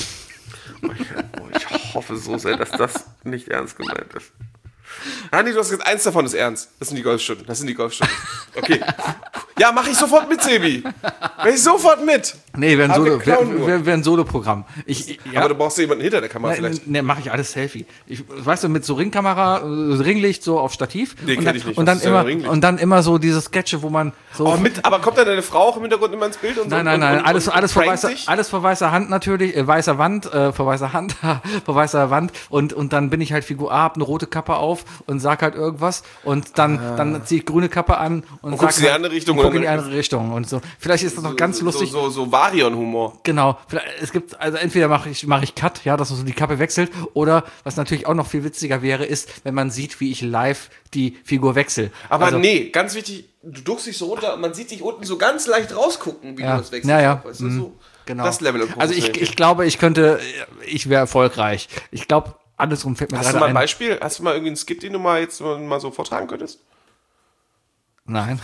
Ich hoffe so sehr, dass das nicht ernst gemeint ist. Hanni, du hast gesagt, eins davon ist ernst. Das sind die Golfstunden. Okay. Ja, mach ich sofort mit, Sebi. Mach ich sofort mit. Nee, wäre ein Solo-Programm. Ja. Aber du brauchst jemanden hinter der Kamera vielleicht. Nee, mach ich alles Selfie. Weißt du, mit so Ringkamera, Ringlicht so auf Stativ. Nee, kenn ich nicht. Und dann immer so diese Sketche, wo man so... aber kommt da deine Frau auch im Hintergrund immer ins Bild? Und so, nein. Alles vor weißer Hand natürlich. Weißer Wand, vor weißer Hand, vor weißer Wand. Und dann bin ich halt Figur A, hab eine rote Kappe auf und sag halt irgendwas. Und dann ziehe ich grüne Kappe an und sag in die andere Richtung. Guck in die andere Richtung und so. Vielleicht ist das noch ganz lustig. So Varion-Humor. Genau. Es gibt, also entweder mache ich Cut, ja, dass man so die Kappe wechselt, oder was natürlich auch noch viel witziger wäre, ist, wenn man sieht, wie ich live die Figur wechsle. Aber nee, ganz wichtig, du duckst dich so runter und man sieht dich unten so ganz leicht rausgucken, wie du das wechselst. Ja. Weißt du, so genau. Das Level. Also ich glaube, ich wäre erfolgreich. Ich glaube, andersrum fällt mir gerade ein. Hast du mal ein Beispiel? Hast du mal irgendwie einen Skit, den du mal so vortragen könntest? Nein.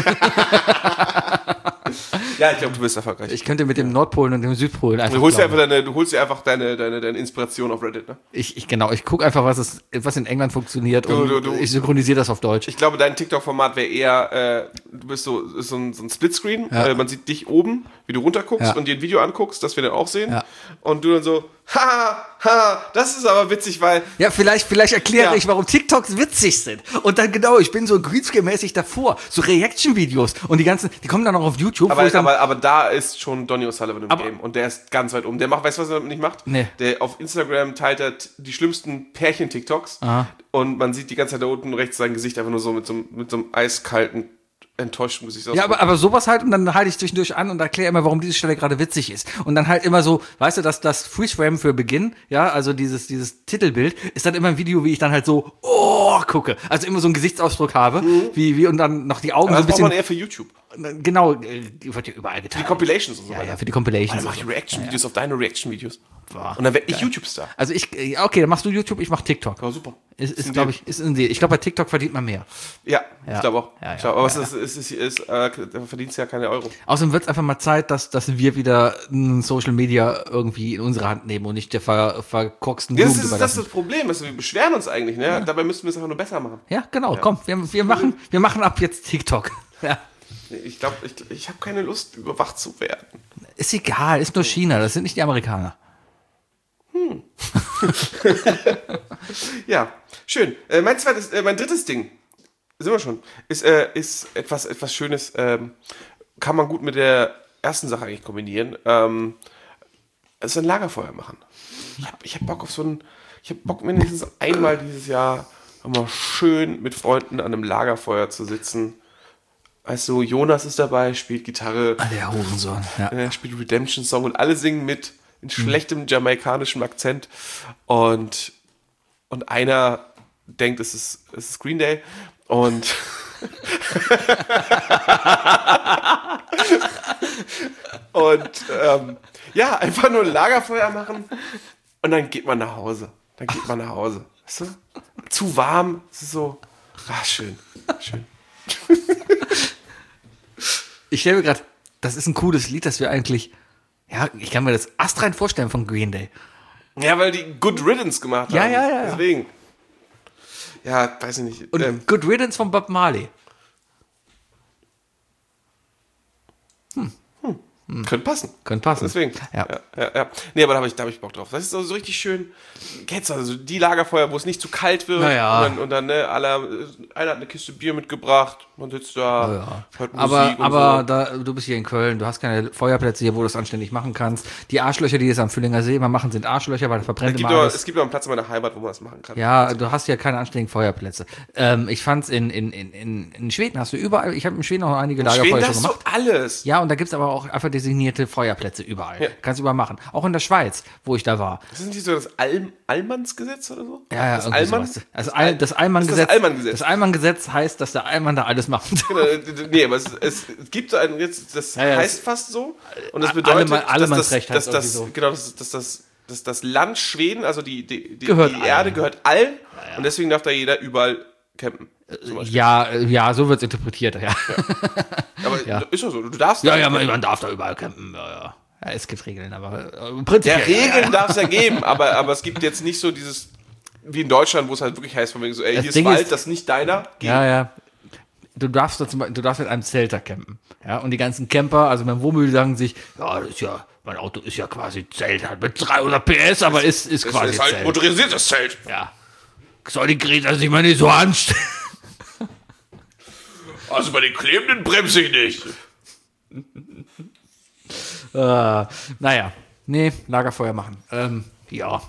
Ja, ich glaube, du bist erfolgreich. Ich könnte mit dem Nordpolen und dem Südpolen einfach. Du holst dir einfach deine Inspiration auf Reddit, ne? Ich gucke einfach, was in England funktioniert und ich synchronisiere das auf Deutsch. Ich glaube, dein TikTok-Format wäre eher, du bist so ein Splitscreen, man sieht dich oben, wie du runterguckst und dir ein Video anguckst, das wir dann auch sehen. Ja. Und du dann so, Das ist aber witzig, weil Ja, vielleicht erkläre ich, warum TikToks witzig sind. Und dann genau, ich bin so Greenscreen-mäßig davor. So Reaction-Videos. Und die kommen dann auch auf YouTube. wo ich dann, aber da ist schon Donny O'Sullivan im Game und der ist ganz weit oben. Der macht, weißt du, was er nicht macht? Nee. Der auf Instagram teilt er die schlimmsten Pärchen-TikToks und man sieht die ganze Zeit da unten rechts sein Gesicht einfach nur so mit so einem eiskalten, enttäuschten Gesicht. ja, aber sowas halt, und dann halte ich zwischendurch an und erkläre immer, warum diese Stelle gerade witzig ist. Und dann halt immer so, weißt du, das Freeze-Frame für Beginn, ja, also dieses Titelbild, ist dann immer ein Video, wie ich dann halt so, gucke. Also immer so einen Gesichtsausdruck habe, wie und dann noch die Augen Aber so ein das braucht bisschen. man eher für YouTube. Genau, wird ja überall getan. Die Compilations und so Ja, weiter. ja, für die Compilations. Dann mache ich Reaction-Videos auf deine Reaction-Videos. Boah. Und dann werde ich YouTube-Star. Also okay, dann machst du YouTube, ich mach TikTok. Ja, super. Ist glaube ich, ist ein Deal. Ich glaube, bei TikTok verdient man mehr. Ja, Ja. ich glaube auch. Ja, Ich glaub, aber ja, da verdienst du ja keine Euro. Außerdem wird es einfach mal Zeit, dass wir wieder Social Media irgendwie in unsere Hand nehmen und nicht der verkorksten Ja, Jugend das ist überlassen. das Problem. Also wir beschweren uns eigentlich, ne? Ja. Dabei müssten wir es einfach nur besser machen. Ja, genau, komm, wir machen ab jetzt TikTok. Ja. Ich glaube, ich habe keine Lust, überwacht zu werden. Ist egal, ist nur China, das sind nicht die Amerikaner. Ja, schön. Mein drittes Ding, sind wir schon, ist etwas Schönes, kann man gut mit der ersten Sache eigentlich kombinieren. Es ist ein Lagerfeuer machen. Ich hab Bock ich hab Bock mindestens einmal dieses Jahr mal schön mit Freunden an einem Lagerfeuer zu sitzen. Weißt du, Jonas ist dabei, spielt Gitarre, Der Hurensohn, ja. spielt Redemption Song und alle singen mit in schlechtem jamaikanischem Akzent und einer denkt, es ist Green Day und ja, einfach nur ein Lagerfeuer machen und dann geht man nach Hause. Weißt du? Zu warm, es ist so, schön. Ich stelle mir gerade, das ist ein cooles Lied, das wir eigentlich, ja, ich kann mir das astrein vorstellen von Green Day. Ja, weil die Good Riddance gemacht haben. Ja. Deswegen. Ja, weiß ich nicht. Und Good Riddance von Bob Marley. Könnte passen. Deswegen. Ja. Nee, aber da hab ich Bock drauf. Das ist so richtig schön. Kennst du also die Lagerfeuer, wo es nicht zu kalt wird? Ja. Und dann ne, einer hat eine Kiste Bier mitgebracht. Man sitzt da, hört Musik Aber und so. du bist hier in Köln, du hast keine Feuerplätze hier, wo du das anständig machen kannst. Die Arschlöcher, die es am Füllinger See immer machen, sind Arschlöcher, weil da verbrennt immer alles. Es gibt aber einen Platz in meiner Heimat, wo man das machen kann. Ja, du hast ja keine anständigen Feuerplätze. Ich fand's in Schweden hast du überall, ich habe in Schweden auch einige Lagerfeuer Schweden schon hast du gemacht. alles. Ja, und da gibt's aber auch einfach designierte Feuerplätze überall. Ja. Kannst du überall machen. Auch in der Schweiz, wo ich da war. Das ist nicht so das Allmannsgesetz oder so? Ja, das irgendwie Allmann? sowas. Das Allmann-Gesetz. Das Allmann-Gesetz. Das Allmann-Gesetz heißt, dass der Allmann da alles macht. Genau, nee, aber es gibt so einen, jetzt, das Ja, heißt fast so. Und das bedeutet, Allemannsrecht heißt dass irgendwie so. genau, dass das Land Schweden, also die Gehört Erde allen. gehört allen. Und deswegen darf da jeder überall campen. zum Beispiel. Ja, so wird's interpretiert, ja. Aber Ja. ist doch so, du darfst Ja, da- ja, man darf da überall campen. Ja. Ja, es gibt Regeln, aber prinzipiell. Ja, Regeln darf es ja geben, aber es gibt jetzt nicht so dieses, wie in Deutschland, wo es halt wirklich heißt, von wegen so, ey, Das hier Ding ist Wald, ist- das ist nicht deiner. Geh. Ja. Du darfst mit einem Zelter campen. Ja, und die ganzen Camper, also mein Wohnmobil sagen sich, ja, das ist ja, mein Auto ist ja quasi Zelt, halt mit 300 PS, aber ist Das quasi ist halt Zelt. motorisiertes Zelt. Ja. Soll die Greta sich mal nicht so anstellen? Also bei den klebenden bremse ich nicht. Naja, nee, Lagerfeuer machen. Ja.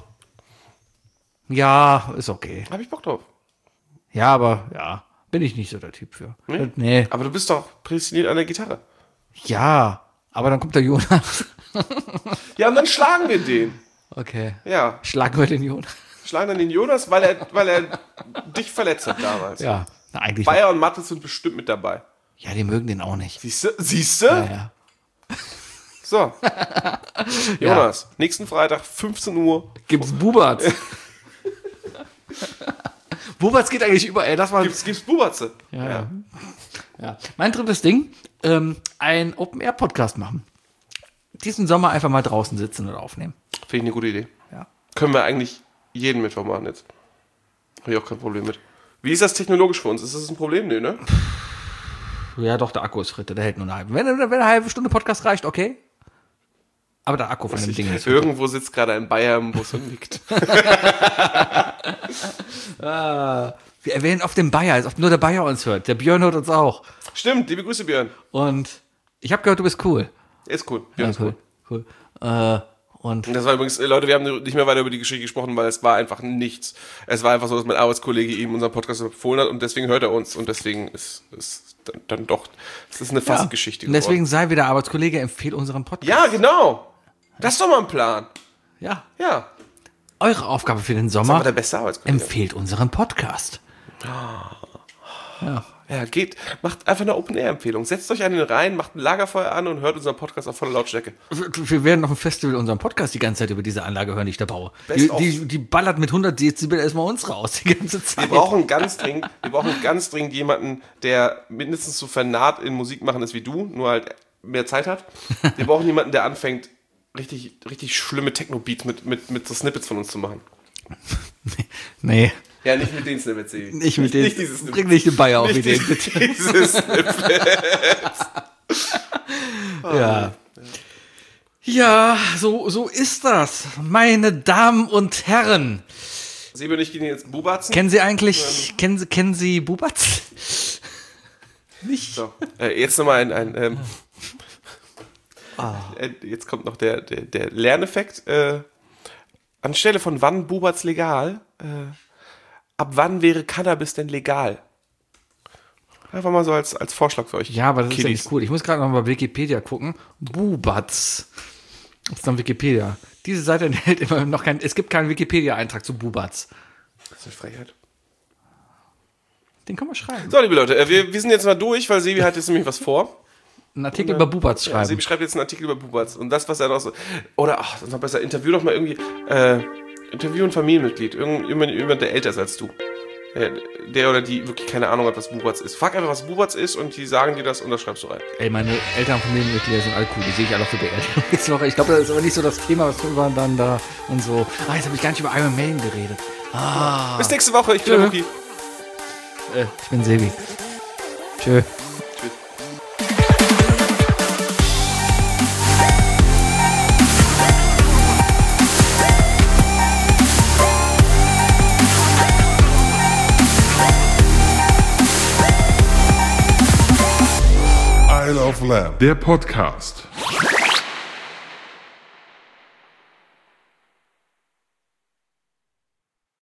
Ja, ist okay. Hab ich Bock drauf. Ja, aber ja, bin ich nicht so der Typ für. Nee. Aber du bist doch prädestiniert an der Gitarre. Ja, aber dann kommt der Jonas. Ja, und dann schlagen wir den. Okay. Ja, Schlagen wir den Jonas. schlagen dann den Jonas, weil er dich verletzt hat damals. Ja, na, eigentlich. Bayer und Mattes sind bestimmt mit dabei. Ja, die mögen den auch nicht. Siehst du? Ja. So. Jonas, nächsten Freitag, 15 Uhr. Gibt's Buberts? Buberts geht eigentlich überall. Das war Gibt's Bubatze. Ja. Mein drittes Ding, ein Open-Air-Podcast machen. Diesen Sommer einfach mal draußen sitzen und aufnehmen. Finde ich eine gute Idee. Ja. Können wir eigentlich jeden Mittwoch machen jetzt. Habe ich auch kein Problem mit. Wie ist das technologisch für uns? Ist das ein Problem? Nee, ne? Ja, doch, der Akku ist fritte, der hält nur eine halbe. Wenn eine halbe Stunde Podcast reicht, okay. Aber der Akku von dem Ding ist Irgendwo sitzt gerade ein Bayer im Bus und nickt. Wir erwähnen oft den Bayer, als ob nur der Bayer uns hört. Der Björn hört uns auch. Stimmt, liebe Grüße, Björn. Und ich habe gehört, du bist cool. Ist cool. Björn ist cool. Cool. Und Das war übrigens, Leute, wir haben nicht mehr weiter über die Geschichte gesprochen, weil es war einfach nichts. Es war einfach so, dass mein Arbeitskollege ihm unseren Podcast empfohlen hat und deswegen hört er uns und deswegen ist dann doch, es ist eine Fassgeschichte und deswegen sei wieder Arbeitskollege, empfehle unseren Podcast. Ja, genau. Das ist doch mal ein Plan. Ja. Ja. Eure Aufgabe für den Das Sommer, war der beste Arbeitskollege. empfehlt unseren Podcast. Ja, macht einfach eine Open-Air-Empfehlung. Setzt euch einen rein, macht ein Lagerfeuer an und hört unseren Podcast auf voller Lautstärke. Wir werden auf dem Festival unseren Podcast die ganze Zeit über diese Anlage hören, die ich da baue. Best of. Die ballert mit 100 Dezibel erstmal uns raus, die ganze Zeit. Wir brauchen ganz dringend jemanden, der mindestens so vernarrt in Musik machen ist wie du, nur halt mehr Zeit hat. Wir brauchen jemanden, der anfängt, richtig, richtig schlimme Techno-Beats mit so Snippets von uns zu machen. Nee. Ja, nicht mit den Snippets. Nicht mit den. Nicht dieses Snippet. Bring nicht den Bayer auf Nicht Ideen, bitte. Dieses Snippet. Ja. Ja, so ist das. Meine Damen und Herren. Sebi und ich gehen jetzt Bubatzen. Kennen Sie Bubatz? Nicht? So, jetzt nochmal jetzt kommt noch der Lerneffekt. Anstelle von wann Bubatz legal, ab wann wäre Cannabis denn legal? Einfach mal so als Vorschlag für euch. Ja, aber das ist ja Kiddies. nicht gut. Ich muss gerade noch mal bei Wikipedia gucken. Bubatz. Das ist dann Wikipedia. Diese Seite enthält immer noch es gibt keinen Wikipedia-Eintrag zu Bubatz. Das ist eine Frechheit. Den kann man schreiben. So, liebe Leute, wir sind jetzt mal durch, weil Sebi hat jetzt nämlich was vor. Einen Artikel über Bubatz schreiben. Sebi schreibt jetzt einen Artikel über Bubatz. Und das, was er noch so... Oder, das ist noch besser, interview doch mal irgendwie... interview ein Familienmitglied. Jemand, der älter ist als du. Der oder die wirklich keine Ahnung hat, was Bubatz ist. Frag einfach, was Bubatz ist und die sagen dir das und das schreibst du rein. Ey, meine Eltern Familienmitglieder sind alle cool. Die sehe ich alle auf der Beerdigung jetzt noch. Ich glaube, das ist aber nicht so das Thema, was wir dann da und so. Jetzt habe ich gar nicht über Iron Maiden geredet. Bis nächste Woche. Ich bin der Wookie. Ich bin Sebi. Tschö. Isle of Lamb, der Podcast.